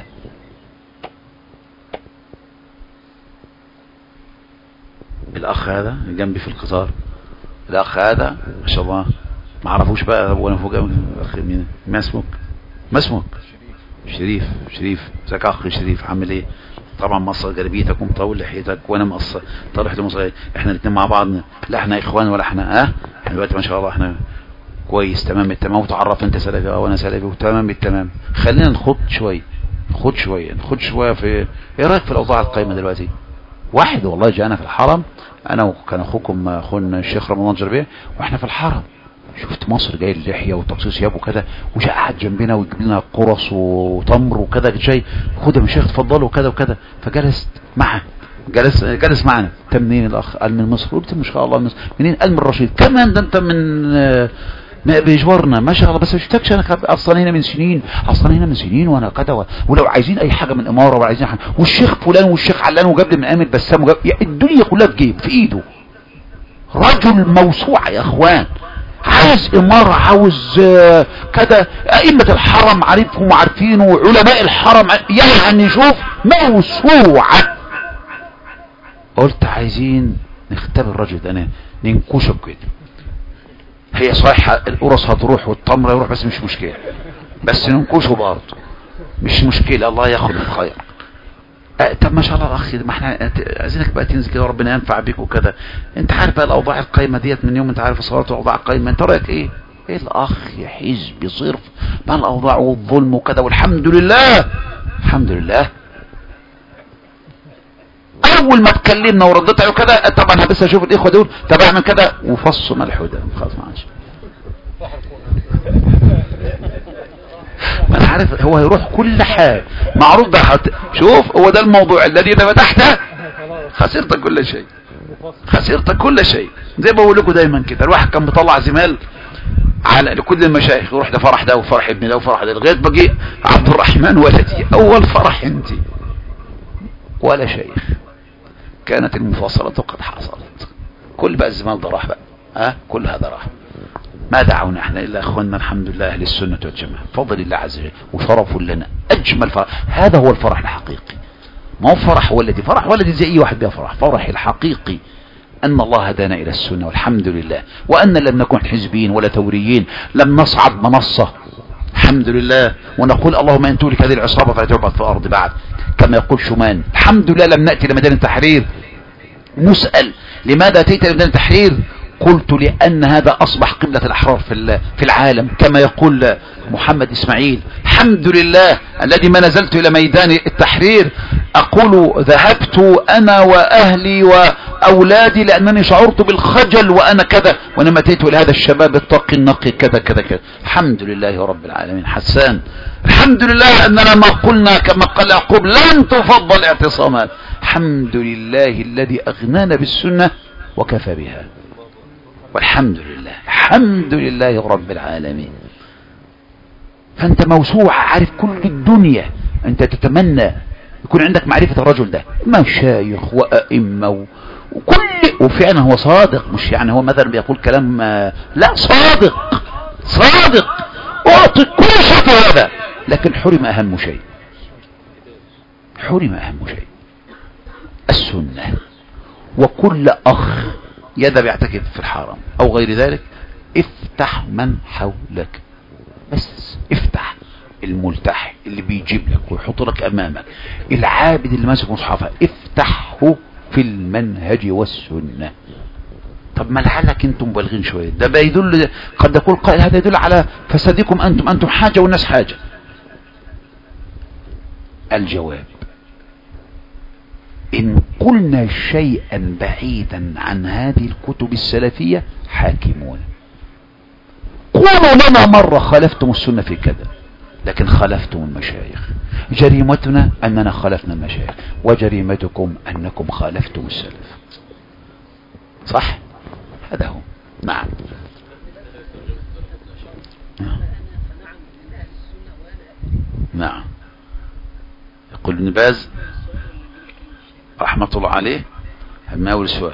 الأخ هذا جنبي في القطار، الأخ هذا ما شاء الله ما عرفوش بقى وانا فوق. مين ما اسمك؟ ما اسمك؟ شريف. شريف، ازيك اخ شريف، عامل ايه؟ طبعا مقصر جلبيتك ومطول لحيتك وانا مقصر طالع مصر، احنا الاثنين مع بعض، لا احنا اخوان ولا احنا احنا دلوقتي ما شاء الله احنا كويس تمام التمام، وتعرف انت سلفي وانا سلفي وتمام التمام. خلينا نخد شويه في ايه رايك في الاوضاع القائمه دلوقتي؟ واحد والله جاءنا في الحرم، انا وكان اخونا الشيخ رمضان جربيه، واحنا في الحرم شفت مصر جاي اللحيه وتقصيص ياب وكذا، وجاء قاعد جنبنا ويجيب لنا قرص وتمر وكذا، جاي خدها من الشيخ اتفضلوا وكذا وكذا. فجلست معه، جلس معنا. انت منين الاخ؟ قال من مصر. قلت ما شاء الله من مصر. منين؟ قال من الرشيد. كمان ده انت من بيجورنا ما شاء الله، بس ما شفتكش انا اصلا هنا من سنين وانا كذا، ولو عايزين اي حاجه من اماره ولا عايزين حاجه، والشيخ فلان والشيخ علان وجاب لي من امل بسام وجاب الدنيا كلها في ايده. رجل موسوعه يا اخوان، عايز امارة، عاوز كذا، ائمة الحرم عارفهم وعارفينه، وعلماء الحرم يعني شوف موسوعة. قلت عايزين نختبر الرجل ده، ننكشه كده. هي صحيح القرص هتروح والتمر يروح، بس مش مشكلة، بس ننكشه برضه مش مشكلة، الله ياخد الخير. طب ما شاء الله الاخ، ما احنا عايزينك بقى تنزل كده وربنا ينفع بيك وكذا. انت عارف بقى الاوضاع القايمه ديت من يوم، انت عارف الصلاه والاوضاع القايمه، انت رايك ايه الاخ يا حزب صرف بقى الاوضاع والظلم وكذا، والحمد لله الحمد لله. اول ما اتكلمنا ورديت عليه كذا، طبعا بس اشوف الاخوه دول طب اعمل كذا وفصوا ملح ده خلاص ما عادش. ما انا عارف هو هيروح كل حاجه معروض ده. شوف هو ده الموضوع الذي اذا فتحته خسرت كل شيء، خسرت كل شيء. زي ما بقول لكم دايما كده، الواحد كان بيطلع زمال على لكل المشايخ، يروح ده فرح ده وفرح ابن ده وفرح ده، لغايه بقي عبد الرحمن ولدي اول فرح انت ولا شيخ. كانت المفاصلة قد حصلت، كل بقى الزمال ده راح بقى، كل هذا راح. ما دعونا احنا الا اخواننا الحمد لله اهل السنة والجماعة، فضل الله عز وجل وشرف لنا، اجمل فرح. هذا هو الفرح الحقيقي، ما هو فرح ولدي. فرح ولدي زي اي واحد بيفرح. فرح الحقيقي ان الله هدانا الى السنة والحمد لله، وان لم نكن حزبين ولا ثوريين، لم نصعد منصة الحمد لله ونقول اللهم ان تهلك هذه العصابة فلا تعبد في الارض بعد، كما يقول شومان. الحمد لله لم نأتي لميدان التحرير نسأل لماذا أتيت لميدان التحرير؟ قلت لأن هذا أصبح قبلة الأحرار في العالم، كما يقول محمد إسماعيل. الحمد لله الذي ما نزلت إلى ميدان التحرير أقول ذهبت أنا وأهلي أولادي لأنني شعرت بالخجل وأنا كذا، وأنا أتيت إلى هذا الشباب التقي النقي كذا كذا كذا. الحمد لله رب العالمين. حسان الحمد لله أننا ما قلنا كما قال يعقوب لن تفضل اعتصامات. الحمد لله الذي أغنانا بالسنة وكفى بها، والحمد لله الحمد لله رب العالمين. فأنت موسوعة عارف كل الدنيا، أنت تتمنى يكون عندك معرفة الرجل ده، مشايخ وأئمة وكل، وفعلا هو صادق، مش يعني هو مثلا بيقول كلام لا، صادق صادق أعطي كل شيء هذا، لكن حرم أهم شيء، حرم أهم شيء السنة. وكل أخ يذهب يعتكف في الحرم أو غير ذلك افتح من حولك، بس افتح الملتحي اللي بيجيب لك ويحط لك امامك، العابد اللي ماسك مصحفه افتحه في المنهج والسنة. طب ما لعلك انتم مبالغين شويه، ده بيدل، قد يقول قائل هذا يدل على فسادكم انتم حاجه والناس حاجه. الجواب ان قلنا شيئا بعيدا عن هذه الكتب السلفيه حاكمون. قولوا لنا مرة خالفتم السنة في كذا، لكن خالفتم المشايخ. جريمتنا أننا خالفنا المشايخ، وجريمتكم أنكم خالفتم السلف. صح؟ هذا هو. نعم. نعم. يقول ابن باز رحمة الله عليه ما أول سؤال،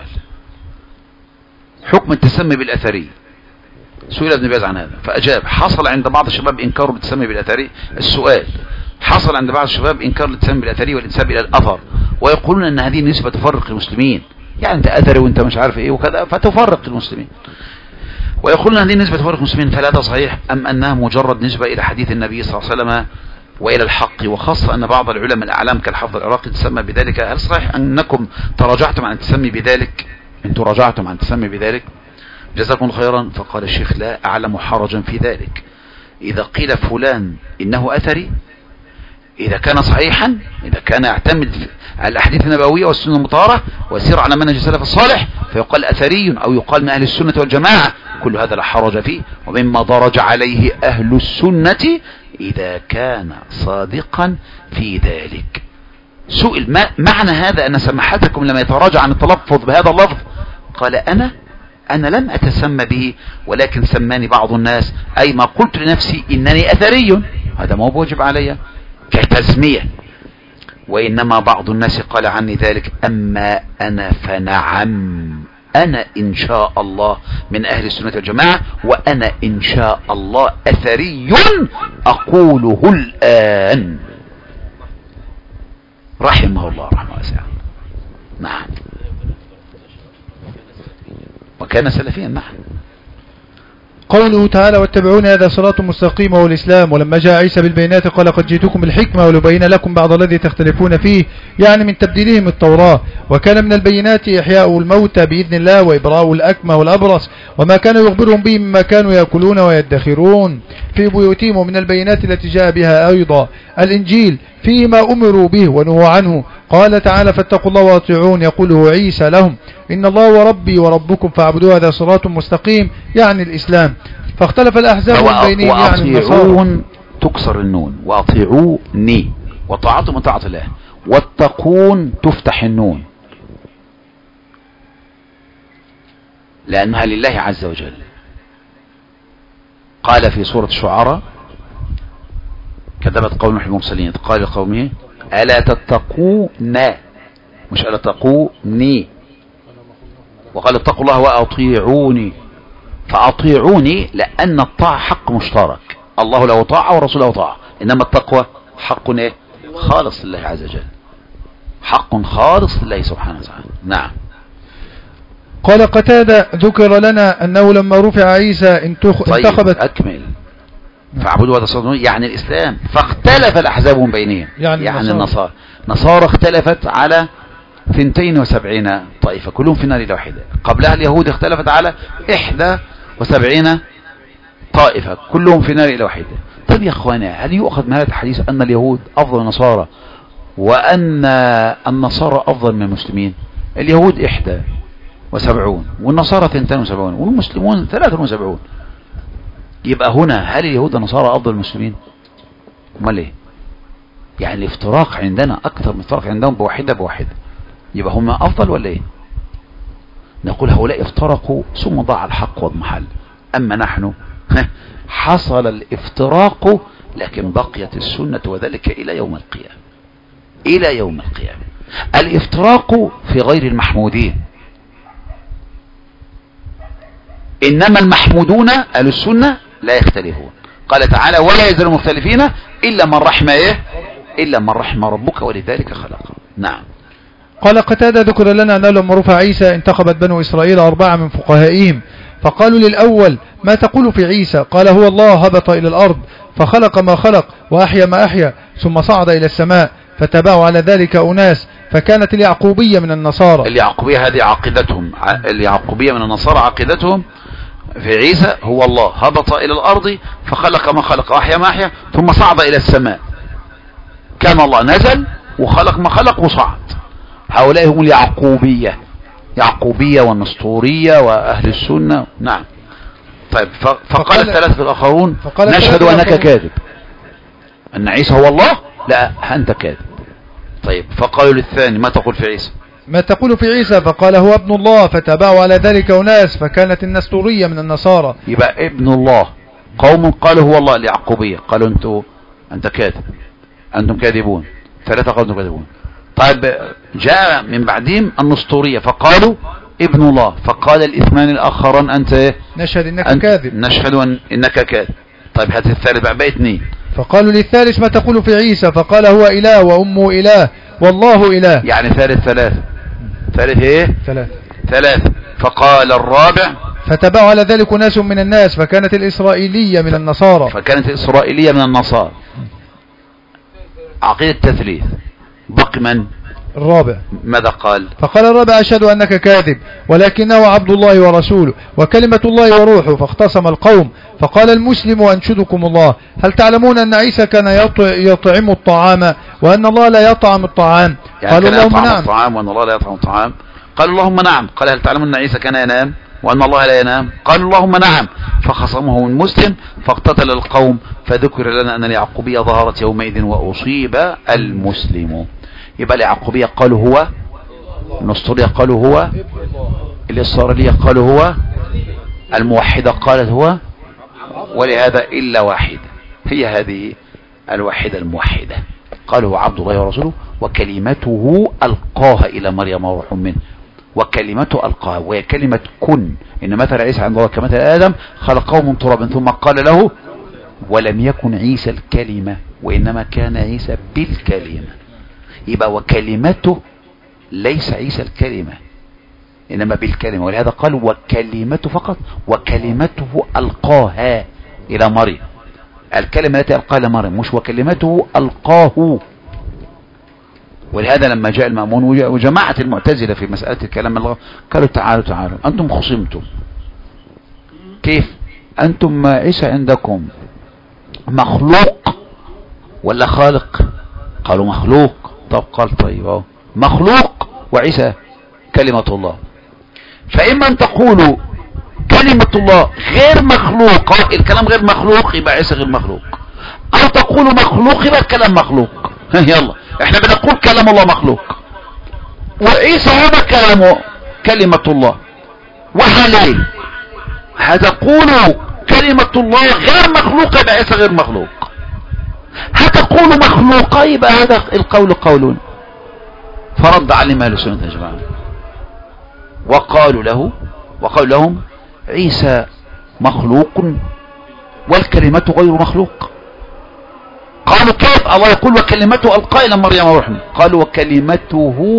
حكم التسمي بالأثري. سئل ابن باز عن هذا فأجاب: حصل عند بعض الشباب إنكار التسمي بالأثري. السؤال: حصل عند بعض الشباب إنكار التسمي بالأثري والانتساب إلى الأثر، ويقولون أن هذه النسبة تفرق المسلمين، يعني أنت أثري وأنت مش عارف إيه وكذا فتفرق المسلمين، ويقولون أن هذه النسبة تفرق المسلمين، فلا ده صحيح أم أنها مجرد نسبة إلى حديث النبي صلى الله عليه وسلم وإلى الحق؟ وخاصة أن بعض العلماء الأعلام كالحافظ العراقي تسمى بذلك. هل صحيح أنكم تراجعتم عن التسمي بذلك؟ أنتم راجعتم عن التسمي بذلك؟ جزاكم الله خيرا. فقال الشيخ: لا أعلم حرجا في ذلك. إذا قيل فلان إنه أثري، إذا كان صحيحا، إذا كان يعتمد على الأحاديث النبوية والسنة المطهرة ويسير على منهج السلف الصالح فيقال أثري، أو يقال من أهل السنة والجماعة، كل هذا لا حرج فيه، ومما درج عليه أهل السنة إذا كان صادقا في ذلك. سئل: ما معنى هذا أن سماحتكم لما يتراجع عن التلفظ بهذا اللفظ؟ قال: أنا لم أتسمى به، ولكن سماني بعض الناس، أي ما قلت لنفسي إنني أثري، هذا ما هو بواجب علي كتسمية، وإنما بعض الناس قال عني ذلك. أما أنا فنعم، أنا إن شاء الله من أهل السنة والجماعة، وأنا إن شاء الله أثري أقوله الآن، رحمه الله رحمه واسعة. نعم. وكان سلفيا. نعم. قوله تعالى: واتبعون هذا صراط مستقيم وهو الإسلام. ولما جاء عيسى بالبينات قال: قد جئتكم بالحكمة ولبين لكم بعض الذي تختلفون فيه، يعني من تبديلهم التوراة. وكان من البينات إحياء الموتى بإذن الله وإبراء الأكمى والأبرص، وما كان يخبرهم به مما كانوا يأكلون ويدخرون في بيوتهم. ومن البينات التي جاء بها أيضا الإنجيل فيه ما أمروا به ونهوا عنه. قال تعالى: فاتقوا الله واطيعون، يقوله عيسى لهم: إن الله وربي وربكم فاعبدوه، هذا صراط مستقيم، يعني الإسلام. فاختلف الأحزاب من بينهم، يعني وأطيعون تكسر النون، وأطيعوني، وطاعتهم طاعة الله، واتقون تفتح النون لأنها لله عز وجل. قال في سورة الشعراء: كذبت قوم المرسلين، قال لقومه: ألا تتقون، مش ألا تقوني، وقال: اتقوا الله وأطيعوني. فأطيعوني لأن الطاعة حق مشترك، الله له طاعة ورسوله طاعة، إنما التقوى حق ايه؟ خالص لله عز وجل، حق خالص لله سبحانه وتعالى. نعم. قال قتادة: ذكر لنا أنه لما رفع عيسى انتخبت. أكمل. فاعبدوا هذا الصراط يعني الإسلام. فاختلف الأحزاب من بينهم، يعني النصارى اختلفت على 72 طائفة كلهم في النار واحدة. قبلها اليهود اختلفت على 71 طائفة كلهم في النار واحدة. طيب يا اخوانا، هل يؤخذ من هذا الحديث أن اليهود أفضل النصارى وأن النصارى أفضل من المسلمين؟ اليهود 71 والنصارى 72 والمسلمون 73. يبقى هنا هل اليهود والنصارى افضل المسلمين؟ امال ايه؟ يعني الافتراق عندنا اكثر من الافتراق عندهم بواحدة. يبقى هم افضل ولا ايه؟ نقول هؤلاء افترقوا ثم ضاع الحق واضمحل، اما نحن حصل الافتراق لكن بقيت السنة، وذلك الى يوم القيامة. الى يوم القيامة. الافتراق في غير المحمودين، انما المحمودون اهل السنة لا يختلفون. قال تعالى ولا يزالوا مختلفين الا من رحم ايه؟ الا من رحم ربك ولذلك خلقه. نعم. قال قتادة ذكر لنا أن لما رفع عيسى انتخبت بنو إسرائيل 4 من فقهائهم فقالوا للأول ما تقول في عيسى؟ قال هو الله هبط إلى الأرض فخلق ما خلق وأحيا ما أحيا ثم صعد إلى السماء فتبعوا على ذلك أناس فكانت اليعقوبية من النصارى. اليعقوبية هذه عقيدتهم، اليعقوبية من النصارى عقيدتهم في عيسى هو الله هبط إلى الأرض فخلق ما خلق وأحيا ما أحيا ثم صعد إلى السماء. كان الله نزل وخلق ما خلق وصعد. هؤلاء هم اليعقوبية، يعقوبية والنسطورية وأهل السنة. نعم. طيب فقال الثلاثة الآخرون نشهد أنك كاذب، أن عيسى هو الله، لا أنت كاذب. طيب فقالوا للثاني ما تقول في عيسى؟ ما تقول في عيسى؟ فقال هو ابن الله فتابعوا على ذلك أناس فكانت النسطورية من النصارى. يبقى ابن الله قوم قالوا هو الله، اليعقوبية قالوا أنت كاذب، أنتم كاذبون. ثلاثة قالوا أنتم كاذبون. طيب جاء من بعدهم النسطورية فقالوا ابن الله، فقال الاثنان الآخران أنت نشهد إنك كاذب، نشهد إنك كاذب. طيب هذا الثالث بقى اثنين. فقالوا للثالث ما تقول في عيسى؟ فقال هو إله وأمه إله والله إله. يعني ثالث ايه؟ ثلاث. فقال الرابع فتبعوا على ذلك ناس من الناس فكانت الإسرائيلية من النصارى. عقيدة التثليث. بقي من؟ الرابع. ماذا قال؟ فقال الرابع أشهد أنك كاذب ولكنه عبد الله ورسوله وكلمة الله وروحه. فاختصم القوم فقال المسلم أنشدكم الله هل تعلمون أن عيسى كان يطعم الطعام وأن الله لا يطعم الطعام؟ يعني قالوا اللهم نعم. الطعام وأن الله لا يطعم الطعام. قالوا اللهم نعم. قال هل تعلمون أن عيسى كان ينام وأن الله لا ينام؟ قالوا اللهم نعم. فخصمه المسلم فاقتتل القوم. فذكر لنا أن اليعقوبية ظهرت يومئذ وأصيب المسلم. يبقى اليعقوبية قالوا هو، النسطورية قالوا هو، الإسرائيلية قالوا هو، الموحدة قالت هو، ولهذا إلا واحدة هي هذه الواحدة الموحدة قالوا هو عبد الله ورسوله وكلمته ألقاها إلى مريم وروح منه. وكلمته ألقاها وهي كلمة كن. إن مثل عيسى عند الله كمثل آدم خلقه من تراب ثم قال له ولم يكن عيسى الكلمة وإنما كان عيسى بالكلمة. يبقى وكلمته ليس عيسى الكلمة إنما بالكلمة، ولهذا قال وكلمته فقط وكلمته ألقاها إلى مريم. الكلمة التي ألقاها إلى مريم مش وكلمته ألقاه. ولهذا لما جاء المأمون وجماعة المعتزلة في مسألة الكلام الله قالوا تعالوا أنتم خصمتم كيف أنتم عيسى عندكم مخلوق ولا خالق؟ قالوا مخلوق. طب قال طيب مخلوق وعيسى كلمة الله. فإما أن تقولوا كلمة الله غير مخلوق، الكلام غير مخلوق يبقى عيسى غير مخلوق، أو تقولوا مخلوق يبقى الكلام مخلوق. يلا احنا بنقول كلام الله مخلوق وعيسى هذا كلمة الله. وحالين هتقولوا كلمة الله غير مخلوق يبقى عيسى غير مخلوق، هتقولوا مخلوقا يبقى هذا القول قولون. فرد عليهم اهل السنة يا جماعة وقالوا لهم عيسى مخلوق والكلمة غير مخلوق. قالوا كيف؟ الله يقول وكلمته ألقى إلى مريم وروحه. قالوا وكلمته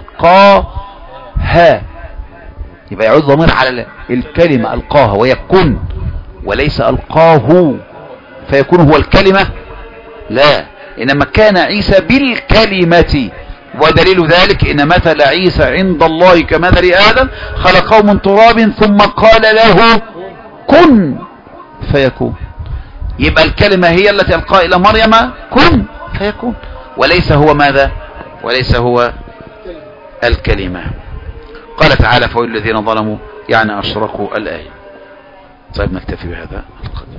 ألقاها يبقى يعود ضمير على الكلمة ألقاها ويكون وليس ألقاه فيكون هو الكلمة، لا إنما كان عيسى بالكلمة. ودليل ذلك إن مثل عيسى عند الله كمثل آدم خلقه من تراب ثم قال له كن فيكون. يبقى الكلمة هي التي ألقى إلى مريم كن فيكون وليس هو ماذا؟ وليس هو الكلمة. قال تعالى فويل الذين ظلموا يعني أشركوا الآية. طيب نكتفي بهذا القدر.